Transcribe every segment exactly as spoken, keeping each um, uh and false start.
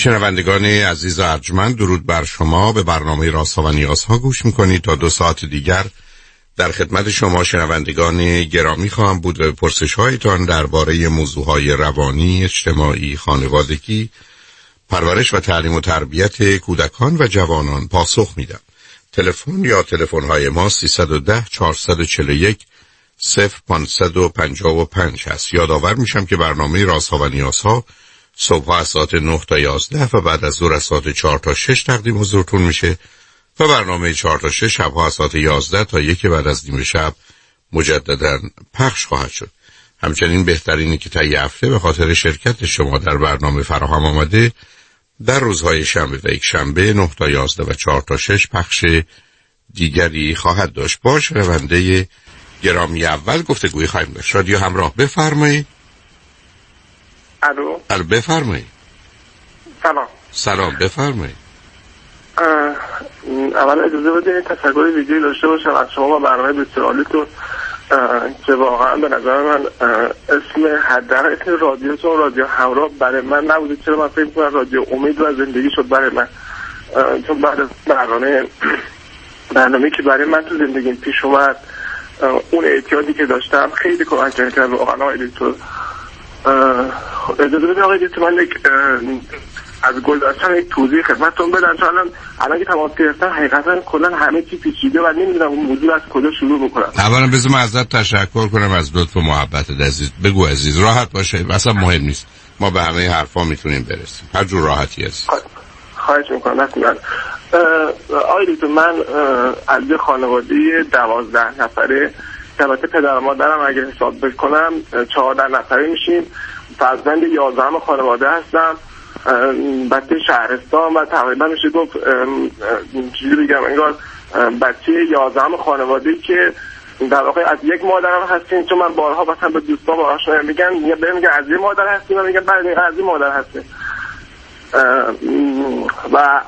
شنوندگان عزیز و ارجمند، درود بر شما. به برنامه رازها و نیازها گوش میکنید. تا دو ساعت دیگر در خدمت شما شنوندگان گرامی خواهم بود و به پرسش هایتان درباره موضوعهای روانی، اجتماعی، خانوادگی، پرورش و تعلیم و تربیت کودکان و جوانان پاسخ میدم. تلفن یا تلفن های ما سیصد و ده چهارصد و چهل و یک صفر پانصد و پنجاه و پنج هست. یادآور میشم که برنامه رازها و نیازها صبح از ساعت نه تا یازده و بعد از ظهر از ساعت چهار تا شش تقدیم حضورتون میشه و برنامه چهار تا شش شبها از ساعت یازده تا یک بعد از نیم شب مجددا پخش خواهد شد. همچنین بهترینه که طی هفته به خاطر شرکت شما در برنامه فراهم آمده در روزهای شنبه و یک شنبه نه تا یازده و چهار تا شش پخش دیگری خواهد داشت. با شنونده گرامی اول گفتگوی خواهیم داشت. رادیو همراه، بفرمایید. الو. الو بفرمایید. سلام. سلام بفرمایید. اول اجازه بدید تشکر ویژه‌ای داشته باشم از شما و برنامه بسیار عالیتون که واقعا به نظر من اسم حداقل اسم رادیوتون رادیو همراه برای من نبوده. چرا من فکر می‌کنم رادیو امید و زندگی شد برای من، چون بعد از برنامه برنامه‌ای که برای من تو زندگیم پیش اومد، اون اعتیادی که داشتم خیلی کمک کرد واقعا. آقای دکتر اجازه بدید آقای دکتر من یک از گذشتن یک توضیح خدمتتون بدم، چون الان الان که تماس گرفتم حقیقتا کلا همه چی پیچیده و نمیدونم اون موضوع از کجا شروع بکنم. اولا بذار من ازت تشکر کنم از لطف و محبتت عزیز. بگو عزیز، راحت باشه، اصلا مهم نیست، ما به همه حرفا میتونیم برسیم، هر جور راحتی هست. خواهش میکنم. مثلا آقای دکتر من از یه خانواده دوازده نفره، البته پدر و مادرم اگه حساب بکنم چهارده نفره میشیم، فرزند یازدهم خانواده هستم، بچه شهرستان و تقریبا میشه گفت چیزی بگم انگار بچه یازدهم خانواده که در واقع از یک مادرم هستیم، چون من بارها مثلا به دوستان و آشنا میگن میگن از یک مادر هستیم و میگن بله از یک مادر هستیم. و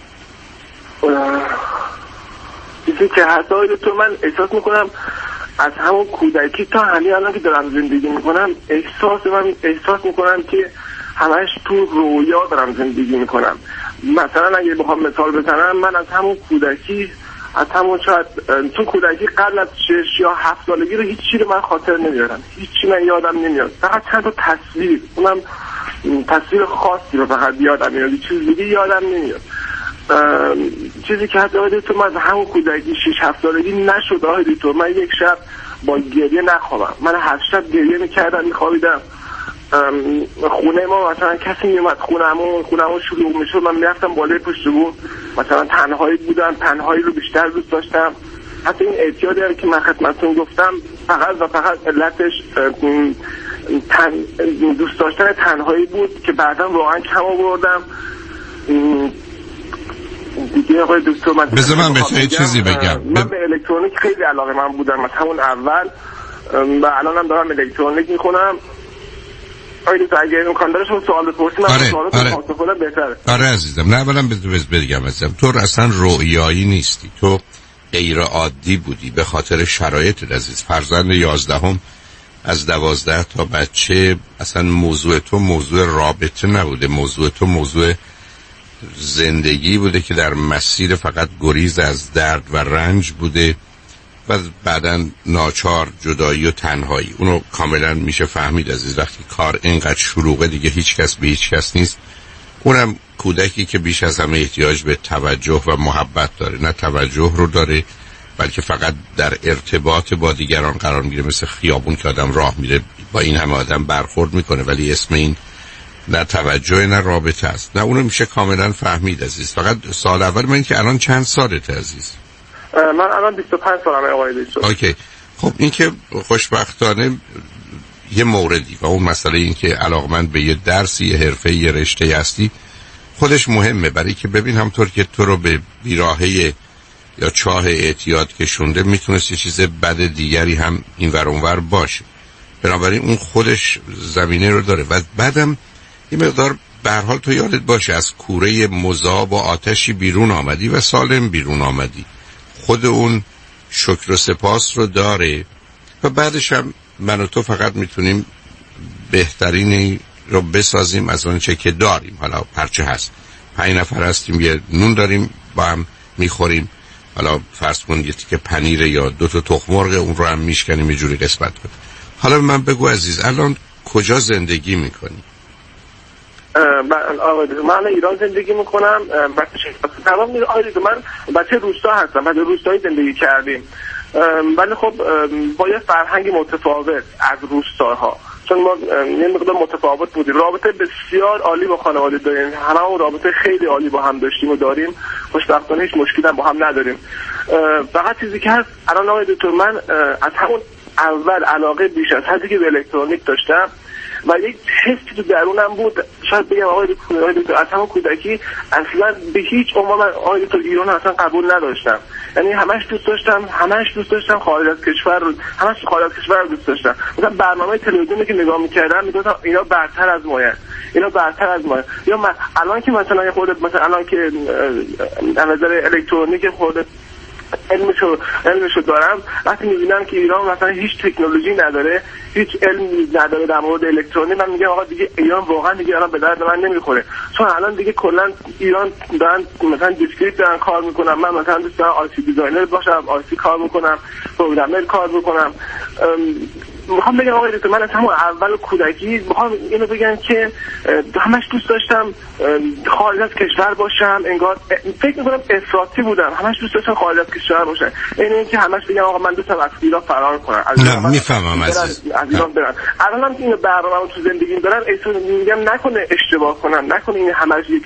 چیزی که حتی تو من احساس میکنم از همون کودکی تا همین الان که دارم زندگی میکنم احساس من احساس میکنم که همش تو رویا دارم زندگی میکنم. مثلا اگه بخوام مثال بزنم، من از همون کودکی از همون شاید تو کودکی قبل از شش یا هفت سالگی رو هیچ چیزی رو من خاطر نمیارم، هیچ چیزی من یادم نمیاد، فقط چند تا تصویر، اونم تصویر خاصی رو فقط یادم میاد، چیز دیگه یادم نمیاد. چیزی که حتی آقای تو من از همون کودکی شش هفت سالگی نشد آقای تو من یک شب با گریه نخوابم. من هر شب گریه میکردم، میخوابیدم. خونه ما مثلا کسی میومد خونمون خونمون شلوغ میشد، من میرفتم بالای پشت بوم، مثلا تنهایی بودم، تنهایی رو بیشتر دوست داشتم. حتی این اعتیادی که من خدمتتون گفتم فقط و فقط علتش تن دوست داشتن تنهایی بود که بعدا واقعا کم آوردم دیگه. آقای دکتر من بذار من بهت یه چیزی بگم. من به الکترونیک خیلی علاقه من بودم از همون اول و الانم دارم الکترونیک میخونم. آره تو اگه امکان داره شما سوال بپرسید من سوالاتو پاسخ بدم بهتره. آره عزیزم، نه اولا بذار بگم عزیزم، تو اصلا رویایی نیستی، تو غیر عادی بودی به خاطر شرایط عزیز. فرزند یازدهم از دوازده تا بچه، اصلا موضوع تو موضوع رابطه نبوده، موضوع تو موضوع زندگی بوده که در مسیر فقط گریز از درد و رنج بوده و بعداً ناچار جدایی و تنهایی. اونو کاملا میشه فهمید عزیز. وقتی کار اینقدر شلوغه دیگه هیچ کس به هیچ کس نیست. اونم کودکی که بیش از همه احتیاج به توجه و محبت داره، نه توجه رو داره بلکه فقط در ارتباط با دیگران قرار میگیره، مثل خیابون که آدم راه میره با این همه آدم برخورد میکنه ولی اسم این نه توجه نه رابطه است. نه اونو میشه کاملا فهمید عزیز. فقط سال اول من که الان چند سالته عزیز؟ من الان بیست و پنج سالمه آقای دکتر. اوکی. خب این که خوشبختانه یه موردی و اون مسئله این که علاقمند به یه درسی، یه حرفه، یه رشته هستی خودش مهمه، برای که ببین همطور که تو رو به بیراهه یا چاه اعتیاد کشونده میتونست یه چیز بد دیگری هم این ور اون ور باشه. بنابراین اون خودش زمینه رو داره و بعدم این مقدار به هر حال تو یادت باشه از کوره مذاب و آتشی بیرون آمدی و سالم بیرون آمدی. خود اون شکر و سپاس رو داره و بعدش هم من و تو فقط میتونیم بهترین رو بسازیم از اون چه که داریم. حالا هرچه هست، پنج نفر هستیم، یه نون داریم با هم میخوریم، حالا فرض کن یه تیکه پنیر یا دو تا تخم مرغ، اون رو هم میشکنیم یه جوری قسمت کنیم. حالا من بگو عزیز، الان کجا زندگی میکنی؟ من آقای من ایران زندگی میکنم. تمام من بچه روستا هستم، بچه روستایی زندگی کردیم، ولی خب با یه فرهنگ متفاوت از روستاها، چون ما یه مقدار متفاوت بودیم. رابطه بسیار عالی با خانواده داریم، همه رابطه خیلی عالی با هم داشتیم و داریم، خوشبختانه هیچ مشکلی هم با هم نداریم. فقط چیزی که هست الان آقای دکتر، من از همون اول علاقه بیش از حدی که به الکترونیک داشتم و یک حسی تو درونم بود، شاید بگم آقای دکتر از همون کودکی اصلا به هیچ عنوان من آقای دکتر ایران اصلا قبول نداشتم. یعنی همش دوست داشتم همش دوست داشتم خارج از کشور رو همش خارج از کشور رو دوست داشتم. مثلا برنامه تلویزیونی که نگاه می‌کردم میگفتم اینا برتر از ماست، اینا برتر از ماست. یا من الان که مثلا خودت مثلا الان که از نظر الکترونیک خودت علمشو علمشو دارم، وقتی میبینم که ایران مثلا هیچ تکنولوژی نداره، هیچ علمی نداره در مورد الکترونیک، من میگم آقا دیگه ایران واقعا دیگه الان به درد من نمیخوره. چون الان دیگه کلا ایران دارن مثلا دیسکریت دارن کار میکنم، من مثلا دوست دارم آی سی دیزاینر باشم، آی سی کار میکنم، پروگرامر کار میکنم. میخوام بگم آقای دکتر من از همون اول کودکی میخوام اینو بگم که همش دوست داشتم خارج از کشور باشم، انگار فکر میکنم افراطی بودم، همش دوست داشتم خارج از کشور باشم. این اینکه همش بگم آقا من دوستم از ایران فرار کنم، از نه میفهمم عزیز، از ایران برم. الانم که اینو برنامه‌مو تو زندگیم دارم، اصلا میگم نکنه اشتباه کنم، نکنه این همش یک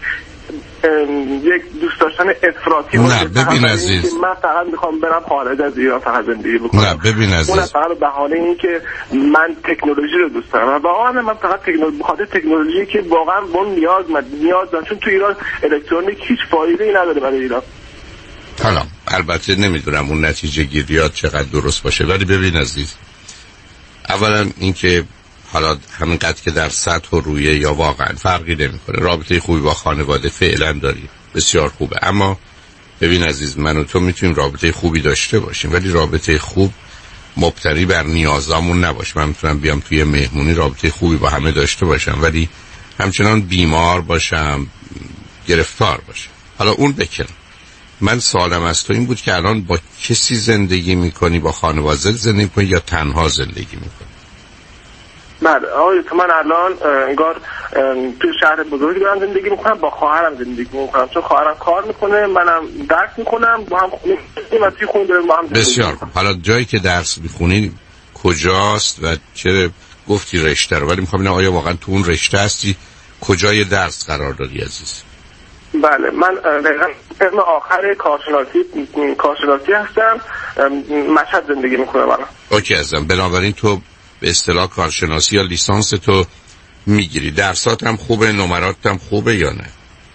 یک دوست داشتن افراطی نه ببین عزیز، من فقط میخوام برم خارج از ایران فقط زندگی بکنم. نه ببین عزیز، اون فقط بهانه این که من تکنولوژی رو دوست دارم و واقعا من فقط تکنولوژی بخاطر تکنولوژی که واقعا اون نیاز من نیاز دارم، چون تو ایران الکترونیک هیچ فایده‌ای نداره برای ایران. حالا البته نمیدونم اون نتیجه گیریات چقدر درست باشه، ولی ببین عزیز، اولا اینکه حالا همینقدر که در سطح و رویه یا واقعا فرقی نمیکنه، رابطه خوبی با خانواده فعلا داری، بسیار خوبه. اما ببین عزیز، من و تو میتونیم رابطه خوبی داشته باشیم، ولی رابطه خوب مبتنی بر نیازامون نباشه. من میتونم بیام توی مهمونی رابطه خوبی با همه داشته باشم، ولی همچنان بیمار باشم، گرفتار باشم. حالا اون بکن. من سوالم از تو این بود که الان با کسی زندگی میکنی، با خانواده زندگی میکنی یا تنها زندگی میکنی؟ بله آقای تو من الان انگار توی شهر بزرگی دارم زندگی میکنم، با خواهرم زندگی میکنم، چون خواهرم کار میکنه، منم درس میکنم، با هم خونه و توی خونه داریم با هم زندگی. بسیار. حالا جایی که درس میخونی کجاست و چرا گفتی رشته رو، ولی میخوام ببینم آیا واقعا تو اون رشته هستی، کجای درس قرار داری عزیز؟ بله من دقیقا ترم آخر کارشناسی کارشناسی هستم، مشهد زندگی میکنم الان. اوکی عزیزم، بنابراین تو به اصطلاح کارشناسی یا لیسانس تو میگیری، درسات هم خوبه، نمرات هم خوبه یا نه؟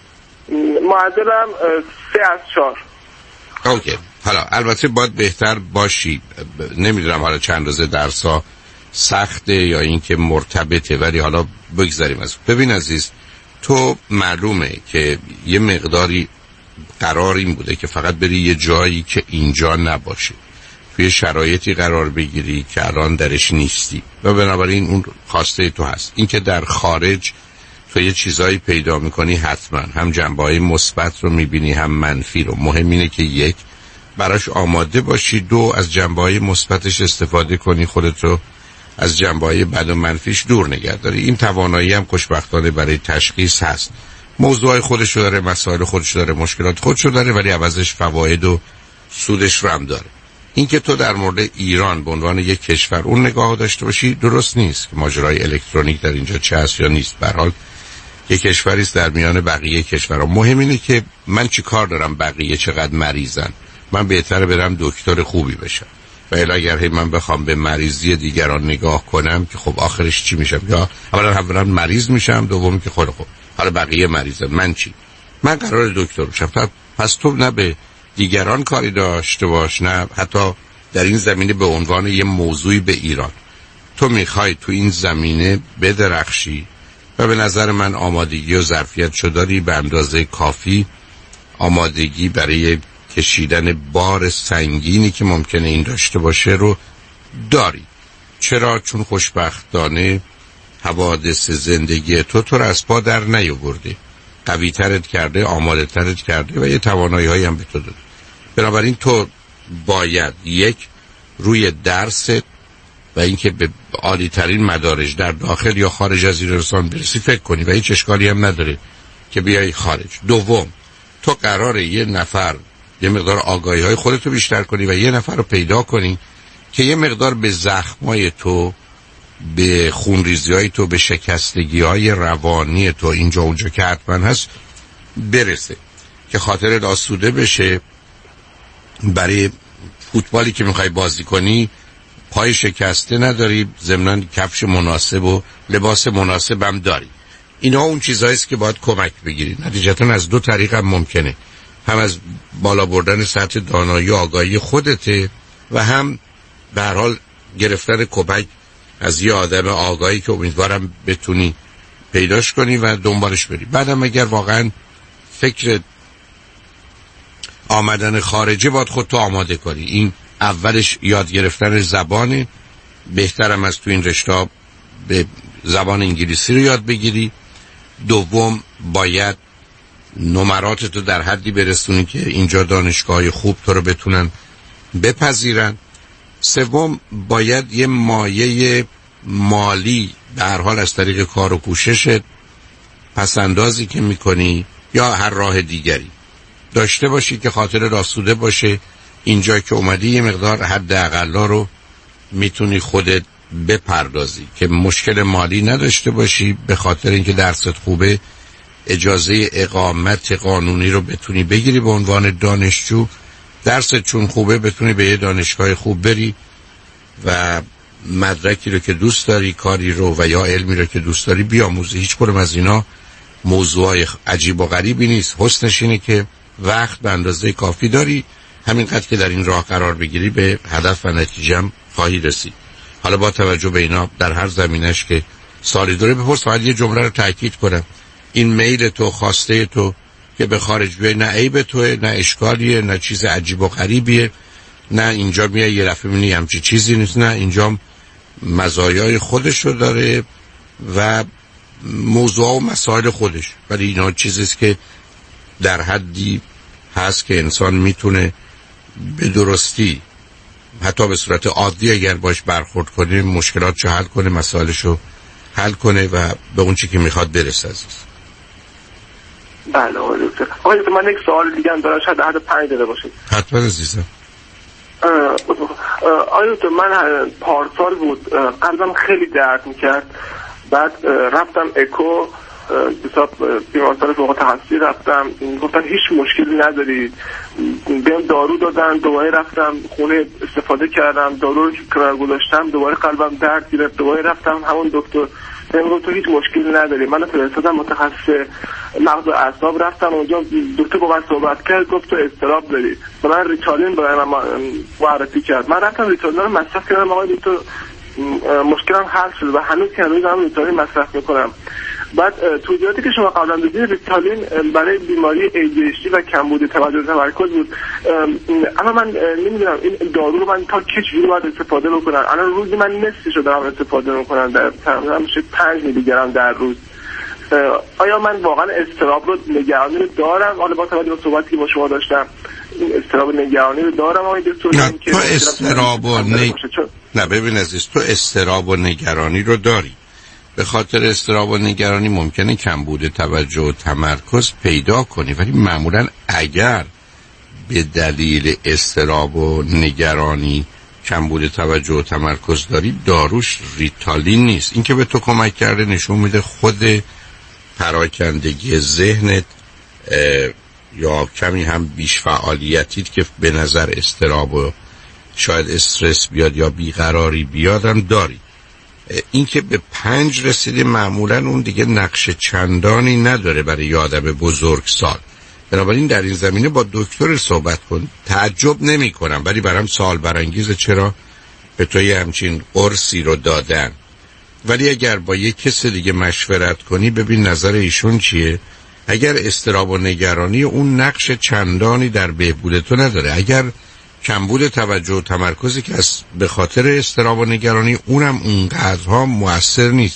معدلم سه از چهار. اوکی. حالا البته باید بهتر باشی، نمیدونم حالا چند روزه درسا سخته یا اینکه مرتبطه، ولی حالا بگذاریم از. ببین عزیز، تو معلومه که یه مقداری قرار این بوده که فقط بری یه جایی که اینجا نباشه، توی شرایطی قرار بگیری که الان درش نیستی و بنابراین اون خواسته تو هست. این که در خارج تو یه چیزایی پیدا میکنی، حتما هم جنبه‌های مثبت رو میبینی هم منفی رو. مهم اینه که یک، براش آماده باشی، دو، از جنبه‌های مثبتش استفاده کنی، خودت رو از جنبه‌های بد و منفیش دور نگه داری. این توانایی هم خوشبختانه برای تشخیص هست. موضوعای خودش رو داره، مسائل خودش رو داره، مشکلات خودش رو داره، ولی عوضش فواید و سودش رو هم داره. این که تو در مورد ایران به عنوان یک کشور اون نگاه داشته باشی درست نیست که ماجرای الکترونیک در اینجا چه هست یا نیست. به هر حال یک کشوری است در میان بقیه کشورها. مهم اینه که من چی کار دارم، بقیه چقدر مریضن، من بهتره برم دکتر خوبی بشم. و الا اگر هی من بخوام به مریضی دیگران نگاه کنم که خب آخرش چی میشم؟ یا اولا اولا مریض میشم، دومی که خود خب حالا بقیه مریضن، من چی؟ من قرار دکتر بشم. پس تو نه به دیگران کاری داشته باش، نه حتی در این زمینه به عنوان یه موضوعی به ایران. تو میخوای تو این زمینه بدرخشی و به نظر من آمادگی و ظرفیت شو داری، به اندازه کافی آمادگی برای کشیدن بار سنگینی که ممکنه این داشته باشه رو داری. چرا؟ چون خوشبختانه حوادث زندگی تو تو رو از پا در نیاورده، قوی ترت کرده، آماده ترت کرده و یه توانایی هایی هم به تو داده. بنابراین تو باید یک روی درست و اینکه به عالی ترین مدارج در داخل یا خارج از ایران برسی فکر کنی و هیچ اشکالی هم نداره که بیای خارج. دوم، تو قراره یه نفر یه مقدار آگاهی های خودتو بیشتر کنی و یه نفر رو پیدا کنی که یه مقدار به زخمای تو، به خونریزی های تو، به شکستگی های روانی تو اینجا اونجا که حتما هست برسه که خاطرت آسوده بشه. برای فوتبالی که میخوای بازی کنی پای شکسته نداری، ضمناً کفش مناسب و لباس مناسب هم داری. اینا اون چیزهاییست که باید کمک بگیری. نتیجتاً از دو طریق هم ممکنه، هم از بالا بردن سطح دانایی و آگاهی خودته و هم به هر حال گرفتن کمک از یه آدم آگاهی که امیدوارم بتونی پیداش کنی و دنبالش بری. بعدم اگر واقعا فکر آمدن خارجه باید خودتو آماده کنی. این اولش یاد گرفتن زبانه، بهترم از تو این رشته به زبان انگلیسی رو یاد بگیری. دوم، باید نمراتتو در حدی برسونی که اینجا دانشگاه خوب تو رو بتونن بپذیرن. سوم، باید یه مایه مالی به هر حال از طریق کار و کوششت، پسندازی که میکنی یا هر راه دیگری داشته باشی که خاطر راسوده باشه اینجا که اومدی یه مقدار حد اقلا رو میتونی خودت بپردازی، که مشکل مالی نداشته باشی، به خاطر اینکه درست خوبه اجازه اقامت قانونی رو بتونی بگیری به عنوان دانشجو، درست چون خوبه بتونی به یه دانشگاه خوب بری و مدرکی رو که دوست داری، کاری رو و یا علمی رو که دوست داری بیاموزی. هیچ کدوم از اینا موضوعای عجیب و غریبی نیست. حسنش اینه که وقت به اندازه کافی داری، همینقدر که در این راه قرار بگیری به هدف و نتیجه هم خواهی رسید. حالا با توجه به اینا در هر زمینش که سالی داره بپرس. فقط یه جمله رو تاکید کنم، این میل تو، خواسته تو که به خارج بیای نه عیب توه، نه اشکالیه، نه چیز عجیب و غریبیه، نه اینجا میای یه دفعه میبینی همچی چیزی نیست، نه اینجا مزایای خودش رو داره و موضوع و مسائل خودش، ولی اینا چیزیست که در حدی هست که انسان میتونه به درستی حتی به صورت عادی اگر باش برخورد کنه مشکلاتشو حل کنه، مسائلشو حل کنه و به اون چی که میخواد برسه. عزیز بله آقای دکتر. آقای دکتر من یک سوال دیگه هم دارم، شاید حد پنج دقیقه باشه. حتما عزیزم. آقای دکتر من پارسال بود قلبم خیلی درد میکرد، بعد رفتم اکو حساب بیمارستان فوق تخصصی رفتم، گفتن هیچ مشکلی نداری، بهم دارو دادن، دوباره رفتم خونه استفاده کردم، دارو رو که کنار گذاشتم دوباره قلبم درد گرفت، دوباره رفتم همون دکتر بهم گفت تو هیچ مشکلی نداری. من فرستادم متخصص مغز و اعصاب، رفتم اونجا دکتر با من صحبت کرد، گفت تو اضطراب داری، به من ریتالین برای من معرفی کرد. من رفتم ریتالین رو مصرف کردم، آقای دکتر مشکلم حل شد و هنوز که هنوز هم ریتالین مصرف میکنم. بعد توضیحاتی که شما قبلا دادید ریتالین برای بیماری ای دی اچ دی و کمبود توجه و تمرکز بود، اما من نمیدونم این دارو رو من تا چه جوری باید استفاده بکنم. الان روزی من نصفش رو دارم استفاده میکنم، در تقریبا میشه پنج میلی گرم در روز. آیا من واقعا استراب رو نگرانی رو دارم؟ حالا با توجه به صحبتی که با شما داشتم این استراب نگرانی رو دارم آقای دکتر؟ نه تو استراب و نگ... نه ببین عزیز، تو استراب و نگرانی رو داری. به خاطر استراب و نگرانی ممکنه کمبود توجه و تمرکز پیدا کنی، ولی معمولا اگر به دلیل استراب و نگرانی کمبود توجه و تمرکز داری، داروش ریتالین نیست. این که به تو کمک کرده نشون میده خود پراکندگی ذهنت یا کمی هم بیش فعالیتیت که به نظر استراب و شاید استرس بیاد یا بیقراری بیاد هم داری. این که به پنج رسیده معمولا اون دیگه نقش چندانی نداره برای یه آدم بزرگ سال. بنابراین در این زمینه با دکتر صحبت کن. تعجب نمی کنم ولی برام سوال برانگیزه چرا به تو یه همچین قرصی رو دادن. ولی اگر با یه کس دیگه مشورت کنی ببین نظر ایشون چیه. اگر استراب و نگرانی اون نقش چندانی در بهبود تو نداره، اگر کمبود توجه و تمرکزی که از به خاطر استراب و نگرانی اونم اونقدرها مؤثر نیست،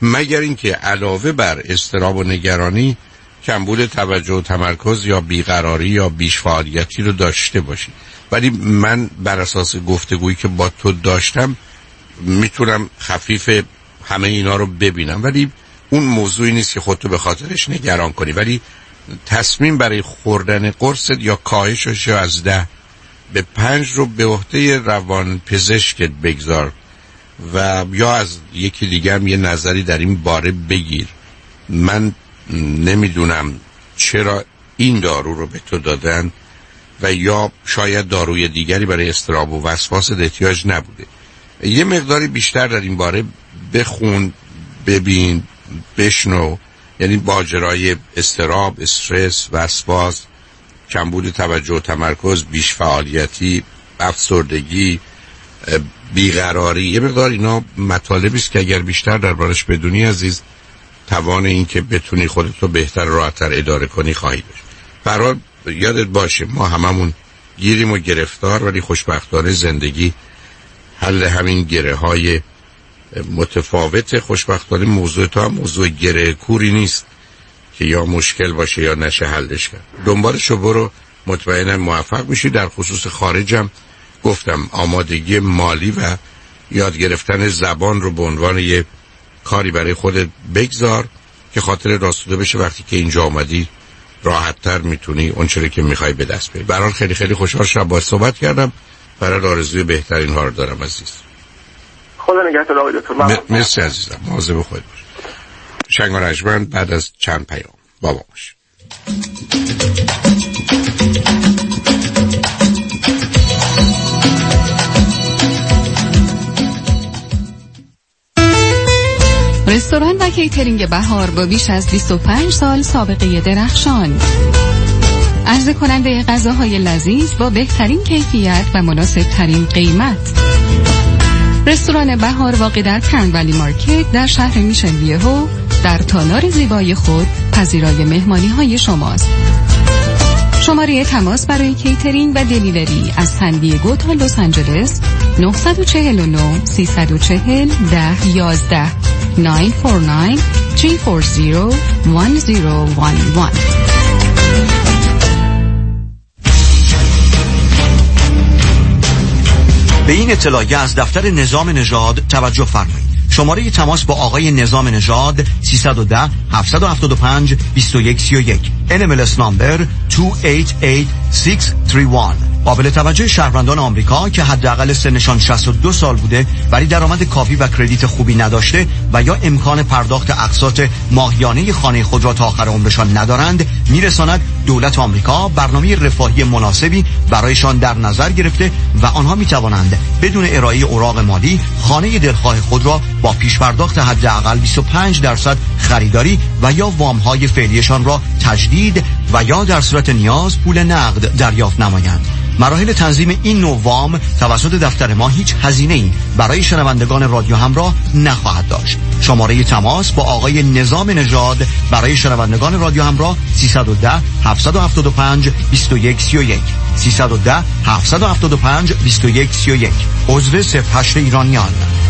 مگر اینکه علاوه بر اضطراب و نگرانی کمبود توجه و تمرکز یا بیقراری یا بیش فعالیتی رو داشته باشی. ولی من بر اساس گفتگویی که با تو داشتم میتونم خفیف همه اینا رو ببینم، ولی اون موضوعی نیست که خودتو به خاطرش نگران کنی. ولی تصمیم برای خوردن قرصت یا کاهشش از ده به پنج رو به عهده روان پزشکت بگذار و یا از یکی دیگه هم یه نظری در این باره بگیر. من نمیدونم چرا این دارو رو به تو دادن و یا شاید داروی دیگری برای اضطراب و وسواس احتیاج نبوده. یه مقداری بیشتر در این باره بخون، ببین، بشنو، یعنی ماجرای اضطراب، استرس، وسواس، کمبود توجه و تمرکز، بیش فعالیتی، افسردگی، بیقراری، یه مقدار اینا مطالبی است که اگر بیشتر دربارش بدونی عزیز، توان این که بتونی خودت رو بهتر راحت‌تر اداره کنی خواهی داشت. برای یادت باشه ما هممون گیریم و گرفتار، ولی خوشبختانه زندگی حل همین گره های متفاوت. خوشبختانه موضوع تا موضوع گره کوری نیست که یا مشکل باشه یا نشه حلش کرد. دنبالشو برو، مطمئنا موفق میشی. در خصوص خارجم گفتم آمادگی مالی و یاد گرفتن زبان رو به عنوان یه کاری برای خودت بگذار که خاطر راسوده بشه. وقتی که اینجا آمدی راحت‌تر میتونی اون چیزی که میخوای به دست بیاری. برای خیلی خیلی خوشحال شدم با صحبت کردم. برای آرزوی بهترین ها رو دارم عزیز. خدا نگهدار آقای دکتر. مرسی عزیزم، مواظب خودت باش. شنگ و رجمن بعد از چند پیام با ما باش. رستوران و کیترینگ بهار با بیش از بیست و پنج سال سابقه درخشان، عرضه کننده غذاهای لذیذ با بهترین کیفیت و مناسب ترین قیمت. رستوران بهار واقع در کرن ولی مارکت در شهر میشن ویهو در تالار زیبای خود پذیرای مهمانی های شماست. شماره تماس برای کیترینگ و دلیوری از سن دیگو تا لس آنجلس نه چهار نه سه چهار صفر ده یازده نه چهار نه سه چهار صفر یک صفر یک یک. به این اطلاعیه از دفتر نظام نژاد توجه فرمایید. شماره تماس با آقای نظام نژاد سیصد و ده هفتصد و هفتاد و پنج بیست و یک سی و یک. ان ام ال اس نمبر دو هشت هشت شش سه یک. قابل توجه شهروندان آمریکا که حداقل سنشان شصت و دو سال بوده ولی درآمد کافی و کردیت خوبی نداشته و یا امکان پرداخت اقساط ماهیانه خانه خود را تا آخر عمرشان ندارند، میرساند دولت آمریکا برنامه رفاهی مناسبی برایشان در نظر گرفته و آنها میتوانند بدون ارائه اوراق مالی خانه دلخواه خود را با پیش پرداخت حداقل بیست و پنج درصد خریداری و یا وام‌های فعلیشان را تجدید و یا در صورت نیاز پول نقد دریافت نمایند. مراحل تنظیم این نوع وام توسط دفتر ما هیچ هزینه‌ای برای شنوندگان رادیو همراه نخواهد داشت. شماره تماس با آقای نظام نژاد برای شنوندگان رادیو همراه سیصد و ده هفتصد و هفتاد و پنج بیست و یک سی و یک سیصد و ده هفتصد و هفتاد و پنج بیست و یک سی و یک. عضو صف هشت ایرانیان.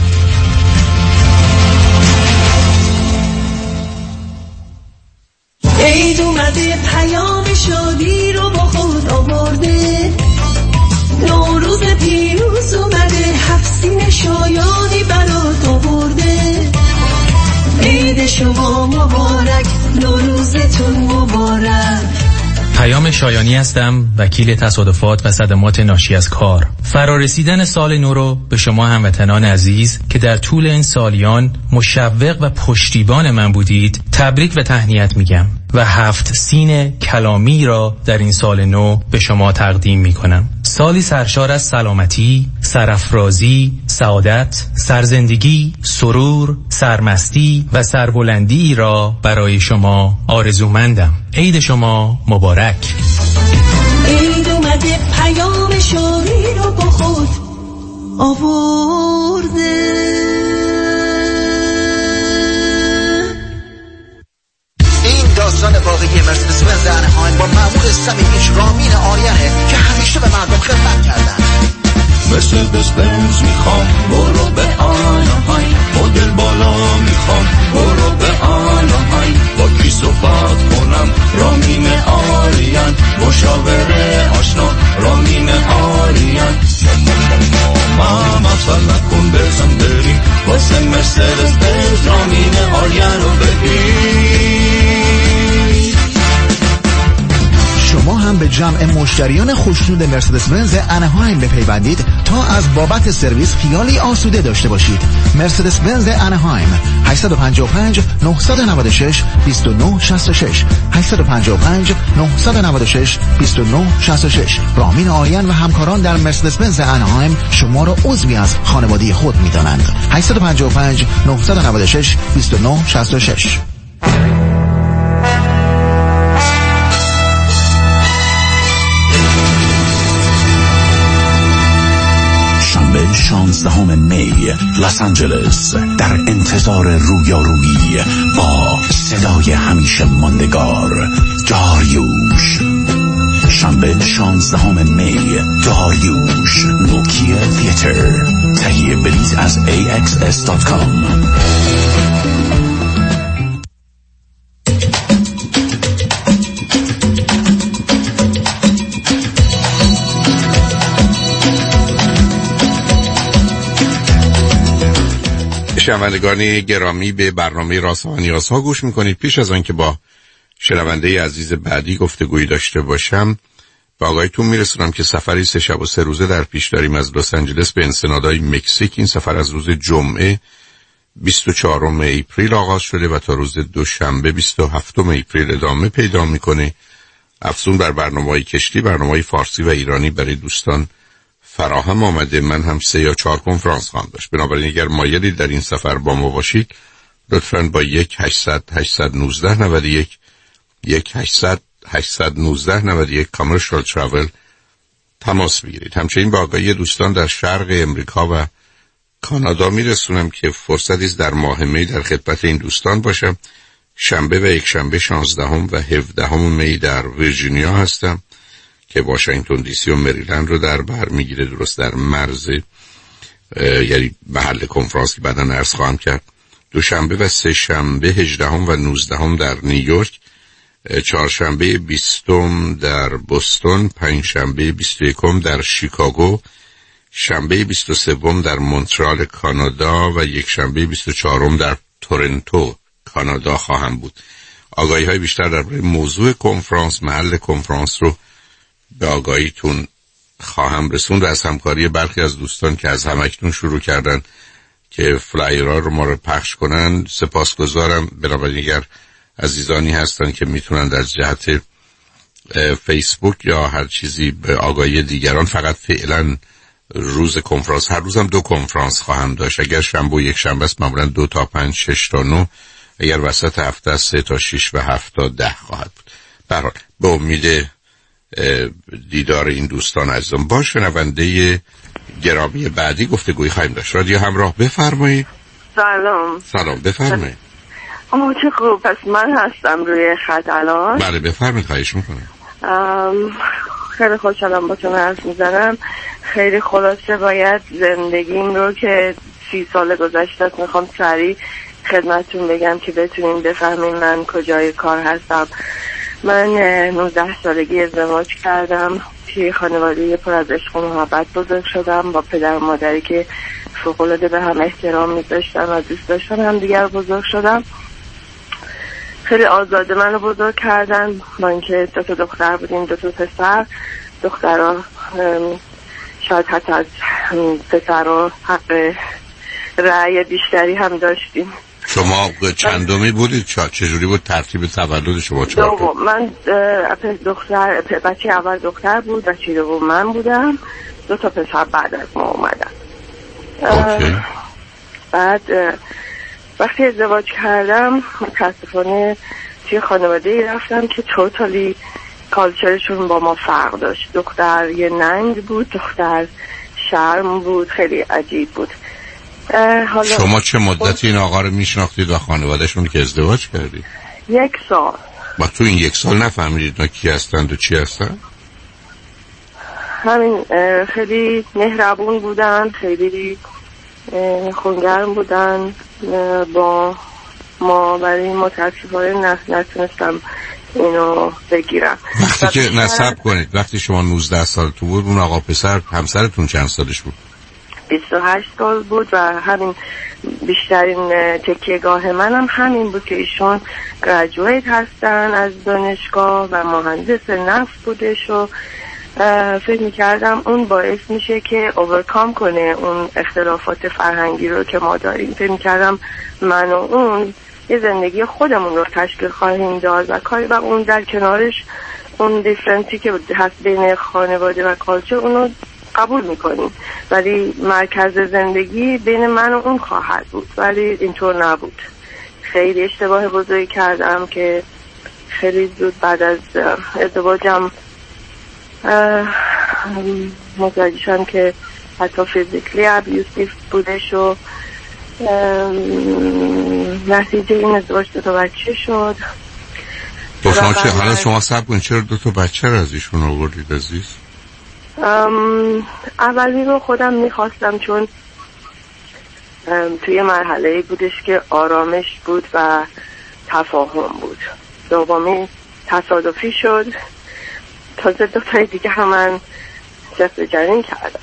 عید اومده پیام شادی رو با خود آورده، نوروز پیروز اومده هفسین شایانی برات آورده. عید شما مبارک، نوروزتون مبارک. پیام شایانی هستم، وکیل تصادفات و صدمات ناشی از کار. فرارسیدن سال نو رو به شما هموطنان عزیز که در طول این سالیان مشوق و پشتیبان من بودید تبریک و تهنیت میگم و هفت سین کلامی را در این سال نو به شما تقدیم میکنم. سالی سرشار از سلامتی، سرافرازی، سعادت، سرزندگی، سرور، سرمستی و سربلندی را برای شما آرزومندم. عید شما مبارک. عید اومده پیام شادی رو با خود آورده. داستان واقعی مرسدس بنز انهایم با مأمور صمیمیش رامین آریانه که همیشه به مردم خدمت کردن. مرسدس بنز میخوام برو به آنهایم، مدل بالا میخوام برو غفل نکن برسم بریم واسه مرسدس بنز رامین آریان رو ببین. شما هم به جمع مشتریان خوشنود مرسدس بنز انهایم بپیوندید تا از بابت سرویس خیالی آسوده داشته باشید. مرسدس بنز انهایم هشت پنج پنج نه نه شش دو نه شش شش هشت پنج پنج نه نه شش دو نه شش شش. رامین آریان و همکاران در مرسدس بنز انهایم شما را عضوی از خانواده خود می‌دانند. هشت پنج پنج نه نه شش دو نه شش شش. شانزدهم می لس آنجلس در انتظار رویارویی با صدای همیشه ماندگار داریوش. شنبه شانزدهم می داریوش نوکیا تیاتر. تهیه بلیط از ای اکس اس دات کام. شنوندگان گرامی به برنامه راست و نیازها گوش میکنید. پیش از آن که با شنونده عزیز بعدی گفتگویی داشته باشم به آگاهیتون میرسونم که سفری سه شب و سه روزه در پیش داریم از لس آنجلس به انسنادای مکزیک. این سفر از روز جمعه بیست و چهارم اپریل آغاز شده و تا روز دوشنبه بیست و هفتم اپریل ادامه پیدا میکنه. افزون بر برنامه‌های کشتی، برنامه‌های فارسی و ایرانی برای دوستان فراهم آمده. من هم سه یا چهار کنفرانس خواهم داشت. بنابراین اگر مایلید در این سفر با ما باشید لطفاً با یک هشتصد هشتصد و نوزده نود و یک یک هشتصد هشتصد و نوزده نود و یک کامرشال تراول تماس بگیرید. همچنین با آگاهی دوستان در شرق امریکا و کانادا میرسونم که فرصتی است در ماه می در خدمت این دوستان باشم. شنبه و یک شنبه شانزدهم و هفدهم می در ویرجینیا هستم که واشنگتن دی سی و مریلند رو در بر میگیره، درست در مرز یعنی محل کنفرانس که بعدا عرض خواهم کرد. دوشنبه و سه شنبه هجدهم و نوزدهم در نیویورک، چهارشنبه بیستم در بوستون، پنجشنبه بیست و یکم در شیکاگو، شنبه بیست و سوم در مونترال کانادا و یک شنبه بیست و چهارم در تورنتو کانادا خواهم بود. آگاهی های بیشتر درباره موضوع کنفرانس، محل کنفرانس رو به آگاهیتون خواهم رسوند و از همکاری برخی از دوستان که از همکنون شروع کردن که فلایرها رو ما رو پخش کنن سپاسگزارم. بنابراین اگر عزیزانی هستن که میتونن از جهت فیسبوک یا هر چیزی به آگاهی دیگران، فقط فعلا روز کنفرانس، هر روزم دو کنفرانس خواهم داشت. اگر شنبه و یک شنبه است معمولا دو تا پنج، شش تا نه، اگر وسط هفته است سه تا شش و هفت تا ده خواهد بود. به هر حال به امید دیدار این دوستان عزیزم با شنونده گرامی بعدی گفتگوی خواهیم داشت. رادیو همراه، بفرمایید. سلام. سلام، بفرمایید. آه چه خوب، پس من هستم روی خط الان. بله بفرمایید، خواهش میکنم. خیلی خوشحالم با تو حرف میزنم. خیلی خلاصه باید زندگیم رو که سی سال گذشته میخوام سریع خدمتتون بگم که بتونین بفهمین من کجای کار هستم. من نوزده سالگی ازدواج کردم، توی خانواده پر از عشق و محبت بزرگ شدم، با پدر و مادری که فوق‌العاده به هم احترام می‌ذاشتن و دوست داشتن هم دیگر بزرگ شدم. خیلی آزاده منو بزرگ کردن، با اینکه دو تا دختر بودیم، دو تا پسر. دخترها شاید حتی از پسرها حق رأی بیشتری هم داشتیم. شما چندمی بودید؟ چجوری بود ترتیب تولد شما؟ چهار تا؟ من دختر بچه اول دختر بود، بچه دوم من بودم، دو تا پسر بعد از ما اومدن. اوکی. بعد وقتی ازدواج کردم متاسفانه توی خانواده ای رفتم که توتالی کالچرشون با ما فرق داشت. دختر یه ننگ بود، دختر شرم بود، خیلی عجیب بود. حالا شما چه مدتی این آقا رو میشناختید و خانوادهشون که ازدواج کردید؟ یک سال. با تو این یک سال نفهمیدید اینا کی هستند و چی هستند؟ همین خیلی مهربون بودن، خیلی خونگرم بودن با ما، برای متاسفانه نتونستم اینو بگیرم. وقتی که نصب کنید، وقتی شما نوزده سالتون بود اون آقا پسر همسرتون چند سالش بود؟ بیست و هشت سال بود و همین بیشترین تکیهگاه منم همین بود که ایشون گریجویت هستن از دانشگاه و مهندس نفت بودش و فکر میکردم اون باعث میشه که اوورکام کنه اون اختلافات فرهنگی رو که ما داریم. فکر میکردم من و اون یه زندگی خودمون رو تشکیل خواهیم داد و کاری و اون در کنارش اون دیفرنسی که هست بین خانواده و کالچر اونو قبول میکنیم، ولی مرکز زندگی بین من و اون خواهد بود، ولی اینطور نبود. خیلی اشتباه بزرگی کردم که خیلی زود بعد از ازدواجم متوجه شدم که حتی فیزیکلی ابیوسیو بودش و نتیجه این ازدواج دو تا بچه شد. شما چه حالا شما صبر کنید، چرا دو تا بچه رو از ایشون آوردید عزیز؟ اولی رو خودم میخواستم چون توی مرحله بودش که آرامش بود و تفاهم بود. دومی تصادفی شد، تازه دو تای دیگه هم من جفت جنین کردم.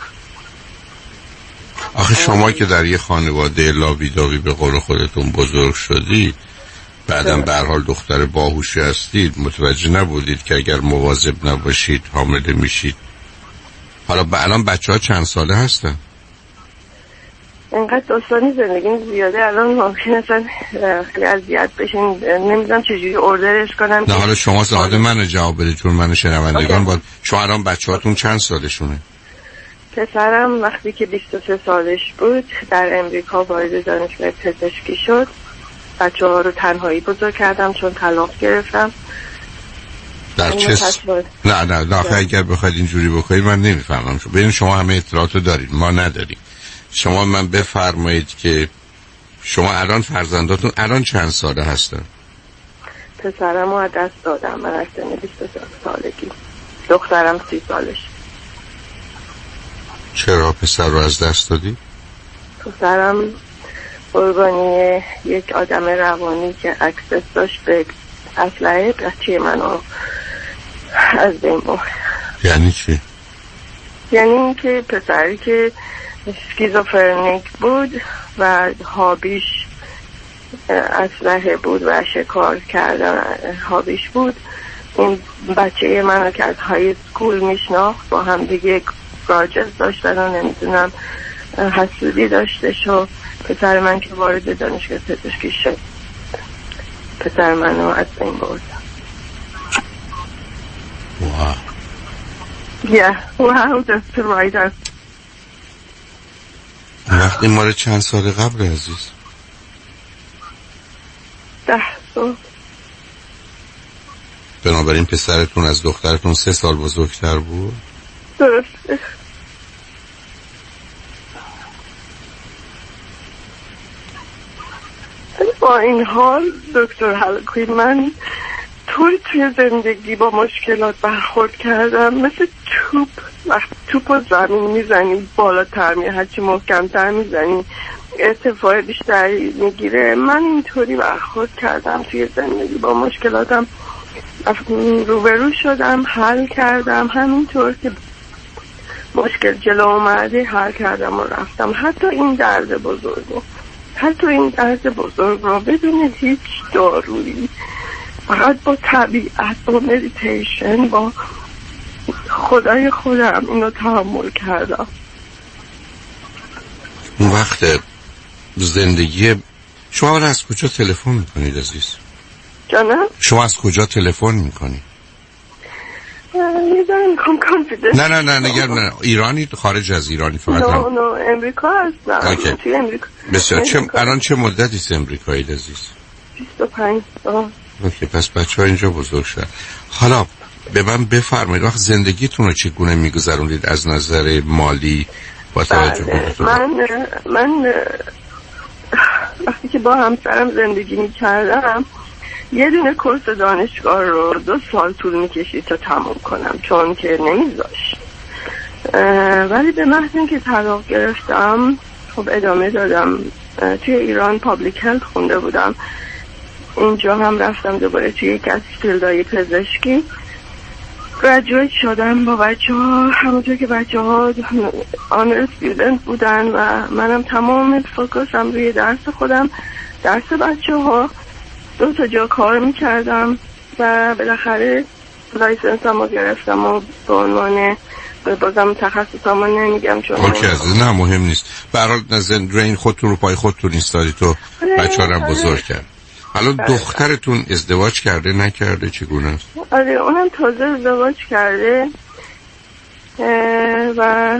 آخه شما که در یه خانواده لاویداوی به قول خودتون بزرگ شدید، بعدم به هر حال دختر باهوشی هستید، متوجه نبودید که اگر مواظب نباشید حامله میشید. حالا به الان بچه ها چند ساله هستن؟ اینقدر داستانی زندگیم زیاده الان ممکن اصلا خیلی اذیت بشین، نمیدونم چجوری اوردرش کنم. نه حالا شما سوال من جواب بدید چون من شنوندگان باید. شما الان بچه هاتون چند سالشونه؟ پسرم وقتی که بیست و سه سالش بود در امریکا وارد دانشگاه پزشکی شد. بچه ها رو تنهایی بزرگ کردم چون طلاق گرفتم. در چه س... نه نه نه اگر بخواید اینجوری بکنید من نمیفهمم. شو ببین شما همه اطلاعاتو دارید، ما نداریم. شما من بفرمایید که شما الان فرزنداتون الان چند ساله هستن؟ پسرم رو از دست دادم من از سن بیست و سه سالگی. دخترم سی سالش. چرا پسر رو از دست دادی؟ پسرم قربانی یک آدم روانی که اکسس داشت به اسلحه بچه منو از بین برد. یعنی چی؟ یعنی این که پسری که اسکیزوفرنیک بود و هابیش اسلحه بود و شکار کردن هابیش بود، این بچه منو که از های سکول میشناخت با هم دیگه گاجز داشتن و نمیدونم حسودی داشته شو. پسر من که وارد دانشگاه پزشکی شد پسر منو از بین برد. واو. Yeah, wow, that's right. وقتی مال چند سال قبل عزیز؟ ده سال. بنابراین پسرتون از دخترتون سه سال بزرگتر بود؟ درسته. با این حال دکتر حلقوی من طوری توی زندگی با مشکلات برخورد کردم مثل توپ. وقتی توپ رو زمین میزنی بالاتر میره، هرچی محکمتر میزنی ارتفاع بیشتری میگیره. من اینطوری برخورد کردم توی زندگی با مشکلاتم، روبرو شدم، حل کردم. همینطور که مشکل جلو اومده حل کردم و رفتم. حتی این درد بزرگو حتی این درد بزرگ رو بدون هیچ دارویی، فقط با طبیعت، با مدیتیشن، با خدای خودم اینو تحمل کردم. اون وقت زندگی شما رو از کجا تلفن میکنید عزیز؟ جانم؟ شما از کجا تلفن میکنید؟ میدونم میخوام کانفیدنس. نه نه نه نگر نه ایرانی خارج از ایرانی فقط؟ نه نه امریکا هستم. توی امریکا. بسیار. چه الان چه مدتی است امریکایی عزیز؟ بیست و پنج سال. اوکی، پس بچه‌ها اینجا بزرگ شدن. حالا به من بفرمایید وقت زندگیتون رو چگونه میگذروندید از نظر مالی با توجه به من من وقتی که با همسرم زندگی میکردم یه دونه کورس دانشگاه رو دو سال طول میکشید تا تموم کنم چون که نمیذاشت، ولی به محض اینکه طلاق گرفتم خب ادامه دادم. توی ایران پابلیک هلت خونده بودم، اینجا هم رفتم دوباره توی یک از فیلدهای پزشکی گریجویت شدم با بچه ها. همونطور که بچه ها آنر استودنت بودن و منم تمام فوکسم روی درس خودم، درس بچه ها. دو تا جا کار میکردم و بالاخره لایسنس هم رو گرفتم و به عنوان بازم تخصص هم نمیگم چون اوکی از نه مهم نیست. برحال نزدین خودتون رو پای خودتون ایستادی تو بچه ها رو بزرگ کرد. حالا دخترتون ازدواج کرده نکرده چگونه است؟ آره اونم تازه ازدواج کرده و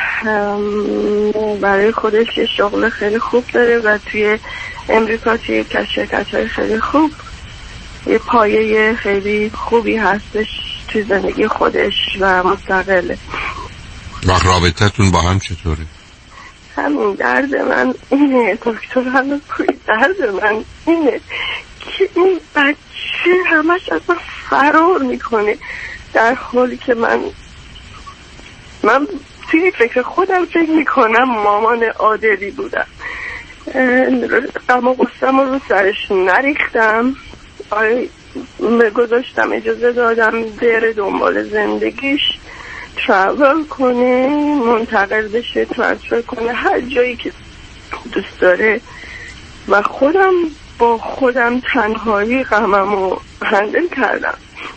برای خودش یه شغل خیلی خوب داره و توی امریکا توی شرکت‌های خیلی خوب یه پایه خیلی خوبی هستش توی زندگی خودش و مستقله. و رابطتون با هم چطوره؟ همین درد من اینه دکتر، همین درد من اینه که این بچه همش از من فرار میکنه، در حالی که من من توی فکر خودم فکر میکنم مامان عادلی بودم. غم و غصه‌م رو سرش نریختم، گذاشتم، اجازه دادم بره دنبال زندگیش، ترافل کنه، منتقل بشه، ترانسفر کنه هر جایی که دوست داره و خودم با خودم تنهایی غمم رو هندل کردم.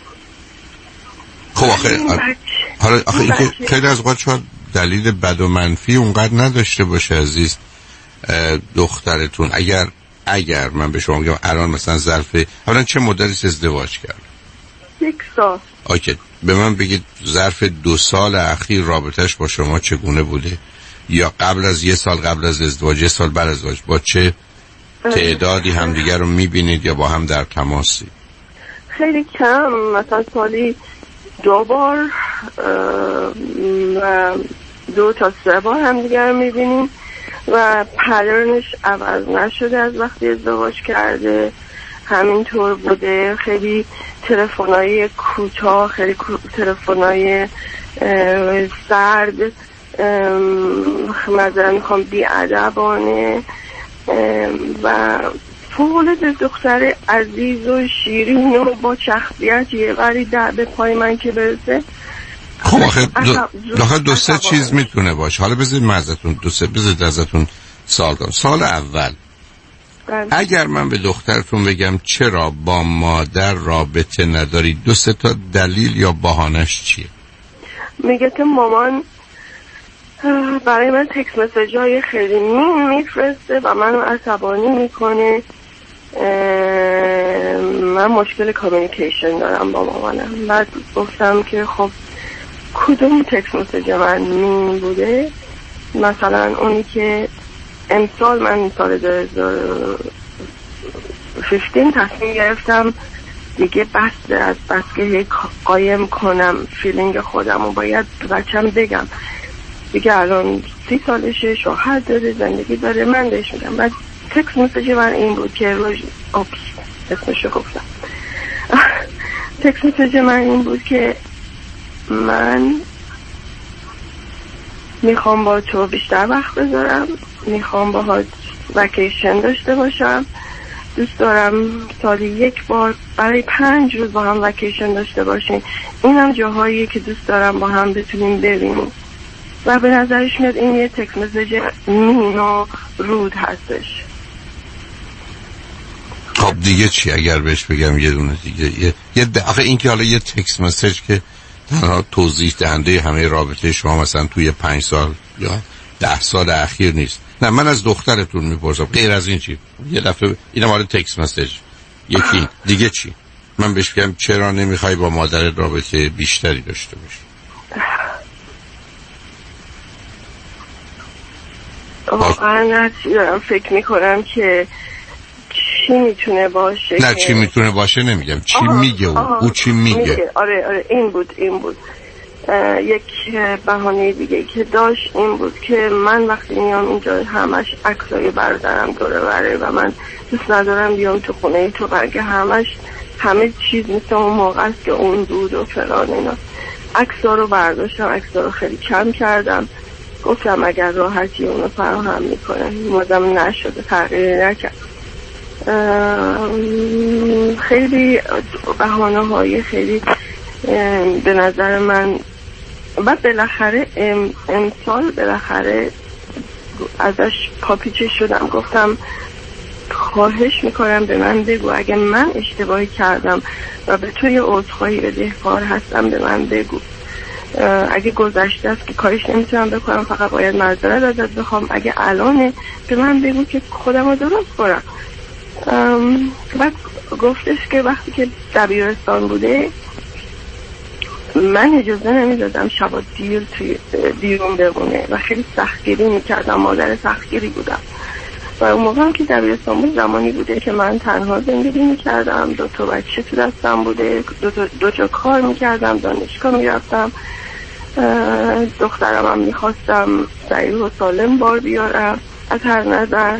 خب آخه حالا آخه اینکه خیلی از وقت شاید دلیل بد و منفی اونقدر نداشته باشه عزیز دخترتون. اگر اگر من به شما بگم الان مثلا ظرف حالا چه مدتی ازدواج کرد؟ یک سال. اوکی به من بگید ظرف دو سال اخیر رابطش با شما چگونه بوده؟ یا قبل از یه سال قبل از ازدواج، یه سال بعد از ازدواج، با چه تعدادی همدیگر رو میبینید یا با هم در تماسی؟ خیلی کم، مثلا سالی دو بار و دو تا سه بار همدیگر رو میبینیم و پدرنش عوض نشده از وقتی ازدواج کرده، همینطور بوده. خیلی تلفن‌های کوتاه، خیلی تلفن‌های سرد، مثلا میخوام بی‌ادبانه و فوق‌العاده دختر عزیز و شیرین و با شخصیتیه، ولی در به پای من که برسه خب آخه دو, دو سه چیز میتونه باشه. حالا بذارید من ازتون دو سه بذارید ازتون سوال کنم. سال اول بله. اگر من به دخترتون بگم چرا با مادر رابطه نداری، دو سه تا دلیل یا بهانش چیه؟ میگه که مامان برای من تکس مسیج های خیلی مین میفرسته و منو عصبانی میکنه، من مشکل کامیونیکیشن دارم با مامانم. بعد گفتم که خب کدوم تکس مسیج من مین بوده؟ مثلا اونی که امسال من سال دو هزار و پانزده تصمیم گرفتم دیگه بس از بس که قایم کنم فیلینگ خودم و باید بچم بگم دیگه الان سی سالشه، شوهر داره، زندگی داره، من بهش میگم. بعد تکس مسیج من این بود که روز اوپس اسمشو گفتم تکس مسیج من این بود که من میخوام با تو بیشتر وقت بذارم، میخوام باهات وکیشن داشته باشم، دوست دارم سالی یک بار برای پنج روز با هم وکیشن داشته باشیم، اینم جاهاییه که دوست دارم با هم بتونیم ببینیم. و به نظرش میاد این یه تکس مسیج مین و رود هستش. خب دیگه چی اگر بهش بگم یه دونه دیگه یه, یه د... آخه این که حالا یه تکس مسیج که تنها توضیح دهنده همه رابطه شما مثلا توی پنج سال یا ده سال اخیر نیست. نه من از دخترتون میپرسم غیر از این چی؟ یه دفعه اینم حالا تکس مسیج یکی دیگه چی؟ من بهش بگم چرا نمیخوای با مادرت رابطه بیشتری داشته باشی؟ واقعا دارم فکر میکنم که چی میتونه باشه. نه چی میتونه باشه نمیگم، چی آه میگه او آه او چی میگه. میگه آره آره این بود این بود یک بهانه دیگه که داشت این بود که من وقتی میام اینجا همش عکسای برادرم دوره بره و من دوست ندارم بیام تو خونه تو برگه همش همه چیز مثل اون موقع است که اون بود و فلان اینا. عکسا رو برداشتم، عکسا رو خیلی کم کردم، گفتم اگر راحتی اونو فراهم میکنه، مادم نشده، تغییری نکرد. خیلی بهانه های خیلی به نظر من بعد بالاخره ام امسال بالاخره ازش پاپیچه شدم، گفتم خواهش میکنم به من بگو اگه من اشتباهی کردم و به توی عذرخواهی بدهکار هستم به من بگو. اگه گذشته است که کارش نمیتونم بکنم، فقط باید معذرت ازت بخوام. اگه الانه به من بگو که خودم رو درست کنم. بعد گفتش که وقتی که دبیرستان بوده من اجازه نمیدادم شبا دیر توی بیرون بمونه و خیلی سختگیری میکردم، مادر سختگیری بودم. و اون موقع هم که دبیرستان بود زمانی بوده که من تنها زندگی میکردم، دو تا بچه تو دستم بوده، دو, تا دو جا کار میکردم، دانشگاه میرفتم، دخترم هم میخواستم صحیح و سالم بار بیارم. از هر نظر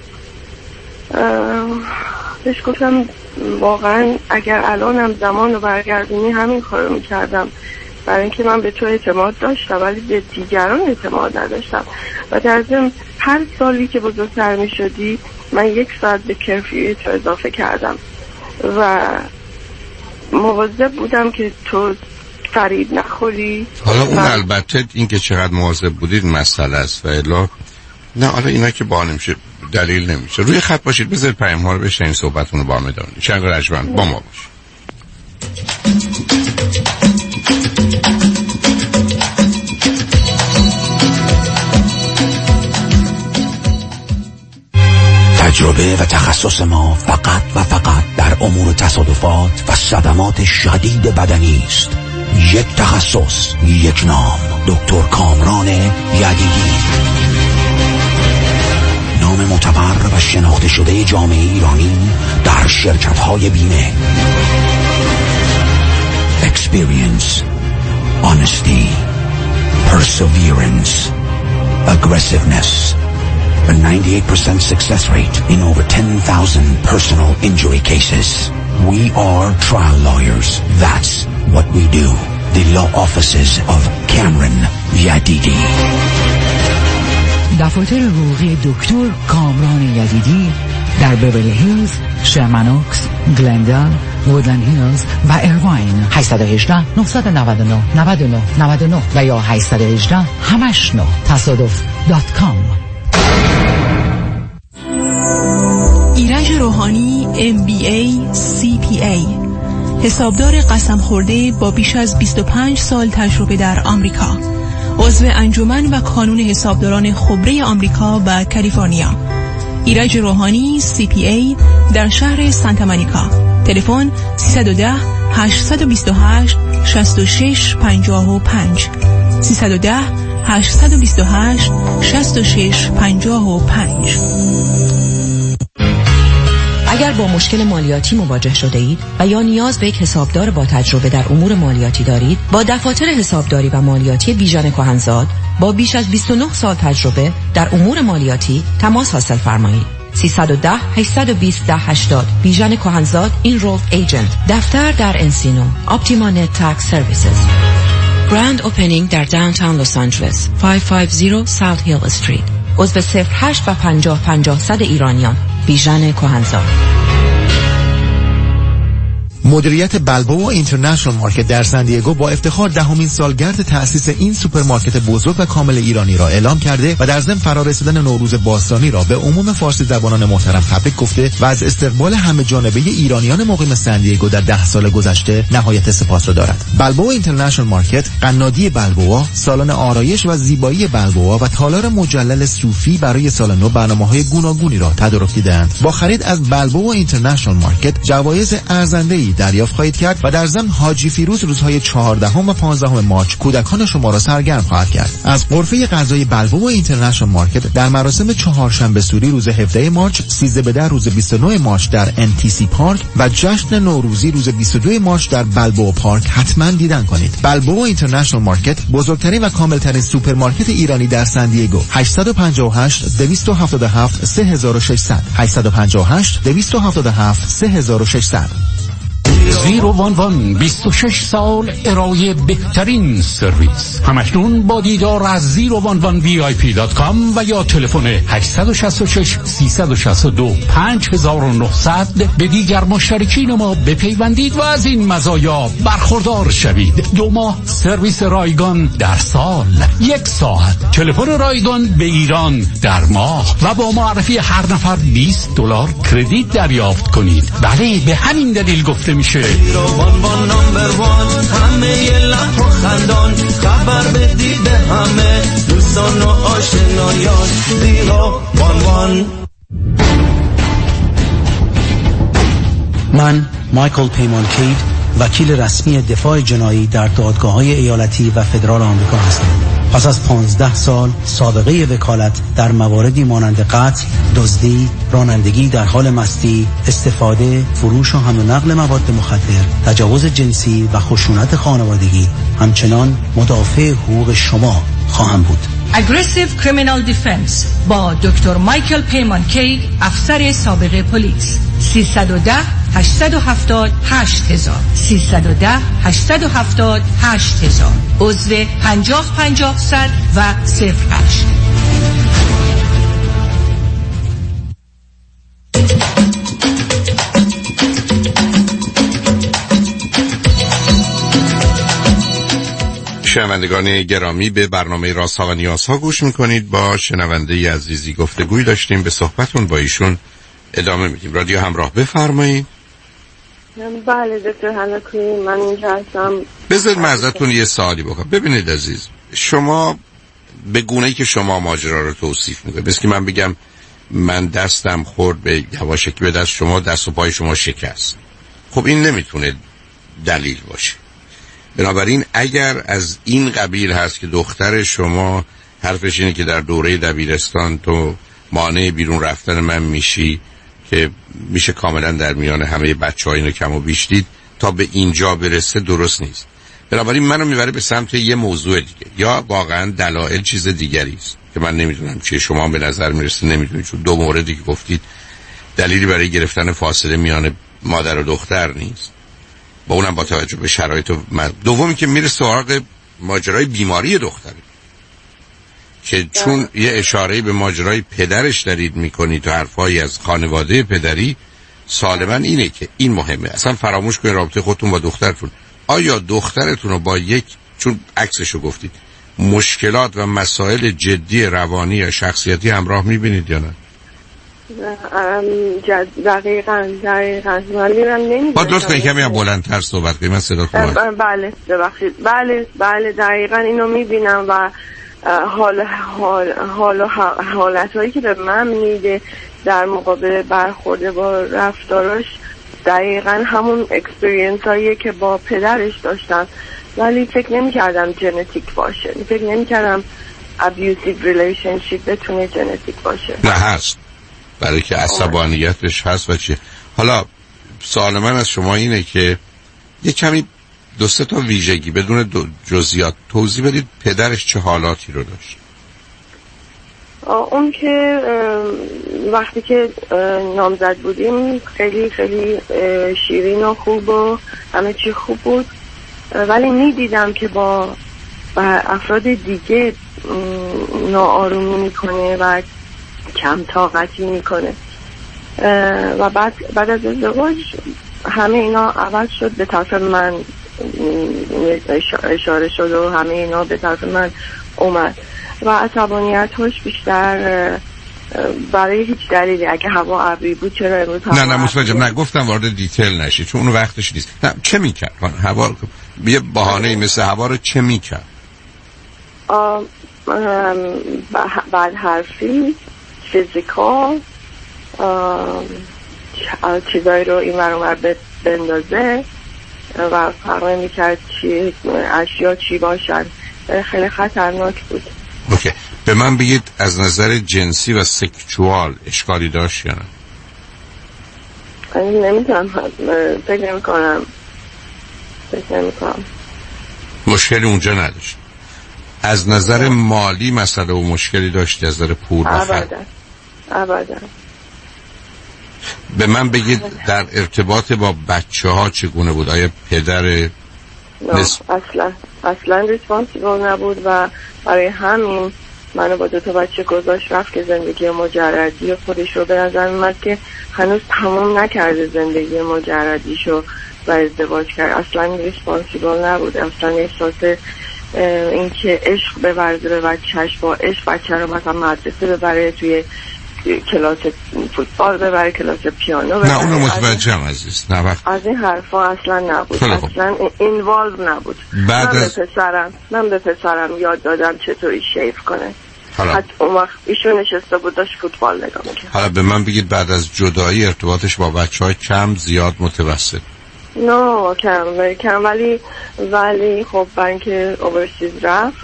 بهش گفتم واقعا اگر الانم زمان رو برگردونی همین کار رو میکردم، برای اینکه من به تو اعتماد داشتم ولی به دیگران اعتماد نداشتم. و در ضمن هر سالی که بزرگتر می شدی من یک ساعت به کرفیوی تو اضافه کردم و مواظب بودم که تو فریب نخوری. حالا اون البته این که چقدر مواظب بودید مسئله است و الا نه، حالا اینا که با نمیشه دلیل نمیشه. روی خط باشید، بذارید پیام ها رو بشنید، صحبتون رو با هم ادامه بدید. چند رجمن با ما باشید. تجربه و تخصص ما فقط و فقط در امور تصادفات و صدمات شدید بدنی است. یک تخصص، یک نام، دکتر کامران یدیدی. نام معتبر و شناخته شده جامعه ایرانی در شرکت‌های بیمه. Experience, honesty, perseverance, aggressiveness. A ninety-eight percent success rate in over ten thousand personal injury cases. We are trial lawyers. That's what we do. The law offices of Cameron Yadidi. دفاتر حقوقی دکتر کامران یدیدی در بیولی هیلز، شرمنوکس، گلندال، وودلند هیلز و ایرواین. هشت یک هشت، نه نه نه، نه نه نه نه و یا هشت یک هشت همش نه تصادف دات کام. ایرج روحانی ام بی ای سی پی ای، حسابدار قسم خورده با بیش از بیست و پنج سال تجربه در آمریکا، عضو انجمن و کانون حسابداران خبره آمریکا و کالیفرنیا. ایرج روحانی سی پی ای در شهر سانتا مونیکا. تلفن سیصد و ده، هشتصد و بیست و هشت، شصت و شش پنجاه و پنج سیصد و ده، هشتصد و بیست و هشت، شصت و شش پنجاه و پنج. اگر با مشکل مالیاتی مواجه شده اید و یا نیاز به یک حسابدار با تجربه در امور مالیاتی دارید، با دفاتر حسابداری و مالیاتی بیژن کهنزاد با بیش از بیست و نه سال تجربه در امور مالیاتی تماس حاصل فرمایید. سیصد و ده، هشتصد و بیست، ده هشتاد بیژن کهنزاد اینرولد ایجنت. دفتر در انسینو. اپتیما نت تکس سرویسز. گراند اوپنینگ در داونتاون لس آنجلس. پانصد و پنجاه ساوت هیل استریت. عضو صفر هشت و پنجاه پنجاه صد ایرانیان. بیژن کهنزاد. مدیریت بلبوآ اینترنشنال مارکت در سن دیگو با افتخار دهمین سالگرد تأسیس این سوپرمارکت بزرگ و کامل ایرانی را اعلام کرده و در ضمن فرارسیدن نوروز باستانی را به عموم فارسی زبانان محترم تبریک گفته و از استقبال همه جانبه ایرانیان مقیم سن دیگو در ده سال گذشته نهایت سپاس را دارد. بلبوآ اینترنشنال مارکت، قنادی بلبوآ، سالن آرایش و زیبایی بلبوآ و تالار مجلل صوفی برای سال نو برنامه‌های گوناگونی را تدارک دیدند. با خرید از بلبوآ اینترنشنال مارکت جوایز ارزنده‌ای دریافت خواهید کرد و در ضمن حاجی فیروز روزهای چهاردهم و پانزدهم مارچ کودکان شما را سرگرم خواهد کرد. از غرفه غذای بلبوآ اینترنشنال مارکت در مراسم چهارشنبه سوری روز هفدهم مارچ، سیزده به ده روز بیست و نهم مارچ در ان تی سی پارک و جشن نوروزی روز بیست و دوم مارچ در بلبوآ پارک حتما دیدن کنید. بلبوآ اینترنشنال مارکت، بزرگترین و کاملترین سوپرمارکت ایرانی در سن دیگو. هشت پنج هشت، دویست و هفتاد و هفت، سه هزار و ششصد هشت پنج هشت، دویست و هفتاد و هفت، سه هزار و ششصد. زیرو وان وان بیست و شش سال ارائه بهترین سرویس. همکنون با دیدار از زیرو وان وان وی آی پی دات کام و یا تلفن هشت شش شش سه شش دو پنج نه نه صفر صفر به دیگر مشترکین ما بپیوندید و از این مزایا برخوردار شوید. دو ماه سرویس رایگان در سال، یک ساعت تلفن رایگان به ایران در ماه و با معرفی هر نفر بیست دلار کردیت دریافت کنید. بله، به همین دلیل گفته میشه وان وان نمبر وان، همه لب و خندان، خبر بدید همه دوستان و آشنایان. زیرو وان وان. من مایکل پیمان کید، وکیل رسمی دفاع جنایی در دادگاه‌های ایالتی و فدرال آمریکا هستم. پس از پانزده سال سابقه وکالت در مواردی مانند قتل، دزدی، رانندگی در حال مستی، استفاده، فروش و حمل و نقل مواد مخدر، تجاوز جنسی و خشونت خانوادگی، همچنان مدافع حقوق شما خواهم بود. Aggressive Criminal Defense با دکتر مایکل پیمان کید، افسر سابق پلیس. سیصد و ده هشتصد و هفتاد هشت هزار سیصد و ده هشتصد و هفتاد هشت هزار، عضو پنجاه پنجاه صد و صفر هشت. شنوندگان گرامی، به برنامه رازها و نیازها گوش میکنید. با شنونده عزیزی گفتگوی داشتیم، به صحبتون با ایشون ادامه میدیم. رادیو همراه، بفرمایید. بله دکتر حلاکی، من اینجا هستم. بذارید من ازتون یه سوالی بکنم. ببینید عزیز، شما به گونه‌ای که شما ماجرا رو توصیف میکنید، مثل که من بگم من دستم خورد به یواشکی به دست شما، دست و پای شما شکست، خب این نمیتونه دلیل باشه. بنابراین اگر از این قبیل هست که دختر شما حرفش اینه که در دوره دبیرستان تو مانع بیرون رفتن من میشی، که میشه کاملا در میان همه بچه ها اینو کم و بیش دید، تا به اینجا برسه درست نیست. بنابراین منو میبره به سمت یه موضوع دیگه، یا واقعا دلایل چیز دیگری است که من نمیدونم چیه. شما به نظر میرسه نمیدونید، چون دو موردی که گفتید دلیلی برای گرفتن فاصله میان مادر و دختر نیست، با اونم با توجه به شرایط و دومی که میره سراغ ماجرای بیماری دختره، که چون یه اشاره به ماجرای پدرش دارید میکنید و حرفایی از خانواده پدری، سالما اینه که این مهمه. اصلا فراموش کنید رابطه خودتون با دخترتون. آیا دخترتون رو با یک، چون عکسشو گفتید، مشکلات و مسائل جدی روانی یا شخصیتی همراه میبینید یا نه؟ دقیقاً دقیقاً ولی من نمیدونم. با دوست کمی هم بلندتر صحبت کنید، من صدا کنم. بله ببخشید. بله بله دقیقاً اینو میبینم و حال حال حال و حالتایی که به من میده در مقابل برخورده با رفتاراش دقیقاً همون اکسپریانس هاییه که با پدرش داشتم، ولی فکر نمی کردم ژنتیک باشه. فکر نمی کردم ابیوسیو ریلیشنشیپ بتونه ژنتیک باشه. نه هست، برای که عصبانیتش هست. و چی حالا سوال من از شما اینه که یه کمی دو سه تا ویژگی بدون جزئیات توضیح بدید پدرش چه حالاتی رو داشت. اون که وقتی که نامزد بودیم خیلی خیلی شیرین و خوب و همه چی خوب بود، ولی میدیدم که با افراد دیگه ناآرومی میکنه و کم طاقتی میکنه و بعد بعد از ازدواج همه اینا عوض شد، به طرف من اشاره شد و همه اینا به طرف من اومد و عصبانیتش بیشتر برای هیچ دلیلی. اگه هوا ابری بود چرا امروز هوا؟ نه نه متوجهم، نه گفتم وارد دیتیل نشی چون اون وقتش نیست. نه چه میکرد هوا؟ یه بهانه‌ای مثل هوا رو چه میکرد؟ بعد حرفی، فیزیکال، چیزایی رو این ور اون ور بندازه و فرق نمی‌کرد چی اشیا چی باشن. خیلی خطرناک بود. اوکی، به من بگید از نظر جنسی و سکشوال اشکالی داشت یا نه؟ نمیتونم فکر نمی کنم فکر نمی کنم مشکلی اونجا نداشت. از نظر مالی مسئله و مشکلی داشت؟ از نظر پول؟ ابدا ابدا. به من بگید در ارتباط با بچه ها چگونه بود؟ آیا پدر نس... اصلا اصلا ریسپانسیبل نبود و برای همین منو با دو تا بچه گذاشت رفت که زندگی مجردی خودش رو به نظر میاد که هنوز تمام نکرده زندگی مجردیشو و ازدواج کرد. اصلا ریسپانسیبل نبود، اصلا احساس اینکه عشق بورزه به بچهش، با عشق بچه رو مثلا مدرسه ببره، توی کلاس فوتبال ببره، کلاس پیانو ببره. نه اونو متوجهم عزیز، نه وقت از این حرفا اصلا نبود، اصلا اینوالو نبود. بعد من از... به پسرم من به پسرم یاد دادم چطوری شیف کنه. حالا حتی اون وقت ایشون نشسته بود داشت فوتبال نگاه میکرد. حالا به من بگید بعد از جدایی ارتباطش با بچه های کم، زیاد، متوسط؟ نه کم ولی کم ولی ولی خب بنک اوورسیز رفت،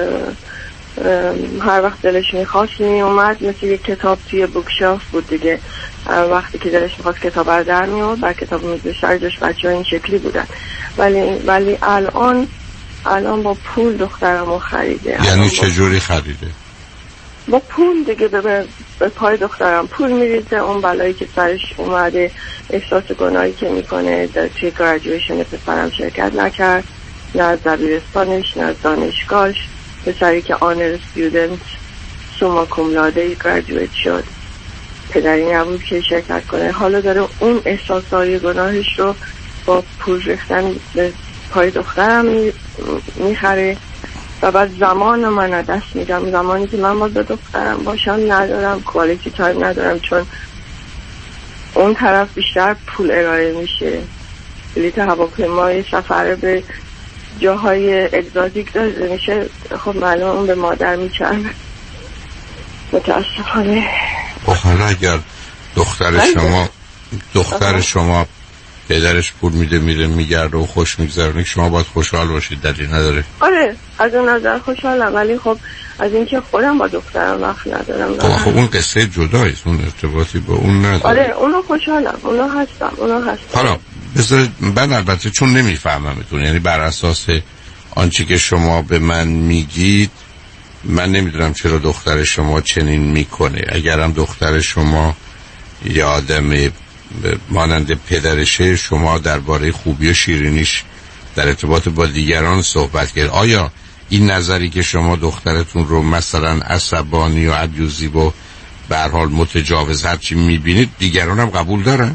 هر وقت دلش میخواست می اومد، مثل یک کتاب توی بوکشاف بود دیگه. وقتی که دلش میخواست کتاب رو در میاد بر کتاب میذاشت. هرجاش بچه ها این شکلی بودن، ولی ولی الان الان با پول دخترمو خریده. یعنی چه جوری خریده؟ با پول دیگه. به, به پای دخترم پول میریزه. اون بلایی که سرش اومده، احساس گناهی که میکنه، توی گراجویشن پسرم شرکت نکرد، نه از دبیرستانش نه از دانشگاهش. پسری که آنر استودنت سوما کوملاده گراجویت شد، پدری نبود که شرکت کنه. حالا داره اون احساسای گناهش رو با پول ریختن به پای دخترم میخره و بعد زمان من دست میدم. زمانی که من با دخترم باشم ندارم، کوالیتی تایم ندارم، چون اون طرف بیشتر پول ارائه میشه. بلیط هواپیمای سفر به جاهای اگزاتیک داده میشه. خب معلوم اون به مادر میچرمه متاسفانه. حالا اگر دختر شما دختر شما پدرش پول میده میره میگرده و خوش میگذرونه، شما باید خوشحال باشید، دلیل نداره. آره از اون نظر خوشحالم، ولی خب از اینکه خودم با دخترم وقت ندارم. خب, خب اون قصه جداییست، اون ارتباطی با اون نداره. آره اونو خوشحالم، اونو هستم اونو هستم. حالا بذارید من البته چون نمیفهممتون، یعنی بر اساس آنچه که شما به من میگید من نمیدونم چرا دختر شما چنین میکنه. اگرم دختر شما یه آدم مانند پدرشه، شما درباره خوبی و شیرینیش در ارتباط با دیگران صحبت کرد. آیا این نظری که شما دخترتون رو مثلا عصبانی و ابیوزیو و به هر حال متجاوز هرچی میبینید دیگران هم قبول دارن؟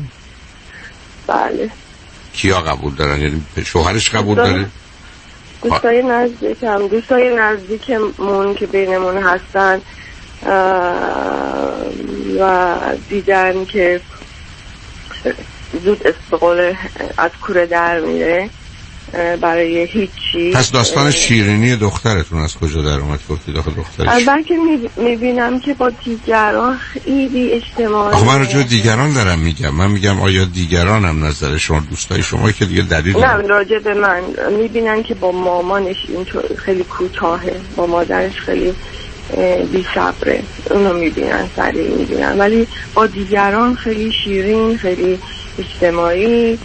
بله. کیا قبول دارن؟ یعنی شوهرش قبول داره؟ دوستای نزدیکم دوستای نزدیکمون که بینمون هستن و دیدن که زود استقال از کوره در میره برای هیچی. پس داستان شیرینی دخترتون از کجا در اومد؟ گفتید آخه دخترش البته میبینم که با دیگران خیلی اجتماعی. آخه من راجع دیگران دارم میگم، من میگم آیا دیگران هم نظر شما دوستای شما که دیگه دلیل نه راجع به من میبینن که با مامانش اینطور خیلی کوتاهه، با مادرش خیلی بی صبره، اونو میبینن سریع میبینن، ولی با دیگران خیلی شیرین، خیلی اجتماعی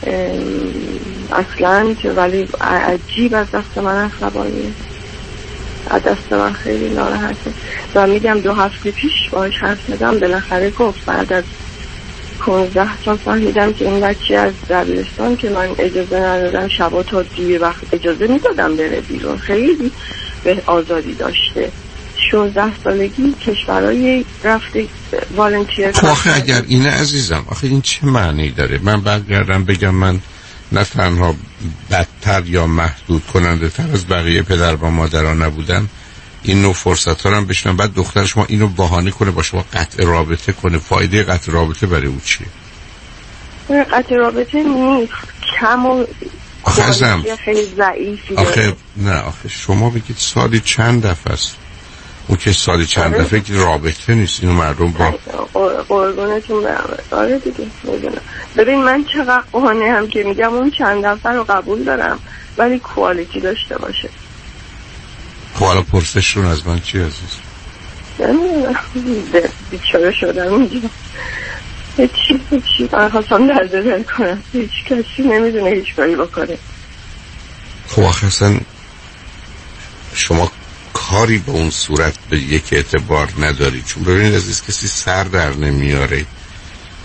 اصلا. ولی عجیب از دست من عصبانیه، از دست من خیلی ناراحته و میگم دو هفته پیش باهاش حرف زدم، بالاخره گفت بعد از پونزده سال فهمیدم که این بچه از دبیرستان که من اجازه ندادم شبا تا دیر وقت اجازه میدادم بره بیرون، خیلی به آزادی داشته. شانزده سالگی کشورهای رفته والنتیر. آخه اگر اینه عزیزم، آخه این چه معنی داره؟ من برگردم بگم من نه تنها بدتر یا محدود کننده تر از بقیه پدر و مادران نبودم، این نوع فرصت ها هم بشنم، بعد دختر شما اینو بهانه کنه با شما قطع رابطه کنه. فایده قطع رابطه برای او چیه؟ قطع رابطه نیست، کم و آخه ازم خیلی ضعیفی. آخه نه آخه شما بگید سالی چند دفعه است، اون که سالی چند دفعه که رابطه نیست. اینو مردم با قربونتون برم. آره دیگه میدونم. ببین من چقدر قانه هم که میگم اون چند دفعه رو قبول دارم، ولی کوالیتی داشته باشه. حالا پرسشون از من چی عزیز؟ نمیدونم، بیچاره شدم اینجا. هیچی هیچی من خواستم درد دل کنم، هیچ کسی نمیدونه هیچ کاری بکنه. خب آخه اصلا شما کاری به اون صورت به یک اعتبار نداری، چون ببینید عزیز کسی سر در نمیاره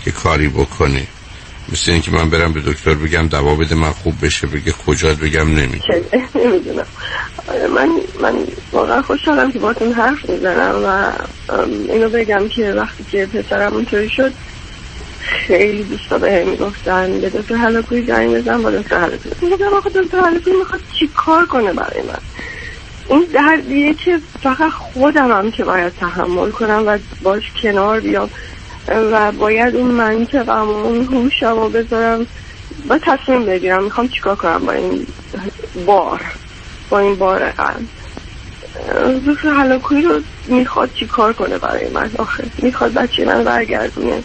که کاری بکنه. مثل این که من برم به دکتر بگم دوا بده من خوب بشه، بگه کجا بگم نمیدونم. نمیدونم. من من واقعا خوشحالم که باهاتون حرف میزنم و اینو بگم که وقتی که پسرم اونطوری شد خیلی دوستا به هم میگفتن به دکتر هلاکویی زنگ بزن، با دکتر هلاکویی میگم آخه دکتر هلاکویی میخواد چی کار کنه برای من؟ این دردیه که فقط خودمم که باید تحمل کنم و باش کنار بیام و باید اون منطقم و اون هوشم رو بذارم و تصمیم بگیرم میخوام چیکار کنم با این بار با این بار قلب. دکتر هلاکویی رو میخواد چیکار کنه برای من؟ آخه میخواد بچه من برگردونه.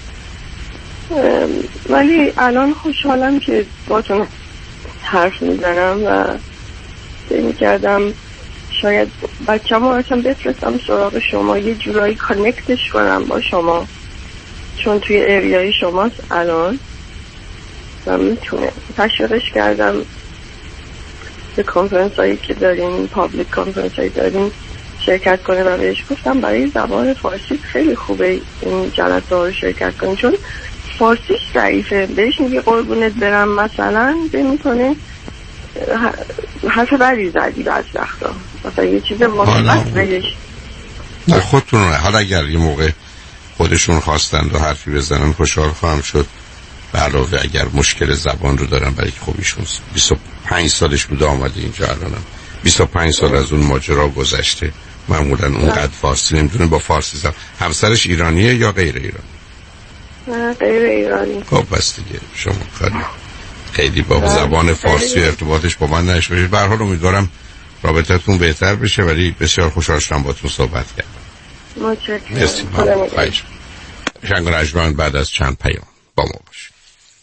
ولی الان خوشحالم که باتون حرف میزنم و فکر کردم شاید بچه‌مو اصلا بفرستم سراغ شما، یه جورایی کانکتش کنم با شما، چون توی اریای شماست الان و میتونه. تشویقش کردم به کانفرنس هایی که داریم، پابلیک کانفرنس هایی داریم شرکت کنه و بهش گفتم برای زبان فارسی خیلی خوبه این جلسه ها رو شرکت کنیم، چون فارسیش ضعیفه. بهش میگه قربونت برم مثلا به میکنه حرف بدی زدی بعد وقتا مثلا یه چیز مثبت بهش. در خودتون حالا اگر یه موقع خودشون خواستند و حرفی بزنن خوشحال خواهم شد. به علاوه اگر مشکل زبان رو دارن برای که خوبیشون بیست و پنج سالش بوده آمده اینجا، الانم بیست و پنج سال از اون ماجرا گذشته، معمولا اونقدر فارسی نمیدونه. با فارسی زبان همسرش ایرانیه یا غیر ایرانی؟ غیر ایرانی. خب بس دیگه شما خیلی خیلی با زبان فارسی ارتباطش با من نشه. به هر حال امیدوارم رابطتون بهتر بشه، ولی بسیار خوشحال شدم باهاتون صحبت کردم. متشکرم. مرسی. شنگ و رجمن بعد از چند پیام با ما باشید.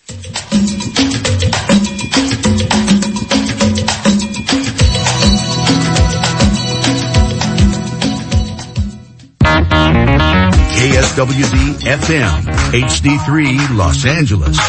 کی اس دبلیو دی اف ام اچ دی سه Los Angeles.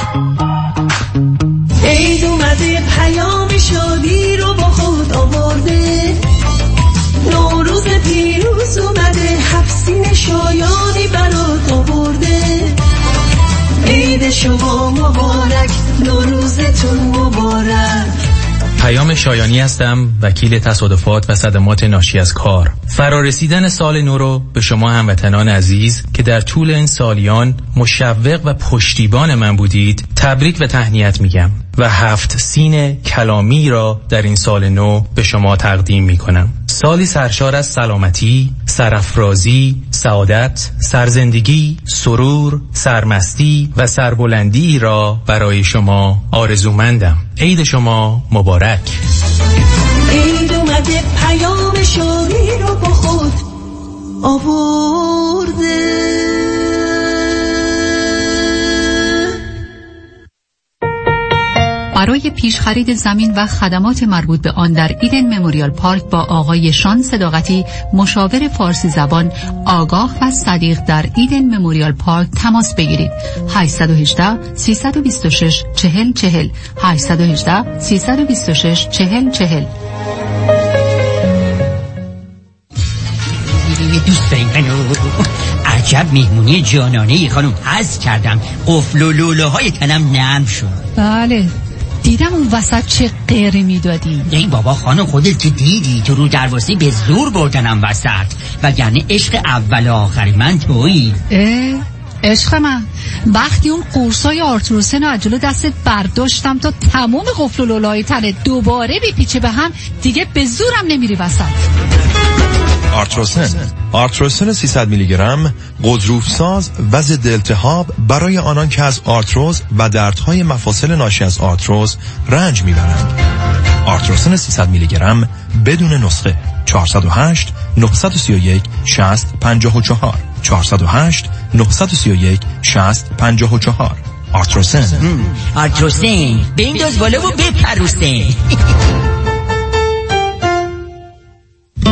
عید اومده پیام شادی رو با خود آورده، نوروز پیروز اومده هفسین شایانی برات آورده. عید شما مبارک، نوروزتون مبارک. پیام شایانی هستم، وکیل تصادفات و صدمات ناشی از کار. فرارسیدن سال نو رو به شما هموطنان عزیز که در طول این سالیان مشوق و پشتیبان من بودید تبریک و تهنیت میگم و هفت سین کلامی را در این سال نو به شما تقدیم میکنم. سالی سرشار از سلامتی، سرافرازی، سعادت، سرزندگی، سرور، سرمستی و سربلندی را برای شما آرزومندم. عید شما مبارک. عید اومده پیام شادی رو با خود آورده. برای پیش خرید زمین و خدمات مربوط به آن در ایدن مموریال پارک با آقای شان صداقتی، مشاور فارسی زبان آگاه و صدیق در ایدن مموریال پارک تماس بگیرید. هشت یک هشت سه دو شش چهل چهل هشت یک هشت سه دو شش چهل چهل. دوستای منو عجب مهمونی جانانه ای خانم، حظ کردم قفل و لوله های تنم نرم شد. بله دیدم اون وسط چه غیره میدادی. ای بابا خانم خودت که دیدی تو رو درواسی به زور بردنم وسط، وگرنه عشق اول و آخری من تویی. اه عشق من وقتی اون قرصای آرتروسن رو از جلو دستت برداشتم تا تمام قفل و لوله‌های تنت دوباره بپیچه به هم، دیگه به زورم نمیری وسط. آرتروسن آرتروسن سیصد میلی گرم غضروف ساز و ضد التهاب برای آنان که از آرتروز و دردهای مفاصل ناشی از آرتروز رنج میبرند. آرتروسن سیصد میلی گرم بدون نسخه. چهارصد و هشت نه سه یک شصت پنجاه و چهار چهارصد و هشت نه سه یک شصت پنجاه و چهار. آرتروسن آرتروسن بنداز بالا و بپروسن.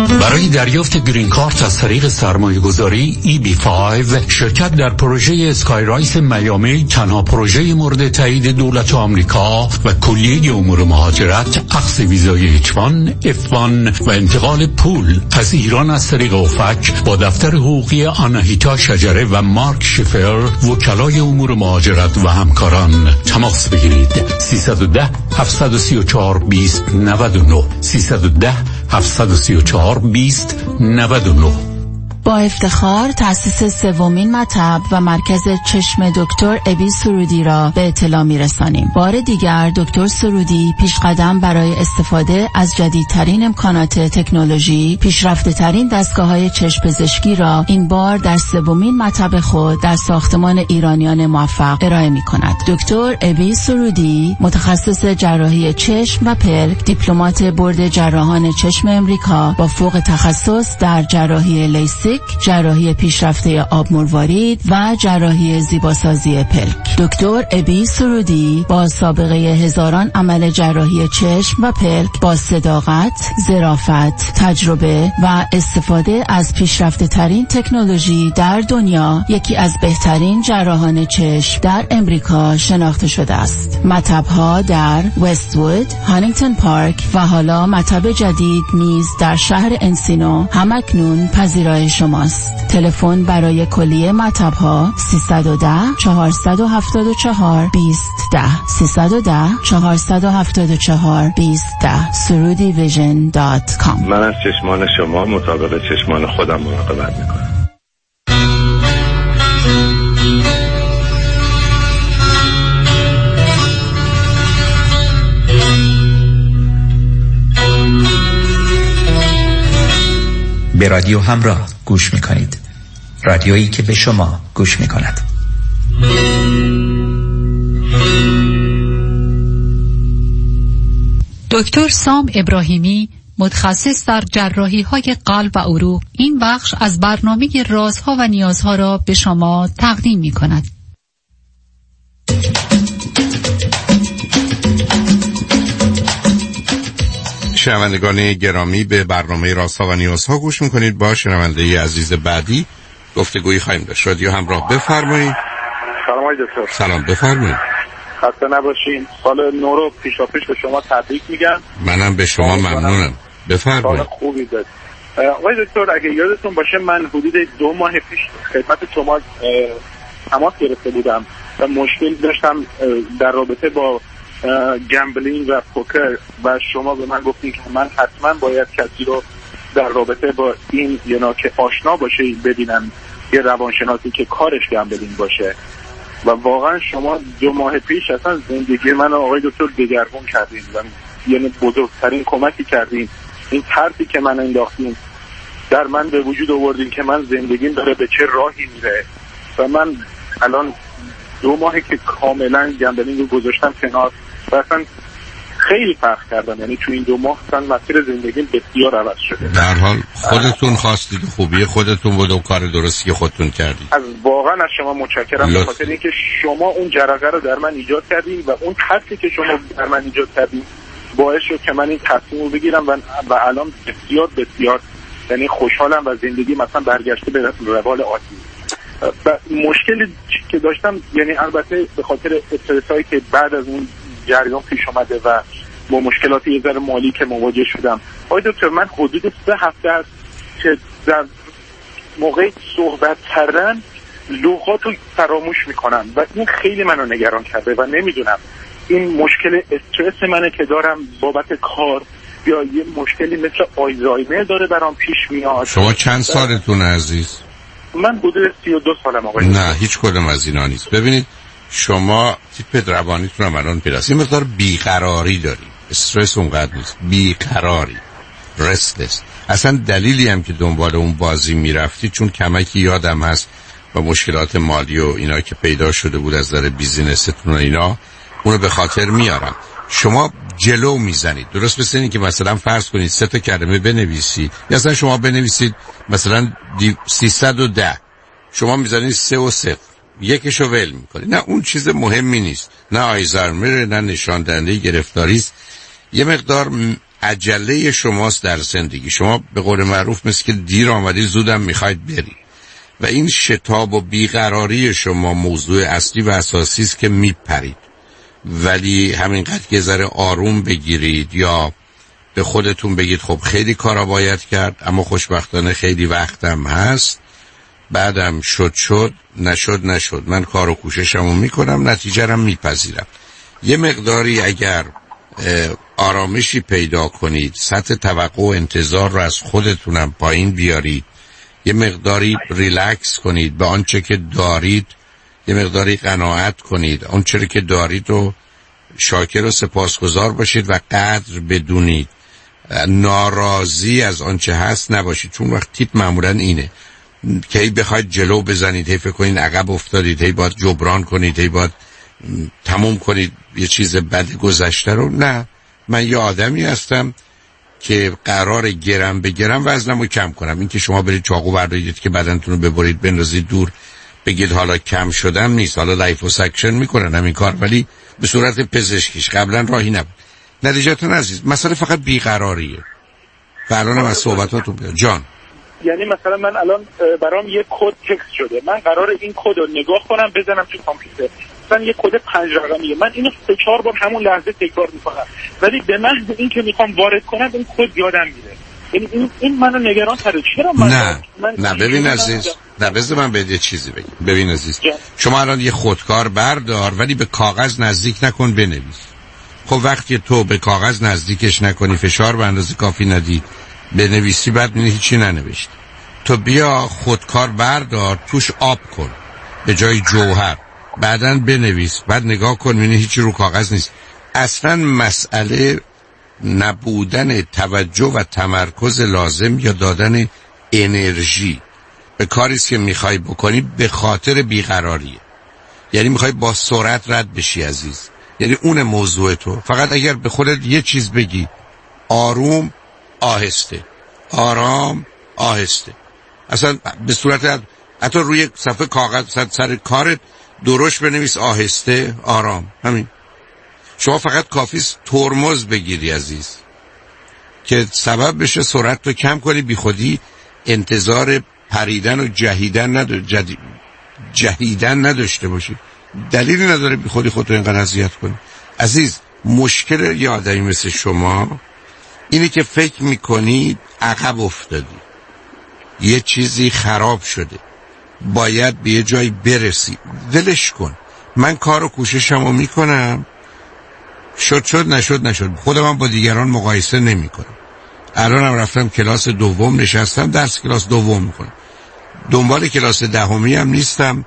برای دریافت گرین کارت از طریق سرمایه گذاری ای بی پنج شرکت در پروژه اسکای رایس میامی تنها پروژه مورد تایید دولت آمریکا و کلیه امور مهاجرت، اخذ ویزای اچ وان، اف وان و انتقال پول از ایران از طریق اوفک با دفتر حقوقی آناهیتا شجره و مارک شفر وکلای امور مهاجرت و همکاران تماس بگیرید. سیصد و ده هفتصد و سی و چهار بیست نود و نه سیصد و ده هفتصد و سی و چهار بیست نود و نه. با افتخار تأسیس سومین مطب و مرکز چشم دکتر ابی سرودی را به اطلاع می‌رسانیم. بار دیگر دکتر سرودی پیشقدم برای استفاده از جدیدترین امکانات تکنولوژی، پیشرفته‌ترین دستگاه‌های چشم پزشکی را این بار در سومین مطب خود در ساختمان ایرانیان موفق ارائه می‌کند. دکتر ابی سرودی متخصص جراحی چشم و پلک، دیپلمات بورد جراحان چشم امریکا با فوق تخصص در جراحی لیسیک، جراحی پیشرفته آب مروارید و جراحی زیباسازی پلک. دکتر ابی سرودی با سابقه هزاران عمل جراحی چشم و پلک با صداقت، ظرافت، تجربه و استفاده از پیشرفته ترین تکنولوژی در دنیا یکی از بهترین جراحان چشم در امریکا شناخته شده است. مطب‌ها در وست‌وود، هانینگتون پارک و حالا مطب جدید نیز در شهر انسینو همکنون پذیرای شماست. تلفن برای کلیه مطب‌ها سیصد و ده چهارصد و هفتاد و چهار بیست ده سیصد و ده چهارصد و هفتاد و چهار بیست ده سرودی ویژن دات کام. من از چشمان شما مطابق چشمان خودم مراقبت میکنم. به رادیو همراه گوش میکنید. رادیویی که به شما گوش میکند. دکتر سام ابراهیمی متخصص در جراحی های قلب و عروق این بخش از برنامه رازها و نیازها را به شما تقدیم می کند. شنوندگان گرامی، به برنامه رازها و نیازها گوش میکنید. با شنونده عزیز بعدی گفتگویی خواهیم داشت. رادیو همراه، بفرمایید. سلام آقای دکتر. سلام، بفرمایید. خسته نباشین. سال نو رو پیشاپیش به شما تبریک میگم. منم به شما ممنونم. بفرمایید. سال خوبی داد. آقای دکتر اگه یادتون باشه من حدود دو ماه پیش خدمت شما تماس گرفته بودم و مشکل داشتم در رابطه با گمبلینگ و پوکر و شما به من گفتین که من حتما باید کسی رو در رابطه با این یعنی که آشنا باشه ببینم، یه روانشناسی که کارش گمبلینگ باشه. و واقعا شما دو ماه پیش اصلا زندگی من آقای دکتر دگرگون کردین و یعنی بزرگترین کمکی کردین. این ترسی که من انداختین در من به وجود آوردین که من زندگیم داره به چه راهی میره و من الان دو ماهی که کاملا گمبلینگ رو گذاشتم کنار و اصلا خیلی فرق کردم. یعنی تو این دو ماه اصلا مسیر زندگیم بسیار عوض شده. در حال خودتون خواستید، خوبی خودتون بود و کار درستی که خودتون کردید. از واقعا از شما متشکرم به خاطر اینکه شما اون جرقه رو در من ایجاد کردین و اون ترسی که شما در من ایجاد کردین باعث شد که من این تصمیم رو بگیرم و, و الان بسیار بسیار یعنی خوشحالم و زندگی مثلا برگشته به روال عادی. و مشکلی که داشتم یعنی البته به خاطر استرسایی که بعد از اون جریان پیش اومده و با مشکلات یه ذره مالی که مواجه شدم. آقای دکتر من حدود سه هفته است که در موقع صحبت کردن لغات رو فراموش میکنم و این خیلی منو نگران کرده و نمیدونم این مشکل استرس منه که دارم بابت کار یا یه مشکلی مثل آلزایمر داره برام پیش میاد. شما چند سالتون عزیز؟ من حدود سی و دو سالم آقای. نه هیچ کدوم از اینا نیست. ببینید شما تیپ روانیتون هم الان پیداست. این مقدار بیقراری داری، استرس اونقدر نیست، بیقراری، رستلس. اصلا دلیلی هم که دنبال اون بازی میرفتی چون کمکی یادم هست و مشکلات مالی و اینا که پیدا شده بود از نظر بیزینستون و اینا، اونو به خاطر میارم. شما جلو میزنید، درست مثل این که مثلا فرض کنید سه تا کلمه بنویسید، یا اصلا شما بنویسید مثلا سیصد و ده، شما میزنید سه و صفر، یکیشو ول میکنید. نه اون چیز مهمی نیست، نه آلزایمر، نه نشان دهنده گرفتاری است. یه مقدار عجله شماست در زندگی. شما به قول معروف مثل که دیر آمدی زودم میخواید بری و این شتاب و بیقراری شما موضوع اصلی و اساسی است که میپرید. ولی همینقدر که ذره آروم بگیرید یا به خودتون بگید خب خیلی کارا باید کرد اما خوشبختانه خیلی وقتم هست، بعدم شد شد نشد نشد، من کار و کوششمو میکنم، نتیجه رم میپذیرم. یه مقداری اگر آرامشی پیدا کنید، سطح توقع و انتظار رو از خودتونم پایین بیارید، یه مقداری ریلکس کنید، به آنچه که دارید یه مقداری قناعت کنید، آنچه که دارید رو شاکر و سپاسگزار باشید و قدر بدونید، ناراضی از آنچه هست نباشید. چون وقت تیپ معمولا اینه که هی بخواید جلو بزنید، هی فکر کنید عقب افتادید، هی باید جبران کنید، هی باید تموم کنید یه چیز بد گذشته رو. نه، من یه آدمی هستم که قرار گرم به گرم وزنم رو کم کنم. این که شما برید چاقو بردارید که بدنتون رو ببرید بندازید دور بگید حالا کم شدم نیست، حالا لایپوساکشن میکنن همین کار، ولی به صورت پزشکیش قبلا راهی نبود. نتیجهتون عزیز مسئله فقط بیقراریه. الان هم از صحبتاتون بیاد جان. یعنی مثلا من الان برام یه کد تکست شده، من قراره این کد رو نگاه کنم بزنم تو کامپیوتر، مثلا یه کد پنج رقمیه، من اینو سه چهار بار همون لحظه تکرار میکنم، ولی به محض اینکه میخوام وارد کنم این کد یادم میره. یعنی این این منو نگران کرده. چرا من نه من نه ببین عزیز، نه بذار من بهت یه چیزی بگم. ببین عزیز جا. شما الان یه خودکار بردار ولی به کاغذ نزدیک نکن، بنویس. خب وقتی تو به کاغذ نزدیکش نکنی، فشار به اندازه کافی ندی، بنویسی، بعد می‌بینی هیچی ننوشتی. تو بیا خودکار بردار توش آب کن به جای جوهر، بعدن بنویس، بعد نگاه کن می‌بینی هیچی رو کاغذ نیست. اصلا مسئله نبودن توجه و تمرکز لازم یا دادن انرژی به کاریست که میخوای بکنی به خاطر بیقراریه. یعنی میخوای با سرعت رد بشی عزیز، یعنی اون موضوع تو. فقط اگر به خودت یه چیز بگی آروم آهسته، آرام آهسته، اصلا به صورت حتی روی صفحه کاغذ سر, سر کارت درشت بنویس آهسته آرام. همین. شما فقط کافیست ترمز بگیری عزیز که سبب بشه سرعت رو کم کنی، بی خودی انتظار پریدن و جهیدن نداره جدی... جهیدن نداشته باشی. دلیلی نداره بی خودی خودتو اینقدر اذیت کنی عزیز. مشکل یه آدمی مثل شما اینه که فکر میکنی عقب افتادی، یه چیزی خراب شده، باید به یه جایی برسی. ولش کن، من کار و کوششمو میکنم، شد شد نشد نشد، خودم با دیگران مقایسه نمی کنم. الانم رفتم کلاس دوم نشستم درس کلاس دوم میکنم، دنبال کلاس دهمی هم نیستم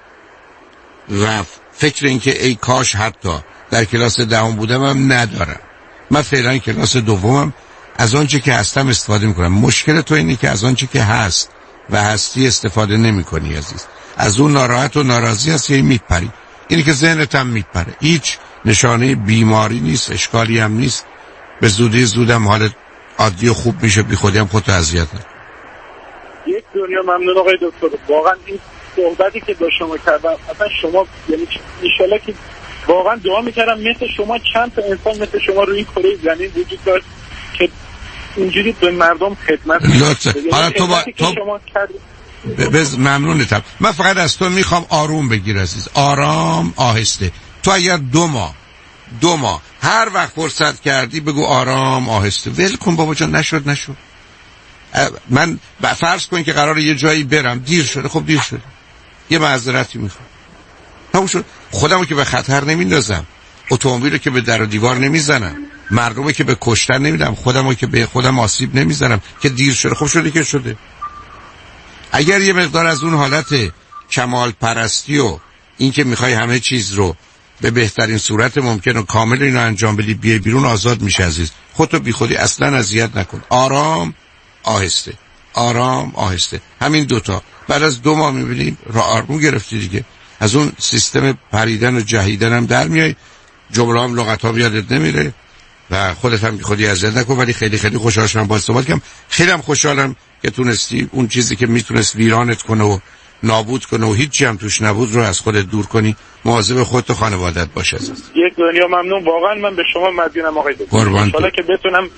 و فکر این که ای کاش حتی در کلاس دهم بودم هم ندارم. من فعلا کلاس دومم، از آنچه که هستم استفاده میکنم. مشکل تو اینه که از آنچه که هست و هستی استفاده نمی کنی عزیز. از اون ناراحت و ناراضی هستی، یه میپری. اینی که ذهنت هم میپره، هیچ نشانه بیماری نیست، اشکالی هم نیست. به زودی زودم حالت عادی و خوب میشه، بی خودی هم خودت اذیت نکن. یک دنیا ممنون آقای دکتر. واقعا این صحبتی که با شما کردم، اصلا شما یعنی ان شاءالله که واقعا دعا میکردم مثل شما چند تا انسان مثل شما روی این کره زمین وجود داشت که اینجوری به مردم خدمت کنه. حالا تو با تو بز ممنونتم. من فقط از تو میخوام آروم بگیر عزیز، آرام آهسته. تو اگر دو ماه دو ماه هر وقت فرصت کردی بگو آرام آهسته، ول کن بابا جان، نشد نشد. من فرض کن که قراره یه جایی برم، دیر شده، خب دیر شده، یه معذرتی میخوام، تموم شد. خودمو که به خطر نمیندازم، اتومبیلو که به در و دیوار نمیزنم، مردمو که به کشتن نمیدم، خودمو که به خودم آسیب نمیزنم که دیر شده، خب شده که شده. اگر یه مقدار از اون حالت کمال پرستی و این که میخوای همه چیز رو به بهترین صورت ممکن و کامل اینو انجام بدی، بیای بیرون، آزاد میشه عزیز. خودتو بی خودی اصلا اذیت نکن، آرام آهسته، آرام آهسته. همین دوتا بعد از دو ماه میبینی را آروم گرفتی دیگه، از اون سیستم پریدن و جهیدن هم در میای، جمله هم لغت ها یادت نمیره و خودت هم خودی اذیت نکن. ولی خیلی خیلی خوشحال شدم باهات صحبت کردم. خیلی هم خوشحالم که تونستی اون چیزی که میتونست ویرانت کنه و نابود کنه و هیچی هم توش نبود رو از خودت دور کنی. مواظب خودت و خانوادت باش عزیز. یک دنیا ممنون. واقعا من به شما مدیونم آقای دکتر. ان شاءالله که بتونم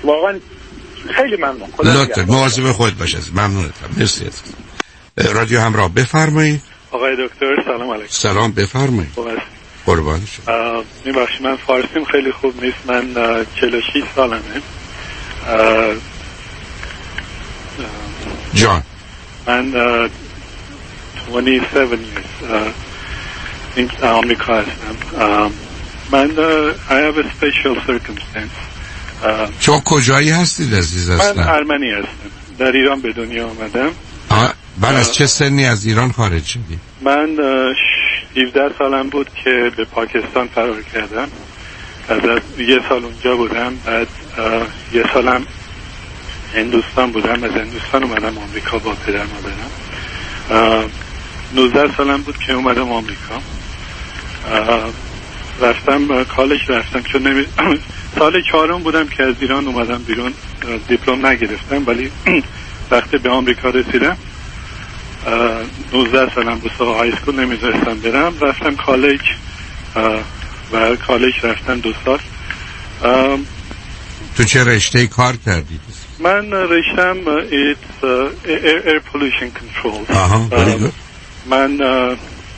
واقعا خیلی ممنون. لطفاً مواظب خودت باش. ممنونتم. مرسی. رادیو همراه بفرمایید. آقای دکتر سلام علیکم. سلام بفرمایید. قربان شما. میبخشید من فارسیم خیلی خوب نیست. من چهل و شش سالمه. جان من بیست و هفت years این آمریکا هستم. من I have a special circumstance. شما کجایی هستید عزیز هستم؟ من ارمنی هستم. در ایران به دنیا آمدم. بعد از چه سنی از ایران خارج شدی؟ من هفده سالم بود که به پاکستان فرار کردم. از یه سال اونجا بودم. بعد یه سالم هندوستان بودم. از هندوستان اومدم آمریکا با پدر مادرم. نوزده سالم بود که اومدم آمریکا. رفتم کالج رفتم چون نمی... سال چهارم بودم که از ایران اومدم بیرون. دیپلم نگرفتم ولی وقتی به آمریکا رسیدم نوزده سالم بود. سال های اسکول نمیذارستم برم. رفتم کالج و کالج رفتم دو سال. تو چه رشته کار کردی؟ من رشتم it's uh, air, air pollution control. آها uh, من uh,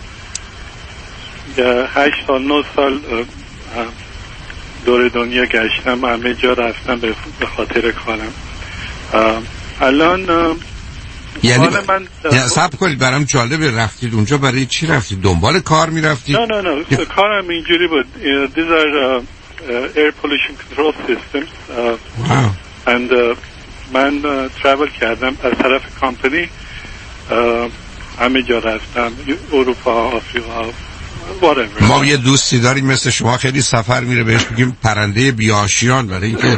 هشت سال نه سال uh, دور دنیا گشتم. همه جا رفتم به خاطر کارم. uh, الان uh, یعنی ب... من یعنی صبر کنید برام جالبه. رفتید اونجا برای چی رفتید؟ دنبال کار میرفتید؟ نه نه نه ی... کارم اینجوری بود. uh, these are uh, uh, air pollution control systems. uh, wow. and uh, من ترافل کردم از طرف کامپنی. همه جا رفتم. اروپا، آفریقا، whatever. ما یه دوستی داریم مثل شما خیلی سفر میره بهش میگیم پرنده بی‌آشیان برای اینکه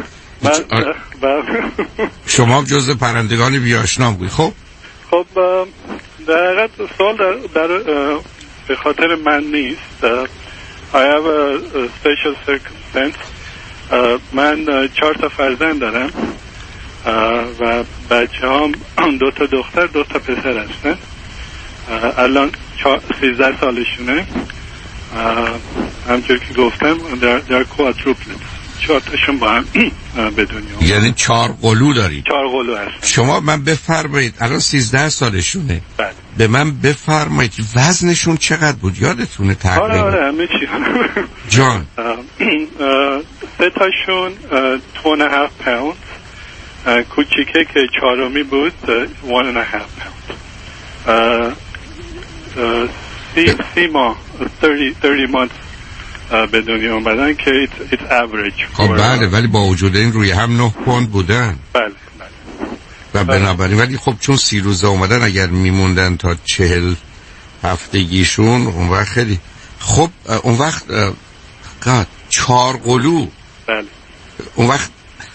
شما جزء پرندگان بی‌آشنا بودید. خب خب در حقیقت سوال در, در به خاطر من نیست. I have a, a special circumstance. من چهار تا فرزند دارم و بچه هم دو تا دختر دو تا پسر هستن. الان سیزده سالشونه. همچون که گفتم در, در کوادروپلت چهار تاشون با هم به دنیا. یعنی چهار قلو دارید؟ چهار قلو هست. شما من بفرمایید الان سیزده سالشونه. بله. به من بفرمایید وزنشون چقدر بود یادتونه تقریبا؟ آره آره همه چی. جان سه تاشون two and a half pounds. کوچیکه که چهارمی بود one and a half pounds. سی, سی ماه thirty, thirty months به دنیا اومدن که it's, it's average. خب بله ولی با وجود این روی هم نه پوند بودن. بله بله. و بنابراین ولی خب چون سی روزه اومدن اگر میموندن تا چهل هفتگیشون اون وقت خیلی خب اون وقت قد چهار قلو. بله. اون وقت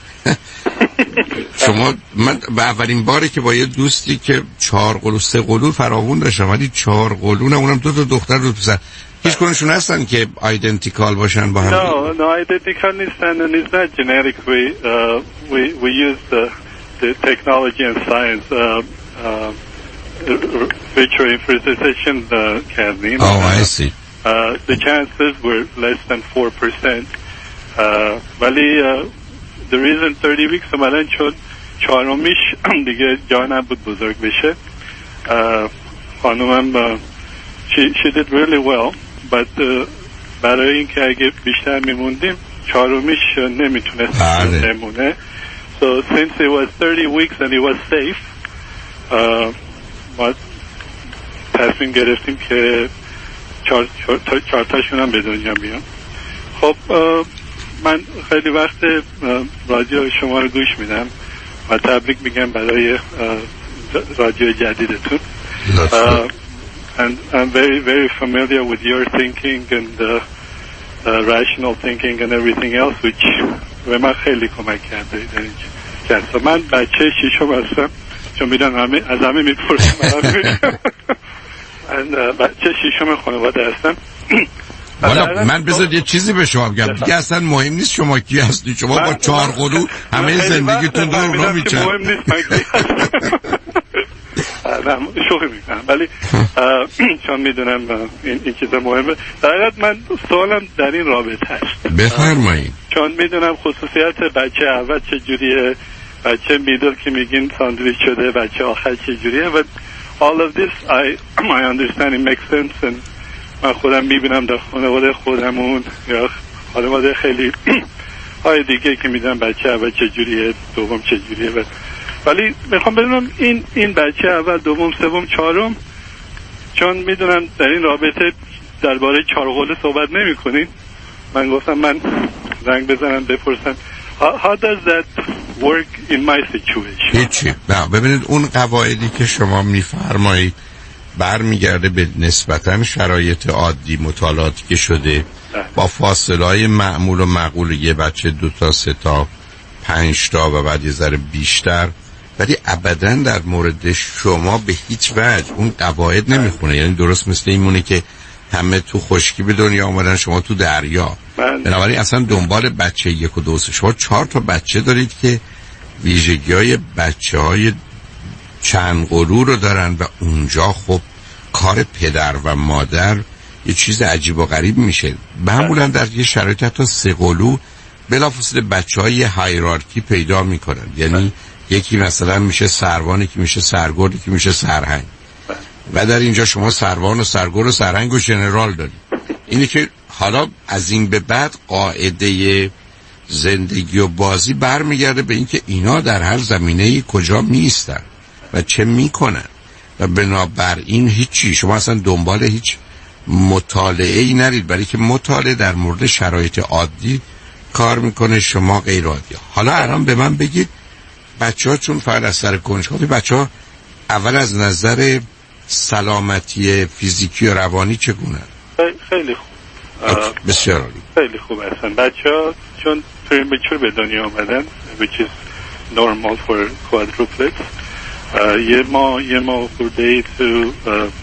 شما من به اولین باری که با یه دوستی که چهار قلو سه قلو فراوون داشتم ولی چهار قلو نه اونم دو تا دختر دو تا پسر هیچ کنشون هستن که آیدنتیکال باشن با هم؟ No, no identical نیستن and it's not genetic. We, uh, we, we use the, the technology and science uh, uh, virtual impersonation uh, کردیم. Oh, I see. Uh, the chances were less than four percent. Uh, ولی uh, the reason thirty weeks اومدن چون چهارمیش دیگه جا نبود بزرگ بشه. خانومم she, she did really well but uh, برای اینکه اگه بیشتر میموندیم چهارمیش نمیتونست بمونه. So since it was thirty weeks and it was safe uh, ما تصمیم گرفتیم که چهار, چهار, چهار تاشون هم به دنیا بیان. خب uh, من خیلی وقت رادیو شما رو گوش میدم و تبریک میگم برای رادیو جدیدتون. uh, and I'm very very familiar with your thinking and uh, uh, rational thinking and everything else which به من خیلی کمک کرده در اینجا. من بچه شیشم هستم چون میدن همه از همه میپرسم من بچه شیشم خانواده هستم. والا من بذار یه چیزی به شما بگم دیگه اصلا مهم نیست شما کی هستی. شما با چهار قلو همه زندگیتون دور رو میچن. مهم نیست من کی هستم. شوخی میکنم ولی چون میدونم این, این چیز مهمه. در حقیقت من سوالم در این رابطه هست. بفرمایید. چون میدونم خصوصیت بچه اول چجوریه، بچه میدل که میگین ساندویچ شده، بچه آخر چجوریه و all of this I I understand it makes sense and من خودم میبینم در خانواده خودمون یا خانواده خیلی های دیگه که میدونم بچه اول چجوریه، دوم چجوریه. ولی میخوام بدونم این این بچه اول، دوم، سوم، چهارم، چون میدونم در این رابطه درباره چهارقله صحبت نمی‌کنین، من گفتم من زنگ بزنم بپرسم how, how does that work in my situation. هیچی. نه ببینید اون قواعدی که شما میفرمایید برمیگرده به نسبتاً شرایط عادی مطالعاتی که شده با فاصله‌های معمول و معقول یه بچه دو تا سه تا پنج تا و بعد یه ذره بیشتر، ولی ابداً در مورد شما به هیچ وجه اون قواعد نمیخونه. یعنی درست مثل این مونه که همه تو خشکی به دنیا آمدن، شما تو دریا. بنابراین اصلا دنبال بچه یک و دو سه، شما چهار تا بچه دارید که ویژگی‌های بچه‌های چند قلو رو دارن و اونجا خب کار پدر و مادر یه چیز عجیب و غریب میشه. معمولاً در یه شرایط حتی سه قلو بلافاصله بچه‌های هایرارکی پیدا میکنن. یعنی یکی مثلا میشه سروان، یکی میشه سرگرد، یکی میشه سرهنگ و در اینجا شما سروان و سرگرد و سرهنگ و ژنرال دارید. اینی که حالا از این به بعد قاعده زندگی و بازی برمیگرده به اینکه اینا در هر زمینه‌ای کجا میستن و چه میکنن و بنابراین هیچی، شما اصلا دنبال هیچ مطالعه‌ای نرید، برای که مطالعه در مورد شرایط عادی کار میکنه، شما غیر عادی. حالا الان به من بگید بچه ها چون فقط از سر کنجکاوی، بچه ها اول از نظر سلامتی فیزیکی و روانی چگونه؟ خیلی خوب، بسیار عالی، خیلی خوب هستن بچه ها، چون پریمچور به دنیا آمدن which is normal for quadruplets. یه ما یه ما خورده ای تو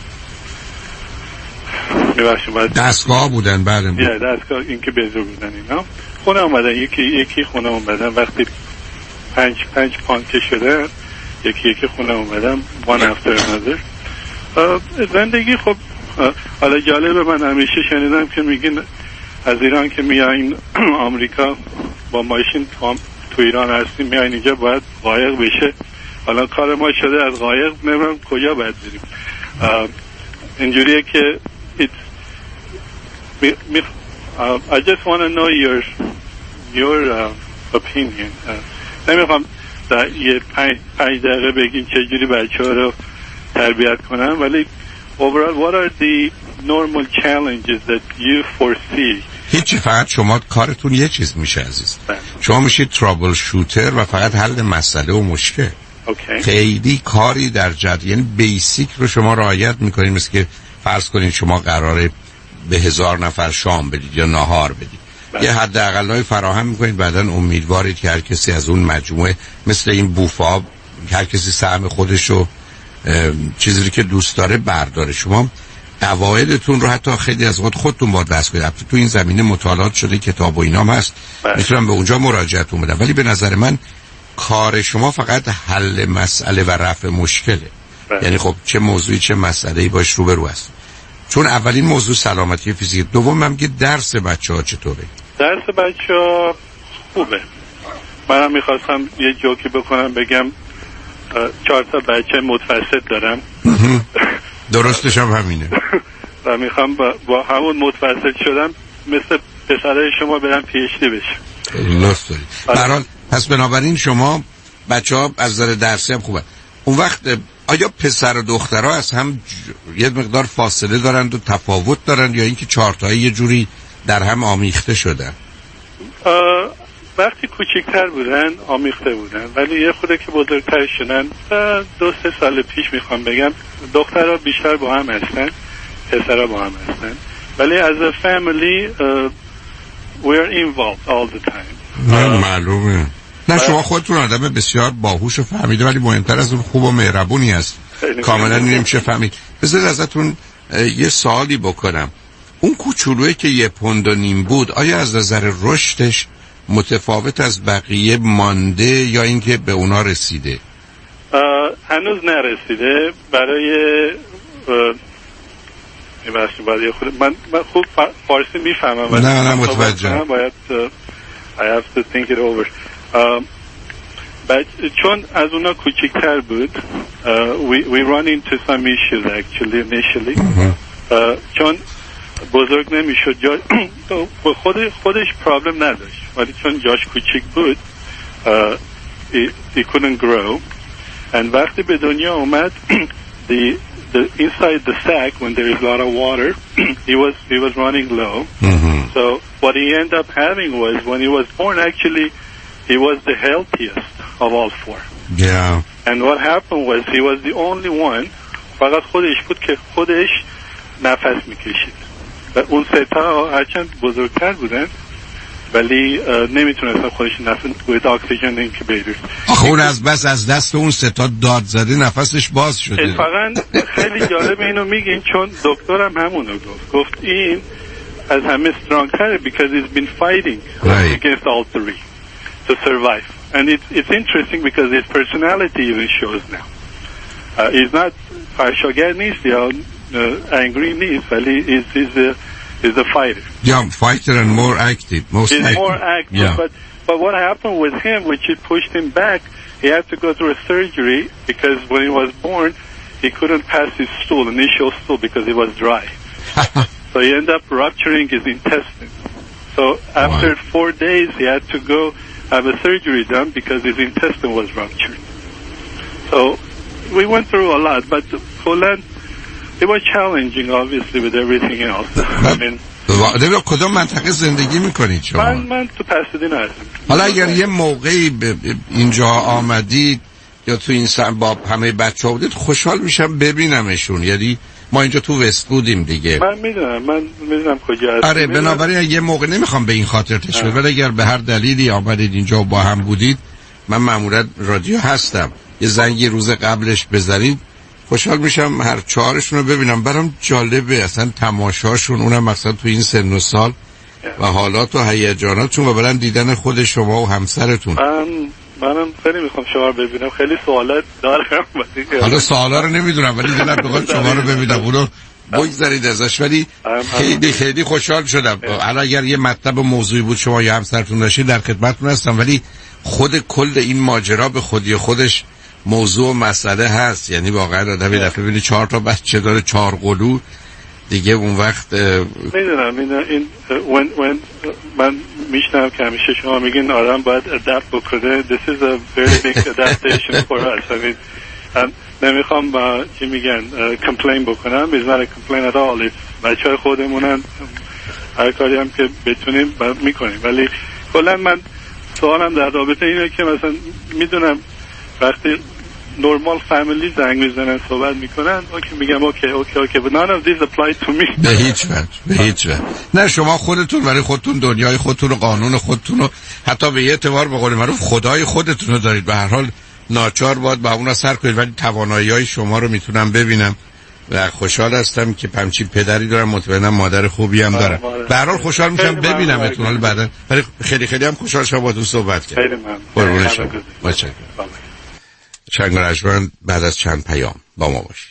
دستگاه بودن بعدم بود. یه دستگاه این که بزرگ بودن اینا خونه آمدن، یکی یکی خونه آمدن وقتی پنج پنج پانت که شده یکی یکی خونه آمدن one after another. زندگی خب حالا جالبه، من همیشه شنیدم که میگین از ایران که میایین آمریکا با ماشین تو ایران هستیم میایین اینجا باید قایق بشه. حالا کار ما شده از قایق نمیدونم کجا باید بریم. اینجوریه که می, می, uh, I just want to know your your uh, opinion. uh, نمیخوام در یه پنج, پنج دقیقه بگین چجوری بچه ها رو تربیت کنن، ولی overall what are the normal challenges that you foresee. هیچی، فقط شما کارتون یه چیز میشه عزیز، شما میشید ترابل شوتر و فقط حل مسئله و مشکل. okay. خیلی کاری در جد، یعنی بیسیک رو شما رعایت میکنید، مثل که فرض کنید شما قراره به هزار نفر شام بدید یا نهار بدید، بله. یه حداقلای فراهم میکنید، بعدن امیدوارید که هر کسی از اون مجموعه مثل این بوفا هر کسی سهم خودشو چیزی که دوست داره برداره. شما قواعدتون رو حتی خیلی از وقت خودتون باید وضع کنید. تو این زمینه مطالعات شده، کتاب و اینام هست، میتونم به اونجا مراجعهتون بدم، ولی به نظر من کار شما فقط حل مسئله و رفع مشکله. بله. یعنی خب چه موضوعی چه مسئله‌ای باش روبرو هست. چون اولین موضوع سلامتی فیزیکی، دوم هم که درس بچه‌ها چطوره؟ درس بچه‌ها خوبه. منم می‌خواستم یه جوکی بکنم بگم چهار تا بچه متوسط دارم. درستش هم همینه. و میخوام با, با همون متوسط شدم مثل پسرای شما برم پی اچ دی بشم. لطف دارید. برحال پس بنابراین شما بچه‌ها از نظر درسی هم خوبه. اون وقت آیا پسر و دخترها از هم ج... یه مقدار فاصله دارند و تفاوت دارند یا اینکه چهارتایی یه جوری در هم آمیخته شدن؟ وقتی کوچکتر بودن آمیخته بودن، ولی یه خوده که بزرگتر شدن دو سه سال پیش میخوام بگم دخترها بیشتر با هم هستن، پسرها با هم هستن، ولی as a family uh, we are involved all the time. نه معلومه. نه شما خودتون آدم بسیار باهوش و فهمیده، ولی مهمتر از اون خوب و مهربونی هست. کاملا نمیشه فهمید. بذارید ازتون یه سوالی بکنم. اون کوچولویی که یه پوند و نیم بود آیا از نظر رشدش متفاوت از بقیه مانده یا اینکه به اونا رسیده؟ هنوز نرسیده. برای میبرشیم باید خود من, من خوب فارسی میفهمم. نه نه متوجه. باید I have to think it over. بعد چون از اونا کوچکتر بود uh, we, we run into some issues actually initially uh, چون بزرگ نمیشد جا خود خودش پرابلم نداشت ولی چون جاش کوچیک بود uh, he, he couldn't grow and وقتی به دنیا اومد the, the inside the sac when there is a lot of water he was he was running low mm-hmm. so what he ended up having was when he was born actually he was the healthiest of all four. Yeah. And what happened was he was the only one فقط خودش بود که خودش نفس میکشید و اون سه تا هرچند بزرگتر بودن ولی نمیتونستن خودش نفس with oxygen incubators. آخه اون از بس از دست اون سه تا داد زده نفسش باز شده. اتفاقا خیلی جالب اینو میگین چون دکترم همونو گفت گفت این از همه strongتره because he's been fighting right. against all three to survive. And it's it's interesting because his personality even shows now. Uh, he's not خرشاگر نیست یا angry نیست ولی he's he's a he's a fighter. Yeah, fighter and more active. Most he's active. more active. Yeah. But but what happened with him, which it pushed him back, he had to go through a surgery because when he was born, he couldn't pass his stool, initial stool, because it was dry. So he ended up rupturing his intestines. So after wow. four days, he had to go have a surgery done because his intestine was ruptured. So we went through a lot, but Poland, it was challenging, obviously, with everything else. I mean, در کدام منطقه زندگی میکنید شما؟ من من تو پاسادینا هستم. حالا اگر یه موقعی اینجا آمدید یا تو این سن با همه بچه‌ها بودید خوشحال میشم ببینمشون. یعنی ما اینجا تو وست بودیم دیگه. من میدونم من میدونم کجا هست. آره بنابراین یه موقع نمیخوام به این خاطر تشویق ولی اگر به هر دلیلی آمدید اینجا و با هم بودید من معمولا رادیو هستم یه زنگی روز قبلش بزنید خوشحال میشم هر چهارشون رو ببینم. برام جالبه اصلا تماشاشون اونم مثلا تو این سن و سال و حالات و هیجاناتشون و بعدن دیدن خود شما و همسرتون. من منم خیلی میخوام شما رو ببینم خیلی سوالات دارم. حالا سوالا رو نمیدونم ولی دلم بخواد شما رو ببینم اونو بگذارید ازش. ولی خیلی خیلی خوشحال شدم. حالا اگر یه مطلب و موضوعی بود شما یا همسرتون داشتید در خدمتتون هستم ولی خود کل این ماجرا به خودی خودش موضوع و مسئله هست. یعنی واقعا آدم یه دفعه ببینی چهار تا بچه داره چهار قلو دیگه اون وقت میدونم این when when من میشنم که همیشه شما میگین آدم باید adapt بکنه. This is a very big adaptation for us. I mean um, نمیخوام با چی میگن complain بکنم. It's not a complaint at all. It's بچه های خودمونن هر کاری هم که بتونیم میکنیم. ولی کلا من سوالم در رابطه اینه که مثلا میدونم وقتی نورمال فامیلی زنگ میزنن صحبت میکنن اوکی میگم اوکی اوکی اوکی but none of these apply to me. به هیچ وجه به هیچ وجه نه. شما خودتون برای خودتون دنیای خودتون و قانون خودتون و حتی به یه اعتبار به قول معروف خدای خودتون رو دارید. به هر حال ناچار باید با اون سر کنید ولی توانایی‌های شما رو میتونم ببینم و خوشحال هستم که همچین پدری دارم. مطمئنم مادر خوبی هم دارم. به هر حال خوشحال میشم ببینمتون. حالا بعدا ولی خیلی خیلی هم خوشحال شدم با تو صحبت کردم. خیلی ممنون. قربون شما. متشکرم. چند رجمن بعد از چند پیام با ما باشید.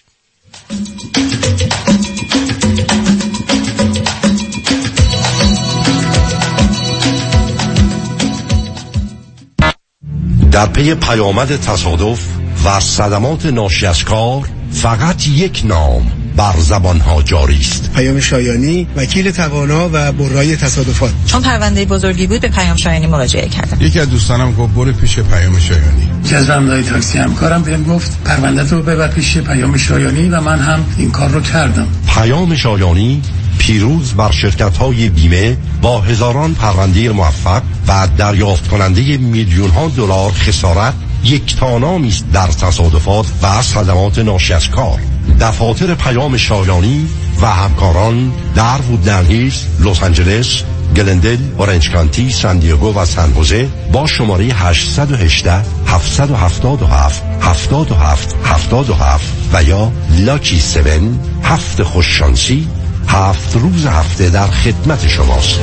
در پی پیامد تصادف و صدمات ناشی از کار فقط یک نام بر زبانها جاری است. پیام شایانی، وکیل توانا و برای تصادفات. چون پرونده بزرگی بود به پیام شایانی مراجعه کردم. یکی از دوستانم گفت برو پیش پیام شایانی. جزبم تاکسی همکارم بهم گفت پرونده رو ببر پیش پیام شایانی و من هم این کار رو کردم. پیام شایانی پیروز بر شرکت‌های بیمه با هزاران پرونده موفق و دریافت کننده میلیون‌ها دلار خسارت یک تانامی است در تصادفات و صدمات ناشی از کار. دفاتر پیام شایانی و همکاران در وودلند هیلز، لس آنجلس، گلندل، اورنج کانتی، سان دیگو و سن خوزه با شماره هشت یک هشت هفت هفت هفت هفت هفت هفت هفت و یا لاکی هفت هفت خوششانسی هفت روز هفته در خدمت شماست.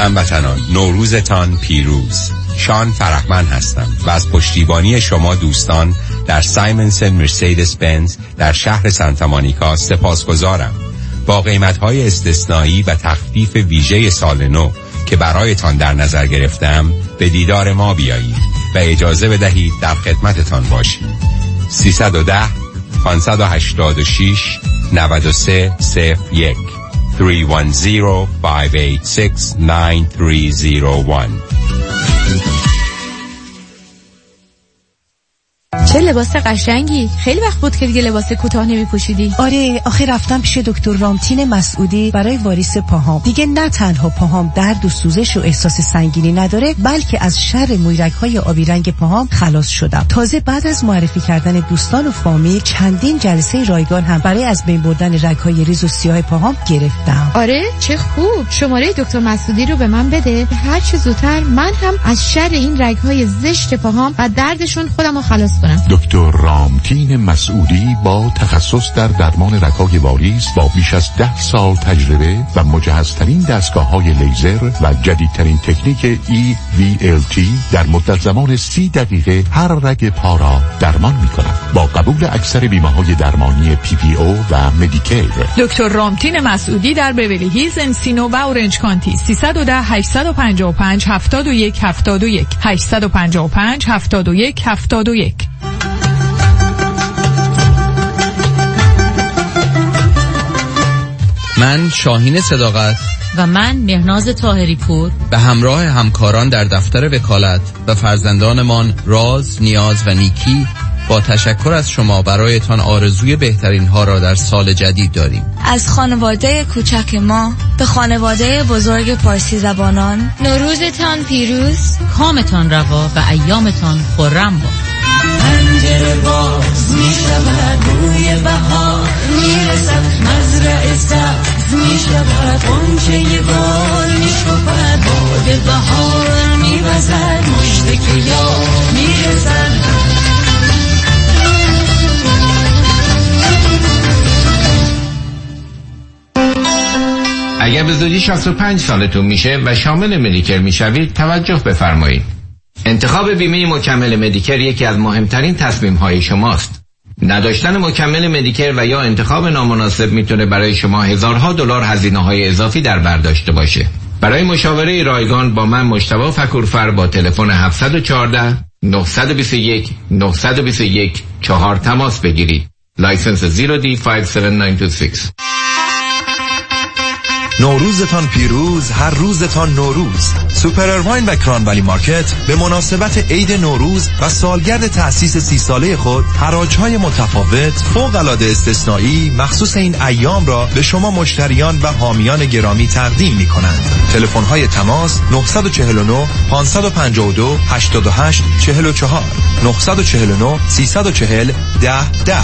هموطنان، نوروزتان پیروز. شان فرحمند هستم و از پشتیبانی شما دوستان در سایمنسن مرسیدس بنز در شهر سانتا مونیکا سپاسگزارم. با قیمت‌های استثنایی و تخفیف ویژه سال نو که برایتان در نظر گرفتم به دیدار ما بیایید و اجازه بدهید در خدمتتان باشیم. سیصد و ده پانصد و هشتاد و شش نود و سه صفر یک سه یک صفر پنج هشت شش نه سه صفر یک. چه لباس قشنگی. خیلی وقت بود که دیگه لباس کوتاه نمی‌پوشیدی. آره، آخه رفتم پیش دکتر رامتین مسعودی برای واریس پاهام. دیگه نه تنها پاهام درد و سوزش و احساس سنگینی نداره، بلکه از شر مویرگ‌های آبی رنگ پاهام خلاص شدم. تازه بعد از معرفی کردن دوستان و فامیل چندین جلسه رایگان هم برای از بین بردن رگ‌های ریز و سیاه پاهام گرفتم. آره، چه خوب. شماره دکتر مسعودی رو به من بده. هر چه زودتر من هم از شر این رگ‌های زشت پاهام و دردشون خودمو خلاص کنم. دکتر رامتین مسعودی با تخصص در درمان رگ‌های واریس با بیش از ده سال تجربه و مجهزترین دستگاه‌های لیزر و جدیدترین تکنیک ای وی ال تی در مدت زمان سی دقیقه هر رگ پا را درمان می‌کند. با قبول اکثر بیمه‌های درمانی پی پی او و مدیکیر. دکتر رامتین مسعودی در بیولی هیلز، انسینو و اورنج کانتی. سیصد و ده هشتصد و پنجاه و پنج هفتاد و یک هفتاد و یک هشتصد و پنجاه و پنج هفتاد و یک هفتاد و یک. من شاهین صداقت و من مهناز طاهری پور به همراه همکاران در دفتر وکالت و فرزندانمان راز، نیاز و نیکی با تشکر از شما برایتان آرزوی بهترین ها را در سال جدید داریم. از خانواده کوچک ما به خانواده بزرگ پارسی زبانان نوروزتان پیروز، کامتان روا و ایامتان خرم باد. پنجره باز می شود، بوی بهار می رسد، مزرعه سبز می شود، غنچه گل می شکفد، باد بهار می وزد، مشت گیاه می رسد. اگر به زودی شصت و پنج سالتون میشه و شامل مدیکر میشوید توجه بفرمایید. انتخاب بیمه مکمل مدیکر یکی از مهمترین تصمیم‌های شماست. نداشتن مکمل مدیکر و یا انتخاب نامناسب میتونه برای شما هزارها دلار هزینه‌های اضافی در بر داشته باشه. برای مشاوره رایگان با من مجتبی فکورفر با تلفن هفت یک چهار نه دو یک نه دو یک چهار تماس بگیرید. لایسنس زیرو دی پنج هفت نه دو شش. نوروزتان پیروز، هر روزتان نوروز. سوپر ارواین و کران ولی مارکت به مناسبت عید نوروز و سالگرد تأسیس سی ساله خود حراج‌های متفاوت فوق‌العاده استثنایی مخصوص این ایام را به شما مشتریان و حامیان گرامی تقدیم می‌کنند. تلفن‌های تماس نه چهار نه پنج پنج دو هشت هشت چهار چهار نه چهار نه سه چهار صفر ده ده.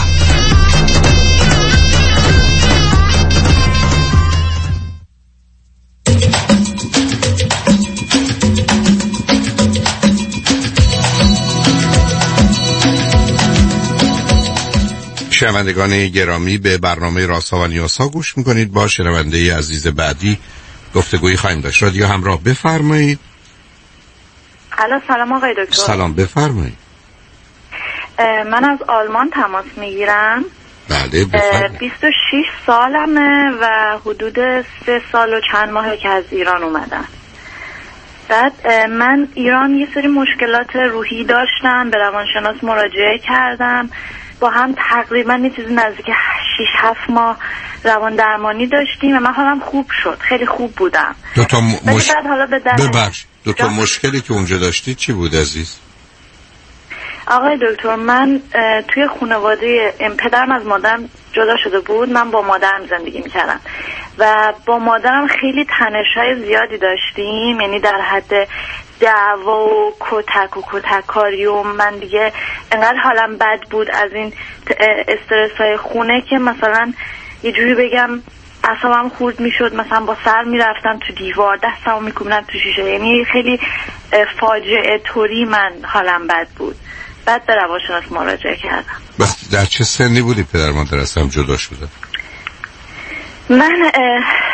شنوندگان گرامی، به برنامه رازها و نیازها گوش میکنید. با شنونده عزیز بعدی گفتگویی خواهیم داشت. رادیو همراه، بفرمایید. الو، سلام آقای دکتر. سلام، بفرمایید. من از آلمان تماس میگیرم. بله، بفرمایید. بیست و شش سالمه و حدود سه سال و چند ماهه که از ایران اومدم. بعد من ایران یه سری مشکلات روحی داشتم، به روانشناس مراجعه کردم، با هم تقریبا یه چیزی نزدیک شش هفت ماه روان درمانی داشتیم و من حالم خوب شد، خیلی خوب بودم. دو تا م... مش... حالا به ببخش دو تا مشکلی که اونجا داشتی چی بود عزیز؟ آقای دکتر، من توی خانواده پدرم از مادرم جدا شده بود، من با مادرم زندگی میکردم و با مادرم خیلی تنش‌های زیادی داشتیم، یعنی در حد دعوا و کتک و کتککاری و من دیگه انقدر حالم بد بود از این استرس‌های خونه که مثلا یه جوری بگم اعصابم خورد میشد، مثلا با سر میرفتم تو دیوار، دستمو میکوبیدم تو شیشه، یعنی خیلی فاجعه طوری من حالم بد بود. بعد به روانشناس مراجعه کردم. بس در چه سنی بودی پدر مادر از هم جدا شده؟ من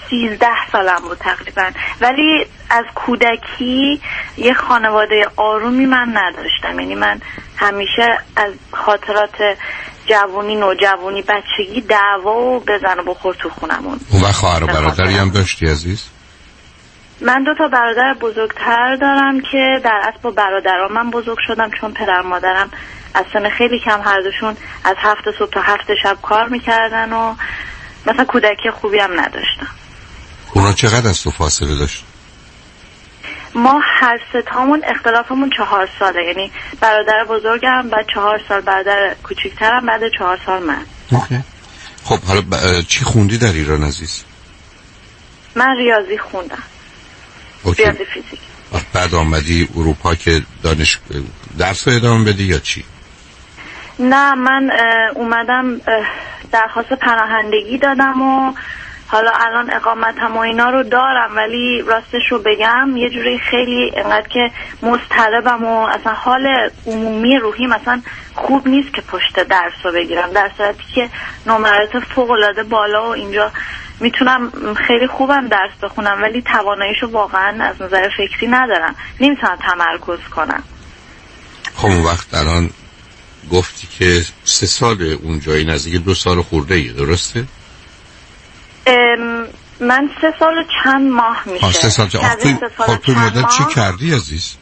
سیزده سالم بود تقریبا، ولی از کودکی یه خانواده آرومی من نداشتم. یعنی من همیشه از خاطرات جوونی، نوجوانی، بچگی دعوا و بزن و بخور تو خونمون. اون وقت خواهر و برادری هم داشتی عزیز؟ من دو تا برادر بزرگتر دارم که در اصل با برادرام من بزرگ شدم، چون پدر مادرم از سن خیلی کم هر دوشون از هفت صبح تا هفت شب کار میکردن و مثلا کودکی خوبی هم نداشتم. اونا چقدر از تو فاصله داشت؟ ما هر ستامون اختلافمون چهار ساله، یعنی برادر بزرگم بعد چهار سال، برادر کوچیکترم بعد چهار سال من. اوکی. خب حالا ب... چی خوندی در ایران عزیز؟ من ریاضی خوندم. اوکی. ریاضی فیزیک. بعد آمدی اروپا که دانش درس رو ادامه بدی یا چی؟ نه، من اومدم درخواست پناهندگی دادم و حالا الان اقامتم و اینا رو دارم، ولی راستش رو بگم یه جوری خیلی انقدر که مضطربم و اصلا حال عمومی روحی مثلا خوب نیست که پشت درس رو بگیرم، در صورتی که نمرات فوق‌العاده بالا و اینجا میتونم خیلی خوبم درس بخونم، ولی تواناییشو واقعا از نظر فکری ندارم، نمیتونم تمرکز کنم. خب اون وقت الان گفتی که سه سال اونجایی، نزدیک دو سال خورده ای، درسته؟ من سه سال و چند ماه میشه. آه سه سال چند ماه. توی, خب توی مدت چی کردی عزیز؟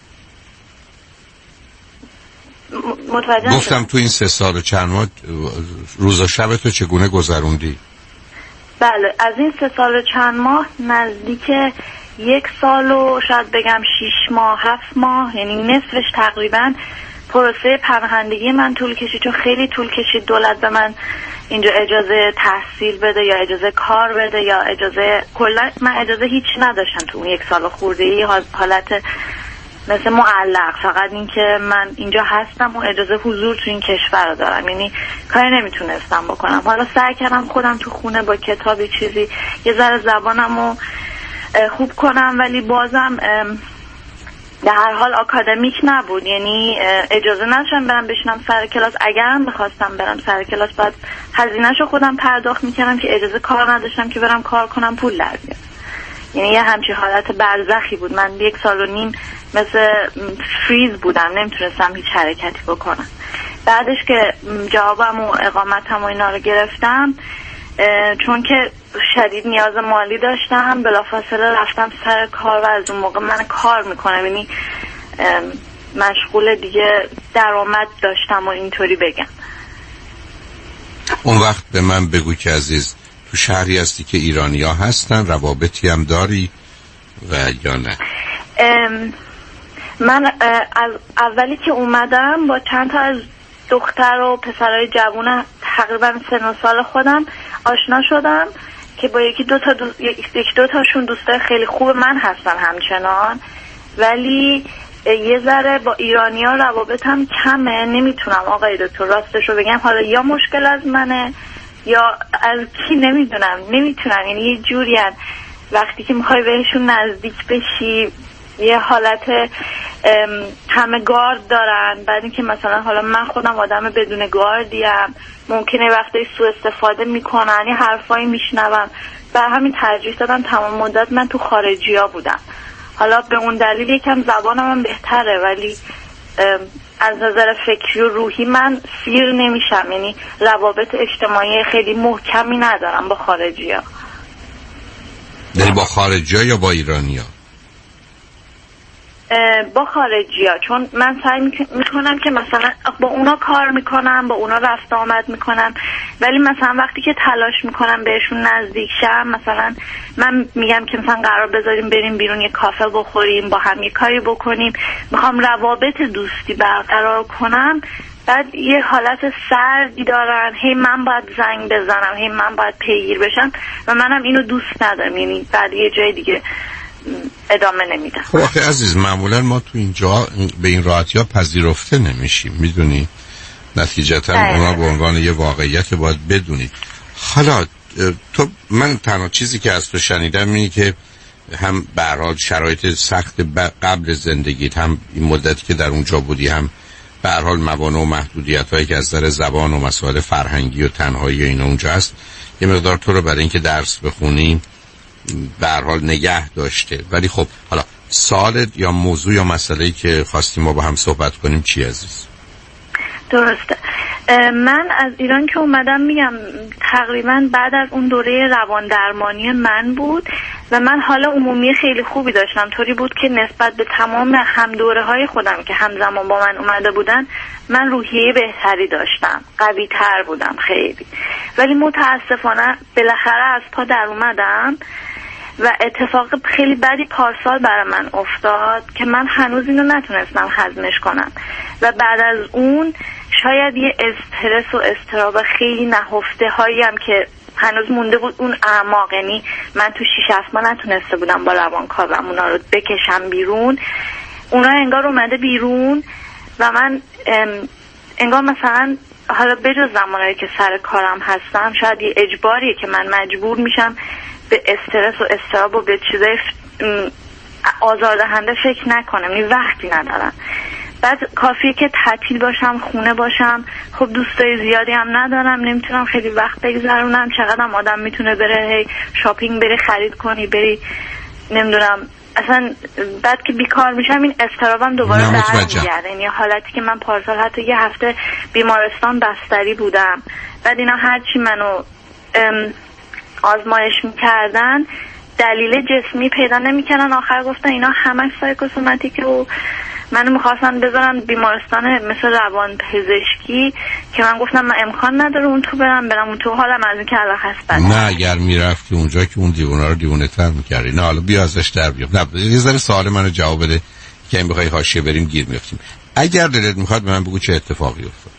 متوجه گفتم تو این سه سال و چند ماه روز و شب تو چگونه گذروندی؟ بله، از این سه سال و چند ماه نزدیک یک سال و شاید بگم شیش ماه هفت ماه، یعنی نصفش تقریبا پروسه پناهندگی من طول کشید، چون خیلی طول کشید دولت به من اینجا اجازه تحصیل بده یا اجازه کار بده یا اجازه کلا، من اجازه هیچ نداشتم تو اون یک سال خورده ای، حالت مثل معلق، فقط این که من اینجا هستم و اجازه حضور تو این کشور رو دارم، یعنی کاری نمیتونستم بکنم. حالا سعی کردم خودم تو خونه با کتابی چیزی یه ذره زبانم رو خوب کنم، ولی بازم در هر حال آکادمیک نبود، یعنی اجازه نداشتم برم بشینم سر کلاس. اگرم بخواستم برم سر کلاس بعد هزینه‌شو خودم پرداخت میکردم که اجازه کار نداشتم که برم کار کنم پول در بیارم. یعنی یه همچین حالت برزخی بود. من یک سال و نیم مثل فریز بودم، نمیتونستم هیچ حرکتی بکنم. بعدش که جوابم و اقامتم و اینا رو گرفتم، چون که شدید نیاز مالی داشتم، بلافاصله رفتم سر کار و از اون موقع من کار میکنم، یعنی مشغول دیگه درآمد داشتم و اینطوری بگم. اون وقت به من بگو که عزیز، تو شهری هستی که ایرانی‌ها هستن، روابطی هم داری و یا نه؟ من از اولی که اومدم با چند تا از دختر و پسرای جوون تقریبا سن و سال خودم آشنا شدم که با یکی دو تا دو... یکی دو تاشون دوستای خیلی خوب من هستن همچنان، ولی یه ذره با ایرانی‌ها روابطم کمه. نمیتونم آقای دکتر راستشو بگم، حالا یا مشکل از منه یا از کی نمیدونم، نمیتونم، یعنی یه جوری وقتی که میخوای بهشون نزدیک بشی یه حالت همه گارد دارن، بعد اینکه مثلا حالا من خودم آدم بدون گاردیم، ممکنه وقتی سوء استفاده میکنن، یه حرفایی میشنوم، بر همین ترجیح دادم تمام مدت من تو خارجی ها بودم. حالا به اون دلیل یکم زبانم هم بهتره، ولی از نظر فکری و روحی من سیر نمیشم، یعنی روابط اجتماعی خیلی محکمی ندارم با خارجی ها. یعنی با خارجی ها یا با ایرانی ها؟ با خارجی ها، چون من سعی میکنم که مثلا با اونا کار میکنم، با اونا رفت آمد میکنم، ولی مثلا وقتی که تلاش میکنم بهشون نزدیک شم، مثلا من میگم که مثلا قرار بذاریم بریم بیرون یه کافه بخوریم، با هم یه کاری بکنیم، میخوام روابط دوستی برقرار کنم، بعد یه حالت سردی دارن، هی من باید زنگ بزنم، هی من باید پیگیر بشم و منم اینو دوست ندارم، یعنی بعد یه جای دیگه ادامه نمیدم. خب آخه عزیز، معمولا ما تو اینجا به این راحتی ها پذیرفته نمیشیم، میدونی، نتیجتا اونا به عنوان یه واقعیت باید بدونید. حالا تو، من تنها چیزی که از تو شنیدم اینه که هم به هر حال شرایط سخت قبل زندگیت، هم این مدتی که در اونجا بودی، هم به هر حال موانع و محدودیت هایی که از نظر زبان و مسائل فرهنگی و تنهایی اینا اونجا هست، یه مقدار تو رو برای اینکه درس بخونی به هر حال نگه داشته. ولی خب حالا سوال یا موضوع یا مسئله‌ای که خواستیم ما با هم صحبت کنیم چی عزیز؟ درسته. من از ایران که اومدم میگم تقریبا بعد از اون دوره روان درمانی من بود و من حال عمومی خیلی خوبی داشتم، طوری بود که نسبت به تمام هم دوره های خودم که همزمان با من اومده بودن من روحیه بهتری داشتم، قوی تر بودم خیلی. ولی متاسفانه بالاخره از پا در اومدم و اتفاق خیلی بدی پارسال برای من افتاد که من هنوز اینو نتونستم هضمش کنم و بعد از اون شاید یه استرس و استراب خیلی نهفته هایی هم که هنوز مونده بود اون اعماق، یعنی من تو شیش هفت ماه نتونسته بودم با روانکاوم اونا رو بکشم بیرون، اونا انگار اومده بیرون و من انگار مثلا حالا بجز زمانهایی که سر کارم هستم شاید یه اجباریه که من مجبور میشم به استرس و استراب و به چیزای آزاردهنده فکر نکنم، یعنی وقتی ندارم. بعد کافیه که تعطیل باشم، خونه باشم، خب دوستای زیادی هم ندارم، نمیتونم خیلی وقت بگذرونم. چقدر هم آدم میتونه بره هی شاپینگ، بری خرید کنی، بری نمیدونم اصلا. بعد که بیکار میشم این استرابم دوباره برمیگرده، یعنی حالتی که من پارسال حتی یه هفته بیمارستان بستری بودم، بعد اینا هرچی منو آزمایش میکردن دلیل جسمی پیدا نمیکردن، آخر گفتن اینا همش سایکوسوماتیکه و منو میخواستن بذارن بیمارستان مثل روان پزشکی که من گفتم من امکان نداره اون تو برم برم اون تو، حالم از این که الان هست. نه اگر میرفتی اونجا که اون دیوونه رو دیوونه تر میکردی. نه حالا بیا ازش در بیام. نه یه ذره سوال منو جواب بده که این بخوای حاشیه بریم گیر میافتیم. اگر دلت میخواد به من بگو چه اتفاقی افتاد.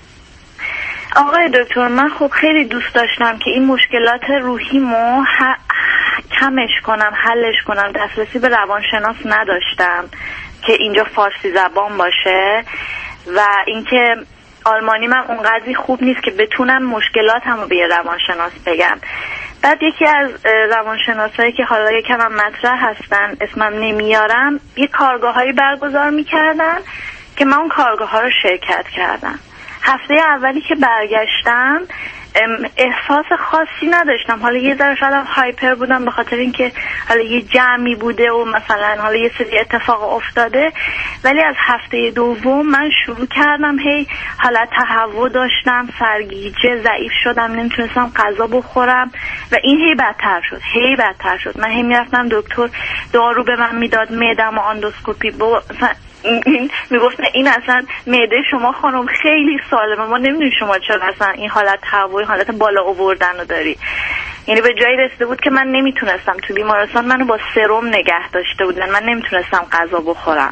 آقای دکتر من خب خیلی دوست داشتم که این مشکلات روحیمو ح... کمش کنم، حلش کنم. دسترسی به روانشناس نداشتم که اینجا فارسی زبان باشه و اینکه آلمانی من اونقدری خوب نیست که بتونم مشکلاتمو به روانشناس بگم. بعد یکی از روانشناسایی که حالا یکم هم مطرح هستن اسمم نمیارم یه کارگاهایی برگزار میکردن که من اون کارگاه ها رو شرکت کردم. هفته اولی که برگشتم احساس خاصی نداشتم، حالا یه ذره شاید هایپر بودم به خاطر اینکه حالا یه جمعی بوده و مثلا حالا یه سری اتفاق افتاده، ولی از هفته دوم من شروع کردم هی حالت تهوع داشتم، سرگیجه، ضعیف شدم، نمیتونستم غذا بخورم و این هی بدتر شد هی بدتر شد. من هی میرفتم دکتر دارو به من میداد، معده‌مو آندوسکوپی با این میگفت این اصلا معده شما خانم خیلی سالمه، ما نمیدونیم شما چرا اصلا این حالت تهوع، حالت بالا آوردن رو داری. یعنی به جایی رسیده بود که من نمیتونستم تو بیمارستان منو با سرم نگه داشته بودن، من نمیتونستم غذا بخورم.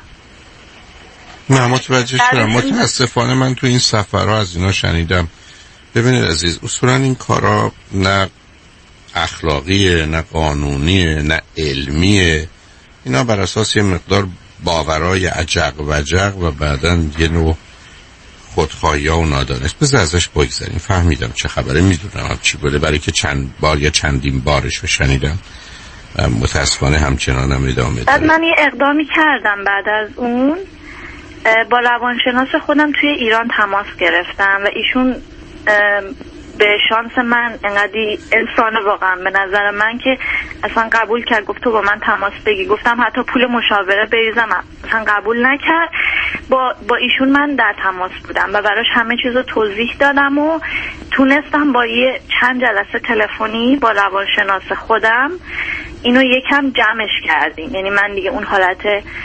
نه متوجه شدم. متاسفانه من تو این سفرها از اینا شنیدم. ببینید عزیز اصولا این کارا نه اخلاقیه نه قانونیه نه علمیه، اینا بر اساس یه مقدار باورای عجق و عجق و بعداً یه نوع خودخواهی ها و نادانست. بذار ازش بگذاریم. فهمیدم چه خبره، میدونم هم چی بوده، برای که چند بار یا چندین بارش رو شنیدم متاسفانه همچنانم ادامه داره. بعد من یه اقدامی کردم بعد از اون با روانشناس خودم توی ایران تماس گرفتم و ایشون به شانس من انقدی انسان واقعا به نظر من که اصلا قبول کرد، گفت تو با من تماس بگی. گفتم حتی پول مشاوره بریزم، اصلا قبول نکرد. با با ایشون من در تماس بودم و براش همه چیزو توضیح دادم و تونستم با یه چند جلسه تلفنی با روانشناس خودم اینو یکم جمعش کردیم. یعنی من دیگه اون حالت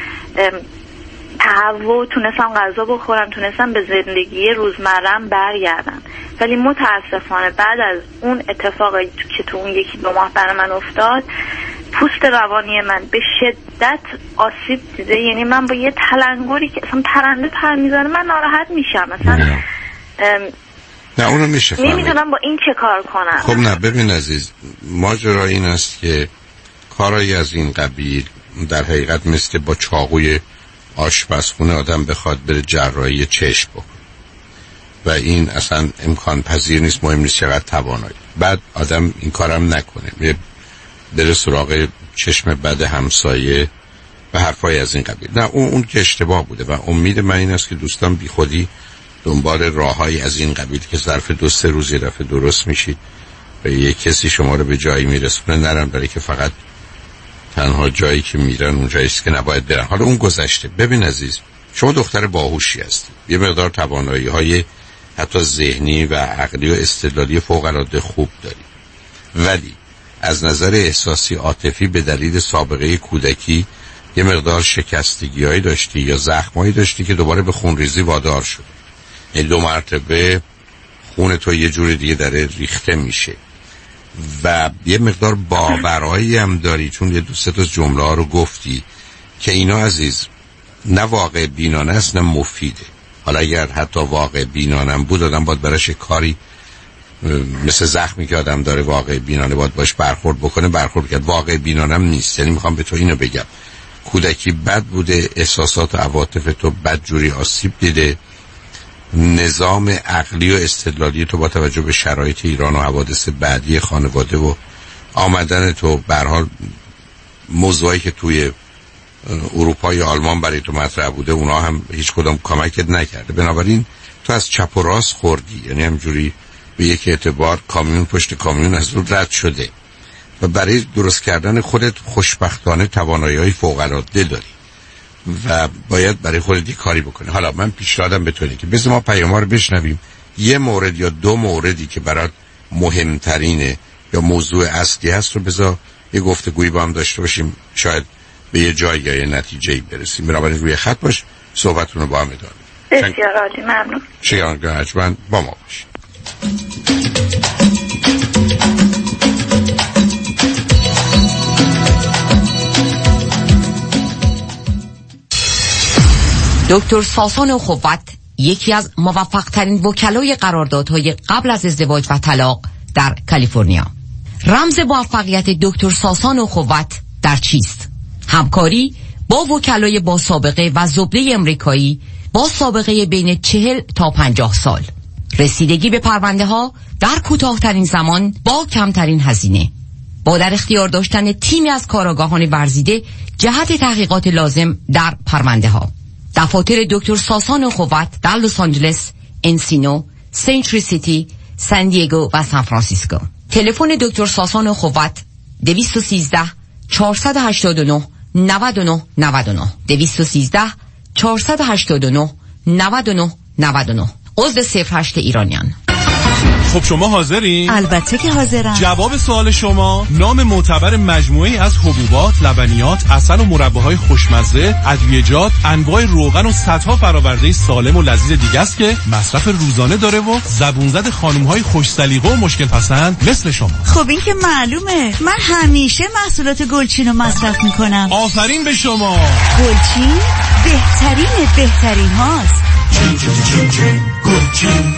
تهوع تونستم غذا بخورم، تونستم به زندگی روزمرم برگردم. ولی متاسفانه بعد از اون اتفاقی که تو اون یکی دو ماه برای من افتاد پوست روانی من به شدت آسیب دیده. یعنی من با یه تلنگری که اصلا پرنده پر میذاره من ناراحت میشم مثلا. نه اونو میشه فهمید. نمیدونم با این چه کار کنم. خب نه ببین عزیز ماجرا این است که کارایی از این قبیل در حقیقت مثل با چاقوی آشپزخونه آدم بخواد بره جراحی چشم بکنه و این اصلا امکان پذیر نیست، مهم نیست چقدر توانایی. بعد آدم این کارم نکنه، بره سراغ چشم بد همسایه و حرفای از این قبیل. نه اون اون که اشتباه بوده و امید من این است که دوستان بی خودی دنبال راههای از این قبیل که ظرف دو سه روز یه دفعه درست میشید به یک کسی شما رو به جایی میرسونه، نرم داره که فقط تنها جایی که میرن اونجایی است که نباید برن. حالا اون گذشته. ببین عزیز، شما دختر باهوشی هستی، یه مقدار توانایی های حتی ذهنی و عقلی و استدلالی فوق العاده خوب داری، ولی از نظر احساسی عاطفی به دلیل سابقه کودکی یه مقدار شکستگی‌هایی داشتی یا زخمایی داشتی که دوباره به خونریزی وادار شده. این دو مرتبه خون تو یه جور دیگه داره ریخته میشه و یه مقدار باورهایی هم داری، چون یه دوست تا جمله ها رو گفتی که اینا عزیز نه واقع بینانه است نه مفیده. حالا اگر حتی واقع بینانه بود آدم باید براش کاری مثل زخمی که آدم داره واقع بینانه باید باش برخورد بکنه برخورد کرد. واقع بینانه هم نیست. یعنی میخوام به تو اینو بگم، کودکی بد بوده، احساسات و عواطف تو بد جوری آسیب دیده، نظام عقلی و استدلالی تو با توجه به شرایط ایران و حوادث بعدی خانواده و آمدن تو به هر حال موضوعی که توی اروپا یا آلمان برای تو مطرح بوده اونا هم هیچ کدام کمکت نکرده. بنابراین تو از چپ و راست خوردی، یعنی همجوری به یک اعتبار کامیون پشت کامیون از رو رد شده و برای درست کردن خودت خوشبختانه توانایی‌های فوق‌العاده داری و باید برای خودت یه کاری بکنی. حالا من پیشنهادم به تو اینه که بذار ما پیام‌ها رو بشنویم، یه مورد یا دو موردی که برات مهمترینه یا موضوع اصلی هست رو بذار یه گفتگویی با هم داشته باشیم، شاید به یه جایی یا یه نتیجه‌ای برسیم. بنابراین روی خط باش، صحبتتون رو با هم ادامه. بسیار عالی، ممنون. شنگاه حتما با ما باش. دکتر ساسان خوت یکی از موفق ترین وکلای قراردادهای قبل از ازدواج و طلاق در کالیفرنیا. رمز موفقیت دکتر ساسان خوت در چیست؟ همکاری با وکلای با سابقه و زبده امریکایی با سابقه بین چهل تا پنجاه سال، رسیدگی به پرونده ها در کوتاه‌ترین زمان با کمترین هزینه، با در اختیار داشتن تیمی از کارآگاهان ورزیده جهت تحقیقات لازم در پرونده ها. دفاتر دکتر ساسان خوت در لس آنجلس، انسینو، سنچری سیتی، سان دیگو و سان فرانسیسکو. تلفن دکتر ساسان خوت دویست و سیزده چهارصد و هشتاد و نه نود و نه نود و نه دویست و سیزده چهارصد و هشتاد و نه نود و نه نود و نه. عضو صفر هشت ایرانیان. خب شما حاضرین؟ البته که حاضرم. جواب سوال شما: نام معتبر مجموعه‌ای از حبوبات، لبنیات، عسل و مرباهای خوشمزه، ادویه‌جات، انواع روغن و صدها فرآورده سالم و لذیذ دیگه است که مصرف روزانه داره و زبون زد خانم‌های خوش سلیقه و مشکل پسند مثل شما. خب این که معلومه، من همیشه محصولات گلچین رو مصرف میکنم. آفرین به شما. گلچین بهترین بهترین هاست. چین چین چین چین گلچین.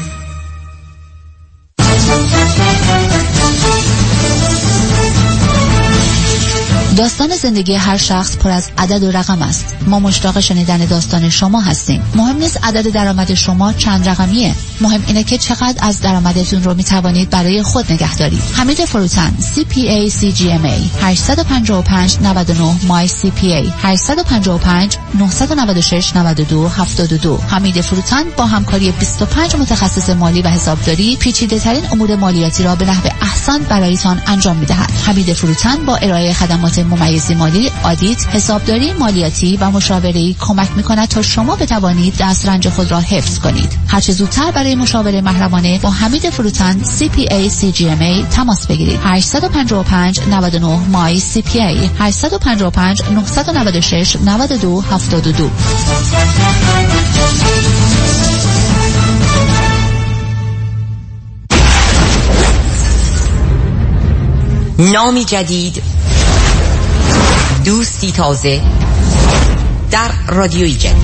داستان زندگی هر شخص پر از عدد و رقم است. ما مشتاق شنیدن داستان شما هستیم. مهم نیست عدد درآمد شما چند رقمیه، مهم اینه که چقدر از درآمدتون رو میتوانید برای خود نگه دارید. حمید فروتن، سی پی ای سی جی ام ای، هشت پنج پنج نه نه مای سی پی ای، هشت پنج پنج نه نه شش نه دو هفت دو. حمید فروتن با همکاری بیست و پنج متخصص مالی و حسابداری پیچیده ترین امور مالیاتی را به نحو احسن برایتان انجام میدهد. حمید فروتن با ارائه خدمات ممیزی مالی، آدیت، حسابداری مالیاتی و مشاوره‌ای کمک می‌کند تا شما بتوانید دسترنج خود را حفظ کنید. هر چه زودتر برای مشاوره محرمانه با حمید فروتن سی پی ای سی جی ام ای تماس بگیرید. هشت پنج پنج نه نه مای سی پی ای، هشت پنج پنج نه نه شش نه دو هفت دو. نامی جدید، دوستی تازه در رادیوی جدید.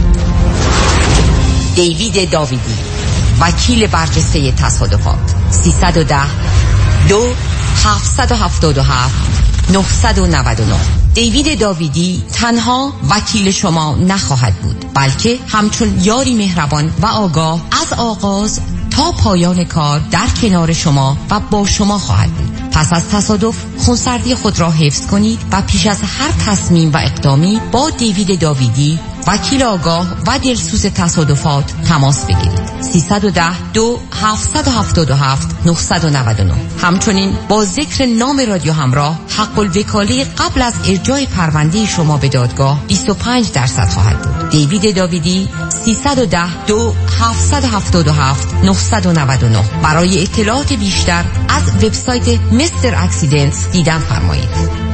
دیوید داویدی، وکیل برجسته تصادفات. سیصد و ده دو هفتصد و هفتاد و هفت نهصد و نود و نه. دیوید داویدی تنها وکیل شما نخواهد بود، بلکه همچون یاری مهربان و آگاه از آغاز تا پایان کار در کنار شما و با شما خواهد بود. پس از تصادف خونسردی خود را حفظ کنید و پیش از هر تصمیم و اقدامی با دیوید داویدی وکیل آگاه و دلسوز تصادفات تماس بگیرید. سیصد و ده دو هفتصد و هفتاد و هفت نهصد و نود و نه. همچنین با ذکر نام رادیو همراه حق الوکاله قبل از ارجاع پرونده شما به دادگاه بیست و پنج درصد خواهد بود. دیوید داویدی سیصد و ده دو هفتصد و هفتاد و هفت نهصد و نود و نه. برای اطلاعات بیشتر از وبسایت مستر اکسیدنتس دیدن فرمایید.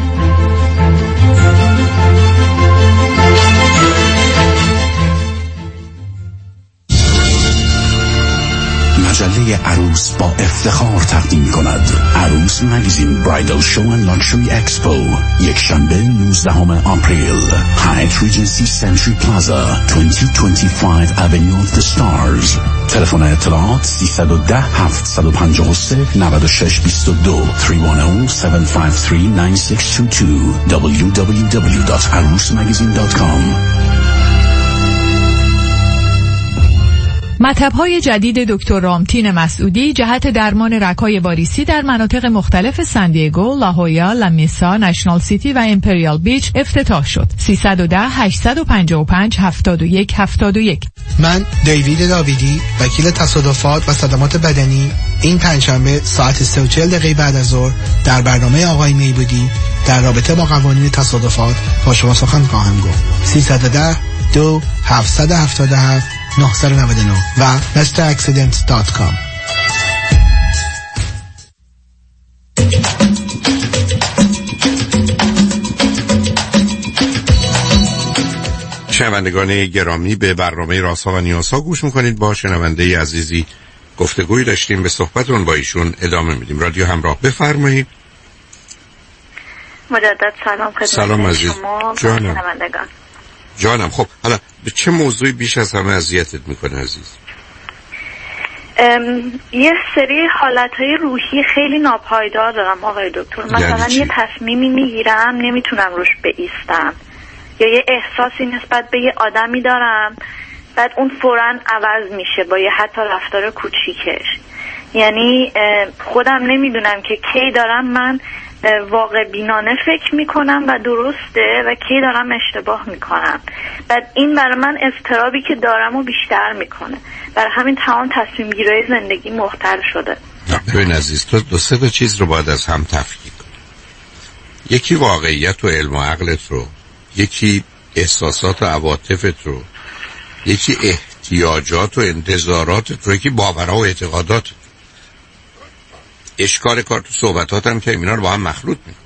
مجله عروس با افتخار تقدیم کند عروس مگزین برایدل شو و لاکچری اکسپو، یک شنبه نوزدهم آپریل، هایت ریجنسی سنتری پلازا، دویست و بیست و پنج Avenue of the Stars. تلفن اطلاعات سیصد و ده هفتصد و پنجاه و سه نود و شش بیست و دو سه یک صفر هفت پنج سه نه شش دو دو دبلیو دبلیو دبلیو دات عروس مگزین دات کام. مطب‌های جدید دکتر رامتین مسعودی جهت درمان رگ‌های واریسی در مناطق مختلف ساندیگو، لاهویا، لامیسا، نشنال سیتی و امپریال بیچ افتتاح شد. سیصد و ده هشتصد و پنجاه و پنج هفتاد و یک هفتاد و یک. من دیوید داویدی، وکیل تصادفات و صدمات بدنی، این پنجشنبه ساعت سه و چهل دقیقه بعد از ظهر در برنامه آقای میبودی در رابطه با قوانین تصادفات با شما سخن خواهم گفت. سیصد و ده دو هفتصد و هفتاد و هفت نهصد و نود و نه و مستر اکسیدنتس دات کام. شنوندگان گرامی، به برنامه رازها و نیازها گوش میکنید. با شنونده عزیزی گفتگوی داشتیم، به صحبتون با ایشون ادامه میدیم. رادیو همراه، بفرمایید. مجدد سلام خدمت سلام عزیز. شما جانم. شنوندگان. جانم. خب حالا به چه موضوعی بیش از همه اذیتت میکنه عزیز؟ یه سری حالتهای روحی خیلی ناپایدار دارم آقای دکتر. مثلا یعنی یه تصمیمی میگیرم نمیتونم روش بایستم، یا یه احساسی نسبت به یه آدمی دارم بعد اون فوراً عوض میشه با یه حتی رفتار کوچیکش. یعنی خودم نمیدونم که کی دارم من واقع بینانه فکر میکنم و درسته و کی دارم اشتباه میکنم. بعد این برای من اضطرابی که دارم و بیشتر میکنه. برای همین تمام تصمیم گیری زندگی مختل شده. ببین عزیز، تو دو سه تا چیز رو باید از هم تفکیک کنی. یکی واقعیت و علم و عقلت رو، یکی احساسات و عواطفت رو، یکی احتیاجات و انتظاراتت رو، یکی باورها و اعتقاداتت. اشکال کار تو صحبتاتم که اینا رو با هم مخلوط میکنه.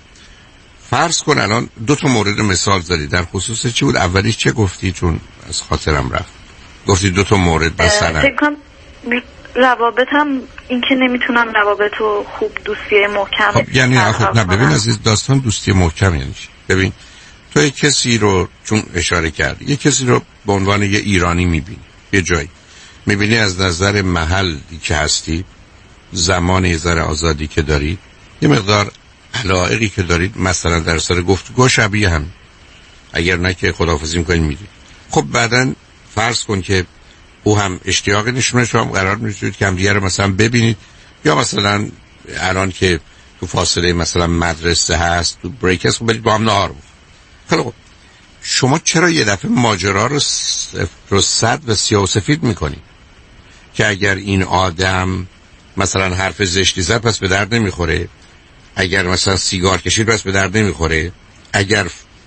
فرض کن الان دو تا مورد مثال زدی، در خصوص چی بود؟ اولیش چه گفتی؟ چون از خاطرم رفت. گفتی دو تا مورد مثلا فکر کنم روابطم، این که نمیتونم روابطو خوب دوستی محکم. خب یعنی خب نه ببین عزیز، داستان دوستی محکم یعنی چی؟ ببین تو یک کسی رو، چون اشاره کردی، یک کسی رو به عنوان یه ایرانی میبینی، یه جایی میبینی از نظر محلی که هستی، زمان یه ذره آزادی که دارید، یه مقدار علایقی که دارید، مثلا در سر گفتگو شبیه هم، اگر نه که خداحافظی میکنید میرید. خب بعدن فرض کن که او هم اشتیاقی نشونه، شما هم قرار میشید که هم دیگه رو مثلا ببینید، یا مثلا الان که تو فاصله مثلا مدرسه هست، تو بریک هست، برید با هم نهار بخورید. خیلی خب شما چرا یه دفعه ماجرا رو رو صد و سیاه و سفید میکنید که اگر این آدم مثلا حرف زشتی زد پس به درد نمیخوره، اگر مثلا سیگار کشید پس به درد نمیخوره، اگر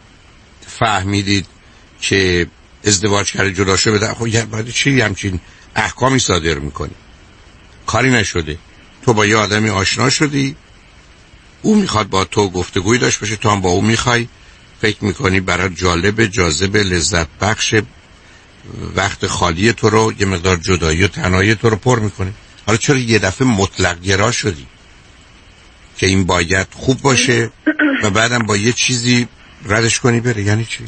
فهمیدید که ازدواج کرده جدا شده بده، خب یعنی باید چی همچین احکامی صادر میکنی؟ کاری نشده، تو با یه آدمی آشنا شدی، او میخواد با تو گفتگوی داشت باشه، تو هم با او میخوای، فکر میکنی برای جالب، جاذب، لذت بخش، وقت خالی تو رو، یه مقدار جدایی و تنهایی تو رو پر میکنه. حالا چرا یه دفعه مطلق گرا شدی که این باید خوب باشه و بعدم با یه چیزی ردش کنی بره؟ یعنی چی؟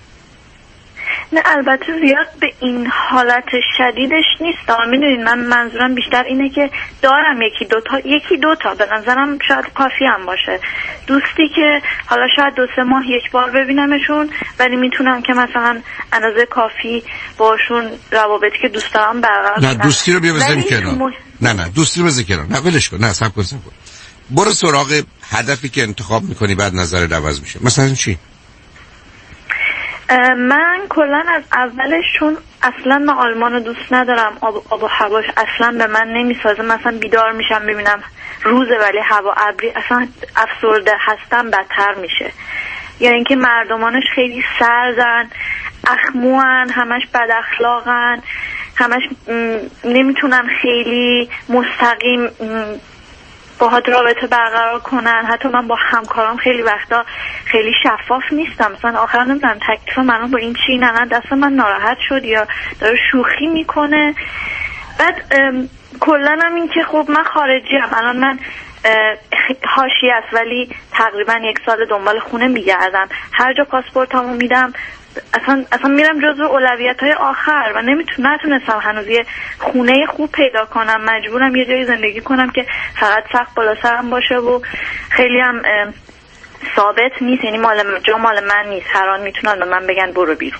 نه البته زیاد به این حالت شدیدش نیست. میدونید من منظورم بیشتر اینه که دارم یکی دوتا یکی دوتا به نظرم شاید کافی هم باشه دوستی که حالا شاید دو سه ماه یک بار ببینمشون، ولی میتونم که مثلا اندازه کافی باشون روابطی که دوست دارم برقرار کنم. نه دوستی رو بیا بزنیم کنار. م... نه نه دوستی رو بزنیم کنار. نه ولش کن. نه صبر کن صبر کن. برو سراغ هدفی که انتخاب میکنی، بعد نظرت عوض میشه. مثلا چی؟ من کلا از اولشون اصلا من آلمان رو دوست ندارم. آب, آب و هواش اصلا به من نمیسازه. مثلا بیدار میشم ببینم روزه ولی هوا ابری، اصلا افسرده هستم بدتر میشه. یا اینکه مردمانش خیلی سردن، اخموان، همش بد اخلاقن، همش نمیتونن خیلی مستقیم باهات رابطه برقرار کنن. حتی من با همکارام خیلی وقتا خیلی شفاف نیستم. مثلا آخر نمیدونم تکلیف منو با این چی، نه دست من ناراحت شد یا داره شوخی میکنه. بعد کلا هم این که خب من خارجی هم، الان من حاشیه است ولی تقریبا یک سال دنبال خونه میگردم. هر جا پاسپورتامو میدم اصلا اصلا میرم جزو اولویت‌های آخر و نمیتونم نتونستم هنوز یه خونه خوب پیدا کنم. مجبورم یه جایی زندگی کنم که فقط سقف بالا سرم باشه و خیلی هم ثابت نیست، یعنی مال جا مال من نیست. هر آن میتونن به من بگن برو بیرون.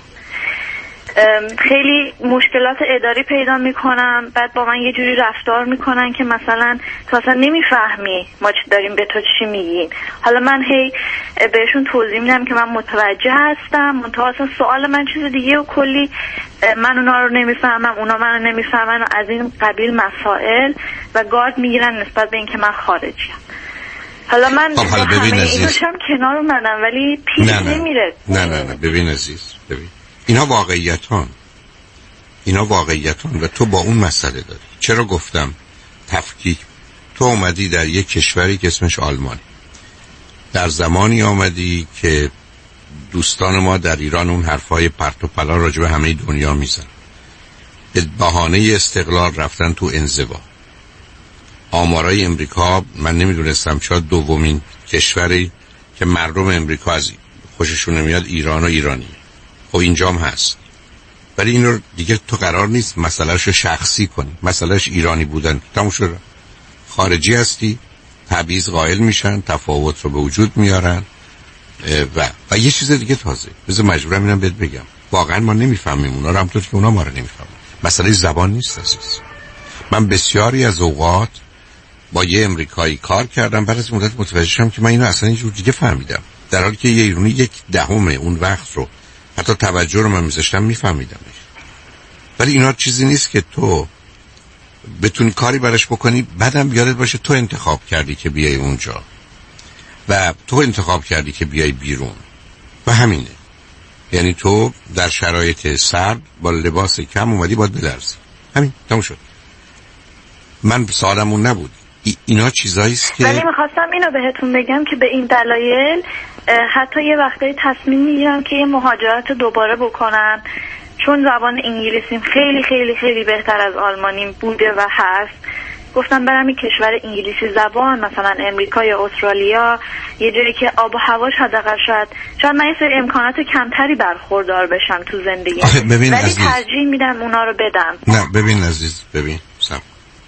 خیلی مشکلات اداری پیدا میکنم. بعد با من یه جوری رفتار میکنن که مثلا تو اصلا نمیفهمی ما چی داریم به تو چی میگیم. حالا من هی بهشون توضیح میدم که من متوجه هستم، منتها اصلا سوال من چیز دیگه و کلی من اونا رو نمیفهمم، اونا من رو نمیفهمن و از این قبیل مسائل و گارد میگیرن نسبت به اینکه من خارجیم. حالا من خب حالا ببین عزیز کنار اومدم ولی پیش نه نه. نمیره. نه نه نه ببین عزیز، ببین اینا واقعیتان، اینا واقعیتان و تو با اون مسئله داری. چرا گفتم تفکیک؟ تو اومدی در یک کشوری که اسمش آلمانی، در زمانی آمدی که دوستان ما در ایران اون حرفای پرت و پلا راجع به همه دنیا میزن، به بهانه استقلال رفتن تو انزوا. آمارای امریکا من نمیدونستم شاید دومین کشوری که مردم امریکا از خوششون نمیاد ایران و ایرانی. خب اینجام هست، ولی این رو دیگه تو قرار نیست مسئلهشو شخصی کنی. مسئلهش ایرانی بودن تموم شد. خارجی هستی تبعیض قائل میشن، تفاوت رو به وجود میارن و و یه چیز دیگه تازه بذار مجبورم اینم بهت بگم، واقعا ما نمیفهمیم اونا رو همونطور که اونا ما رو نمیفهمن. مسئله زبان نیست عزیز. من بسیاری از اوقات با یه امریکایی کار کردم، بعد از مدت متوجه شدم که من اینو اصلا یه جور دیگه فهمیدم، در حالی که یه ایرانی یک دهم اون وقت رو حتی توجه رو من میذاشتم میفهمیدمش. ولی اینا چیزی نیست که تو بتونی کاری براش بکنی بعدم یادت باشه تو انتخاب کردی که بیای اونجا و تو انتخاب کردی که بیای بیرون و همینه. یعنی تو در شرایط سرد با لباس کم اومدی باید بلرزی، همین تموم شد. من سوالم اون نبود. ای اینا چیزاییست که ولی میخواستم اینو بهتون بگم که به این دلایل حتی یه وقتایی تصمیم میگیرم که یه مهاجرت دوباره بکنم، چون زبان انگلیسیم خیلی خیلی خیلی بهتر از آلمانیم بوده و هست. گفتم برم این کشور انگلیسی زبان، مثلا امریکا یا استرالیا، یه جایی که آب و هواش حداقل شاید شاید من یه سری امکانات کمتری برخوردار بشم تو زندگی. ولی عزیز. ترجیح میدم اونا رو بدم. نه ببین عزیز، ببین سم.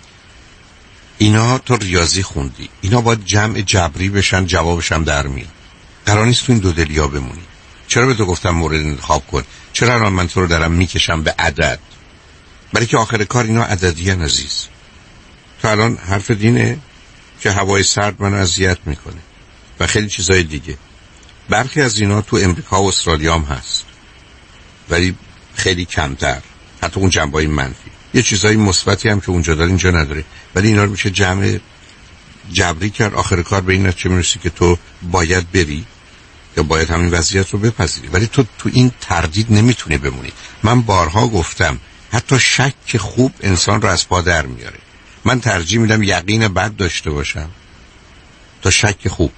اینا تو ریاضی خوندی، اینا باید جمع جبری بشن، جوابش هم در میاد. قرار نیست تو این دو دلیا بمونی. چرا به تو گفتم مورد انتخاب کن؟ چرا الان من تو رو دارم میکشم به عدد؟ برای که آخر کار اینا عددی ان عزیز. تو الان حرف دینه که هوای سرد منو اذیت میکنه و خیلی چیزای دیگه. برخی از اینا تو امریکا و استرالیا هم هست ولی خیلی کمتر، حتی اون جنبه‌های منفی. یه چیزای مثبتی هم که اونجا داره اینجا نداره، ولی اینا رو میشه جمع جبری کرد. آخر کار به این نتیجه میرسی که تو باید بری یا باید همین وضعیت رو بپذیری، ولی تو تو این تردید نمیتونی بمونی. من بارها گفتم حتی شک خوب انسان رو از پا در میاره. من ترجیح میدم یقین بد داشته باشم تا شک خوب.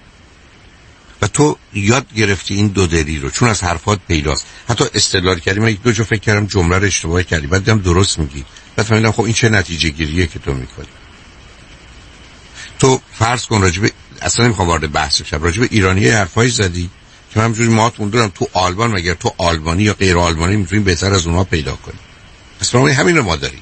و تو یاد گرفتی این دو دلی رو چون از حرفات پیداست. حتی استدلال کردی، من یک دو جا فکر کردم جمله رو اشتباه کردی، بعد دیدم درست میگی، بعد فهمیدم خب این چه نتیجه گیریه که تو میکنی. تو فرض کن راجب، اصلا نمیخوام وارد بحث بشم، راجب ایرانی حرفایی زدی که من همجوری مات موندم تو آلمان، مگر تو آلمانی یا غیر آلمانی میتونی بهتر از اونها پیدا کنی؟ اصلا همین رو ما داریم.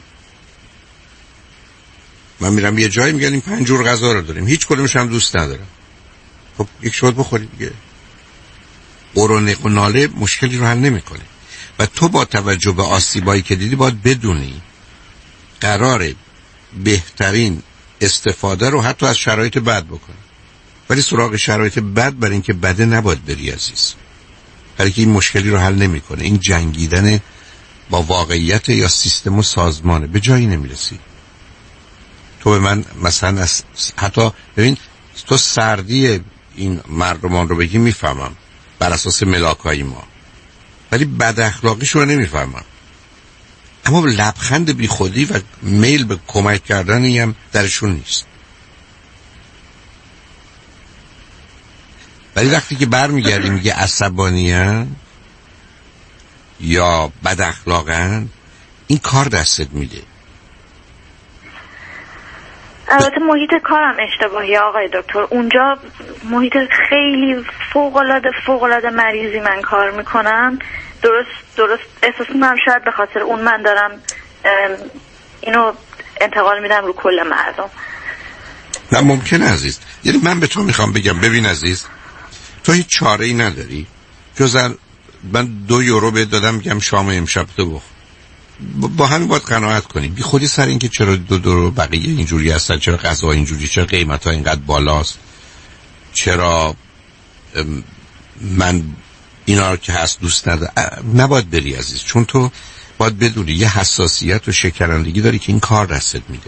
من میرم یه جایی میگن این پنج جور غذا رو داریم، هیچ کدومش هم دوست ندارم. خب یک شوت بخوری دیگه. قرونق و ناله مشکلی رو حل نمیکنه. و تو با توجه به آسیبایی که دیدی باید بدونی قراره بهترین استفاده رو حتی از شرایط بد بکنی، ولی سراغ شرایط بد برای اینکه بده نباید بری عزیز. برای که این مشکلی رو حل نمیکنه. این جنگیدن با واقعیت یا سیستم و سازمانه، به جایی نمیرسی. تو به من مثلا از حتی ببین تو سردی این مردمان رو بگی میفهمم بر اساس ملاکای ما، ولی بد اخلاقیش رو نمیفهمم. اما لبخند بی خودی و میل به کمک کردنی هم درشون نیست. ولی وقتی که برمیگردی میگه عصبانی‌ان یا بد اخلاقن، این کار دستت میده. البته محیط کارم اشتباهی آقای دکتر. اونجا محیط خیلی فوق‌العاده فوق‌العاده مریضی من کار میکنم. درست درست احساس میکنم شاید به خاطر اون من دارم اینو انتقال میدم رو کل مردم. نه ممکنه عزیز. یعنی من به تو میخوام بگم ببین عزیز، تو هیچ چاره ای نداری جز من دو یورو بهت دادم میگم شام امشب تو بخور. با همین باید قناعت کنیم. بی خودی سر این که چرا دو دو بقیه اینجوری هستن، چرا غذا اینجوری، چرا قیمت ها اینقدر بالاست، چرا من اینا رو که هست دوست ندارم. نباید بری عزیز، چون تو باید بدونی یه حساسیت و شکرندگی داری که این کار دستت میده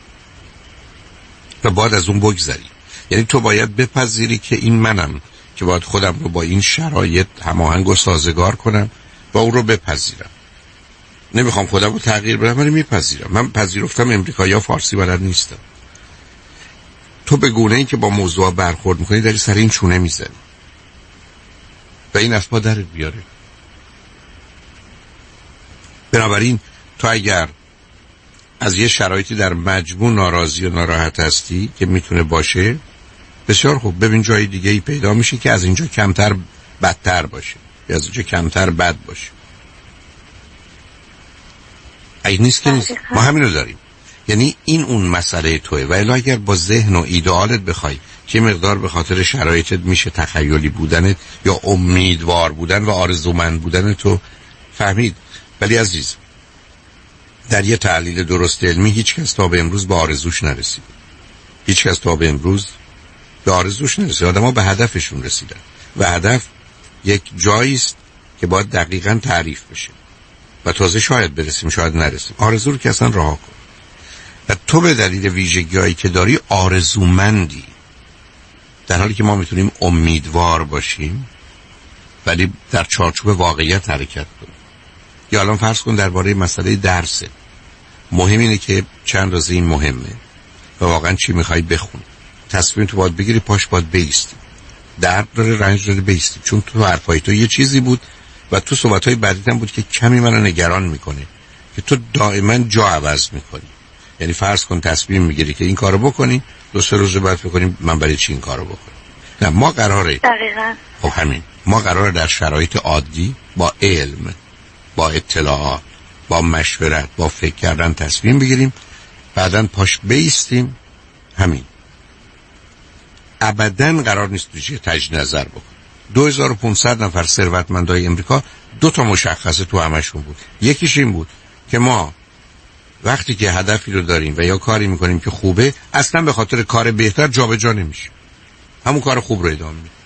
و باید از اون بگذری. یعنی تو باید بپذیری که این منم که باید خودم رو با این شرایط هماهنگ و سازگار کنم و اون رو بپذیرم. نمیخوام خودم رو تغییر بدم ولی میپذیرم. من پذیرفتم امریکایی یا فارسی بلد نیستم. تو به گونه ای که با موضوع برخورد میکنی داری سر این چونه میزنی و این از پا درت بیاره. بنابراین تو اگر از یه شرایطی در مجموع ناراضی و ناراحت هستی که میتونه باشه، بسیار خوب، ببین جای دیگه ای پیدا میشه که از اینجا کمتر بدتر باشه یا از اینجا کمتر بد باشه. این نیست که نیست. ما همینو داریم. یعنی این اون مسئله توه و الا اگر با ذهن و ایدئالت بخوای که مقدار به خاطر شرایطت میشه تخیلی بودنت یا امیدوار بودن و آرزومند بودن تو فهمید. ولی عزیز در یه تحلیل درست علمی هیچ کس تا به امروز به آرزوش نرسید. هیچ کس تا به امروز به آرزوش نرسید. آدم ها به هدفشون رسیدن و هدف یک جایی است که باید دقیقاً تعریف بشه و تازه شاید برسیم شاید نرسیم. آرزو رو که اصلا رها کن. و تو به دلیل ویژگی‌هایی که داری آرزومندی، در حالی که ما میتونیم امیدوار باشیم ولی در چارچوب واقعیت حرکت کنیم. یا الان فرض کن درباره مسئله درسه، مهم اینه که چند روز این مهمه و واقعا چی میخوای بخونی. تصمیم تو باید بگیری، پاش باید بیستی. درد داره، رنج داره، بیستی. چون تو حرفای تو یه چیزی بود و تو صحبت‌های بعدیت هم بود که کمی منو نگران میکنه که تو دائما جا عوض میکنی. یعنی فرض کن تصمیم میگیری که این کارو بکنی، دو سه روز بعد فکر کنیم من برای چی این کارو بکنم. نه ما قراره دقیقاً خب همین ما قراره در شرایط عادی با علم، با اطلاعات، با مشورت، با فکر کردن تصمیم بگیریم، بعداً پاش بیستیم. همین. ابداً قرار نیست بشه تجدید نظر بکن. دو هزار و پانصد نفر ثروتمندای امریکا دو تا مشخصه تو همشون بود. یکیش این بود که ما وقتی که هدفی رو داریم و یا کاری میکنیم که خوبه، اصلا به خاطر کار بهتر جابجا نمیشه، همون کار خوب رو ادامه میدیم.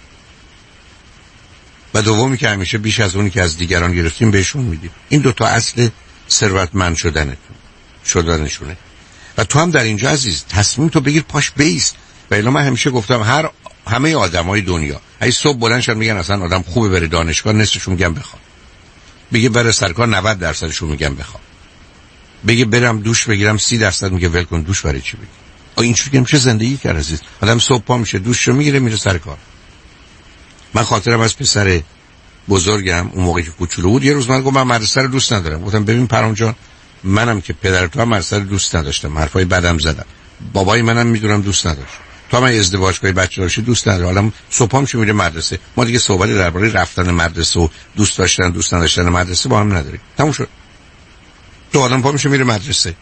و دومی که همیشه بیش از اونی که از دیگران گرفتیم بهشون میدیم. این دو تا اصل ثروتمند شدنتون شدنشونه. و تو هم در اینجا عزیز تصمیم تو بگیر، پاش بیست. و الا من همیشه گفتم هر همه آدمای دنیا اگه صبح بلند شدن میگن اصلا آدم خوبه بره دانشگاه، نصفشون میگن بخوام. بگه بره سرکار، نود درصدشون میگن بخوام. بگه برم دوش بگیرم، سی درصد میگه ول کن دوش برای چی بگی. آ این چیزی که میشه زندگی کرد عزیز. آدم صبح پا میشه دوشو میگیره میره سر کار. من خاطرم از پسر بزرگم اون موقعی که کوچولو بود یه روز من گفت من مدرسه رو دوست ندارم. گفتم ببین پرام جان، منم که پدر تو هم مدرسه رو دوست نداشتم، حرفای بدم زدم، بابای منم میدونم دوست نداشت، تو هم ازدواج کنی بچه داشتی دوست نداره. حالا صبحام چه میره مدرسه، ما دیگه صحبت درباره رفتن مدرسه و دوست داشتن دوست نداشتن مدرسه با هم نداریم. تموم شد. تو آدم پا میشه میره مدرسه.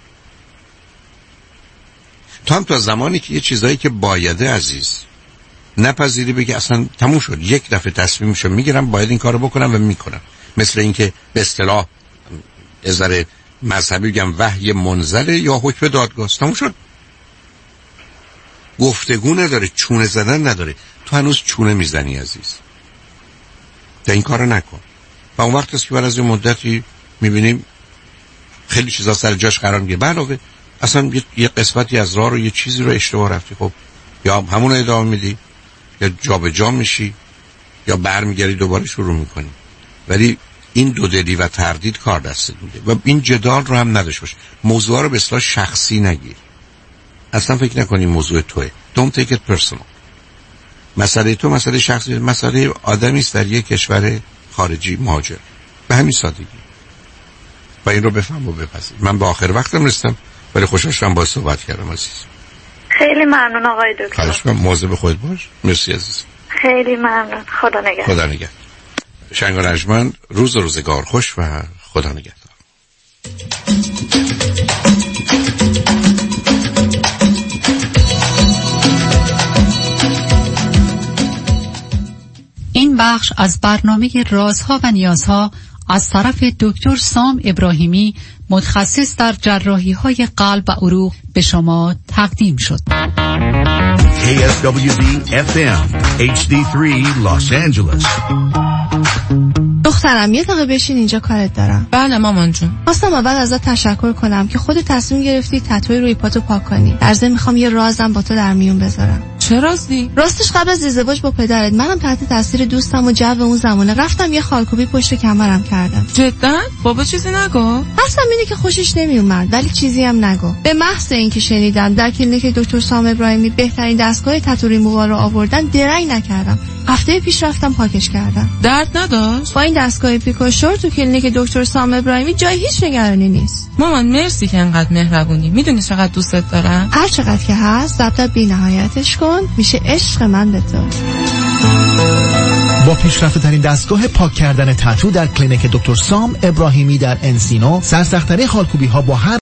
تو هم تا زمانی که یه چیزایی که بایده عزیز نپذیری بگی اصلا تموم شد، یک دفعه تصمیمشو میگیرم باید این کارو بکنم و میکنم. مثل اینکه به اصطلاح از نظر مذهبی بگم وحی منزله یا حکم دادگاه، تموم شد. گفتگو نداره، چونه زدن نداره. تو هنوز چونه میزنی عزیز. تا این کارو نکن. و اون وقت است که بعد از یه مدتی میبینیم خیلی چیزا سر جاش قرار میگیره. علاوه اصلا یه قسمتی از راه رو یه چیزی رو اشتباه رفتی، خب یا همون رو ادامه میدی یا جابجا میشی یا برمیگردی دوباره شروع میکنی. ولی این دو دلی و تردید کار دست میده و این جدال رو هم نداشت باش. موضوع رو به اصطلاح شخصی نگیر. اصلا فکر نکنی موضوع توئه. Don't take it personal. مسئله تو مسئله شخصی، مسئله آدمی است در یک کشور خارجی مهاجر. به همین سادگی. و این رو بفهم و بپذیر. من به آخر وقتم رسیدم ولی خوشحال شدم با صحبت کردم عزیز. خیلی ممنون آقای دکتر. خواهش می‌کنم مواظب خودت باش. مرسی عزیز. خیلی ممنون. خدا نگهدار. خدا نگهدار. شنگ و رجمند، روز و روزگار خوش و خدا نگهدار. این بخش از برنامه رازها و نیازها از طرف دکتر سام ابراهیمی متخصص در جراحی های قلب و عروق به شما تقدیم شد. کی اس دبلیو دی اف ام اچ دی سه Los Angeles. دخترم یه دقیقه بشین اینجا کارت دارم. بله مامان جون. خواستم اول ازت تشکر کنم که خودت تصمیم گرفتی تتوی روی پاتو پاک کنی. در ضمن میخوام یه رازم با تو در میون بذارم. چه رازی؟ راستش قبل از ازدواج با پدرت منم تحت تاثیر دوستم و جو اون زمانه رفتم یه خالکوبی پشت کمرم کردم. جدا؟ بابا چیزی نگو؟ اصلا اینه که خوشش نمیومد ولی چیزی هم نگو. به محض اینکه شنیدم در کلینیک دکتر سام ابراهیمی بهترین دستگاه تتو ریمووال رو آوردن درنگ نکردم. هفته پیش رفتم پاکش کردم. درد نداشت؟ با این دستگاه پیکوشور تو کلینیک دکتر سام ابراهیمی جای هیچ نگرانی نیست. مامان مرسی که انقدر مهربونی. میدونی چقدر دوستت دارم؟ هر چقدر که هست ضبط بی‌نهایتش کن، میشه عشق من به تو. با پیشرفته ترین دستگاه پاک کردن تتو در کلینیک دکتر سام ابراهیمی در انسینو، سرسخت‌ترین خالکوبی ها با هر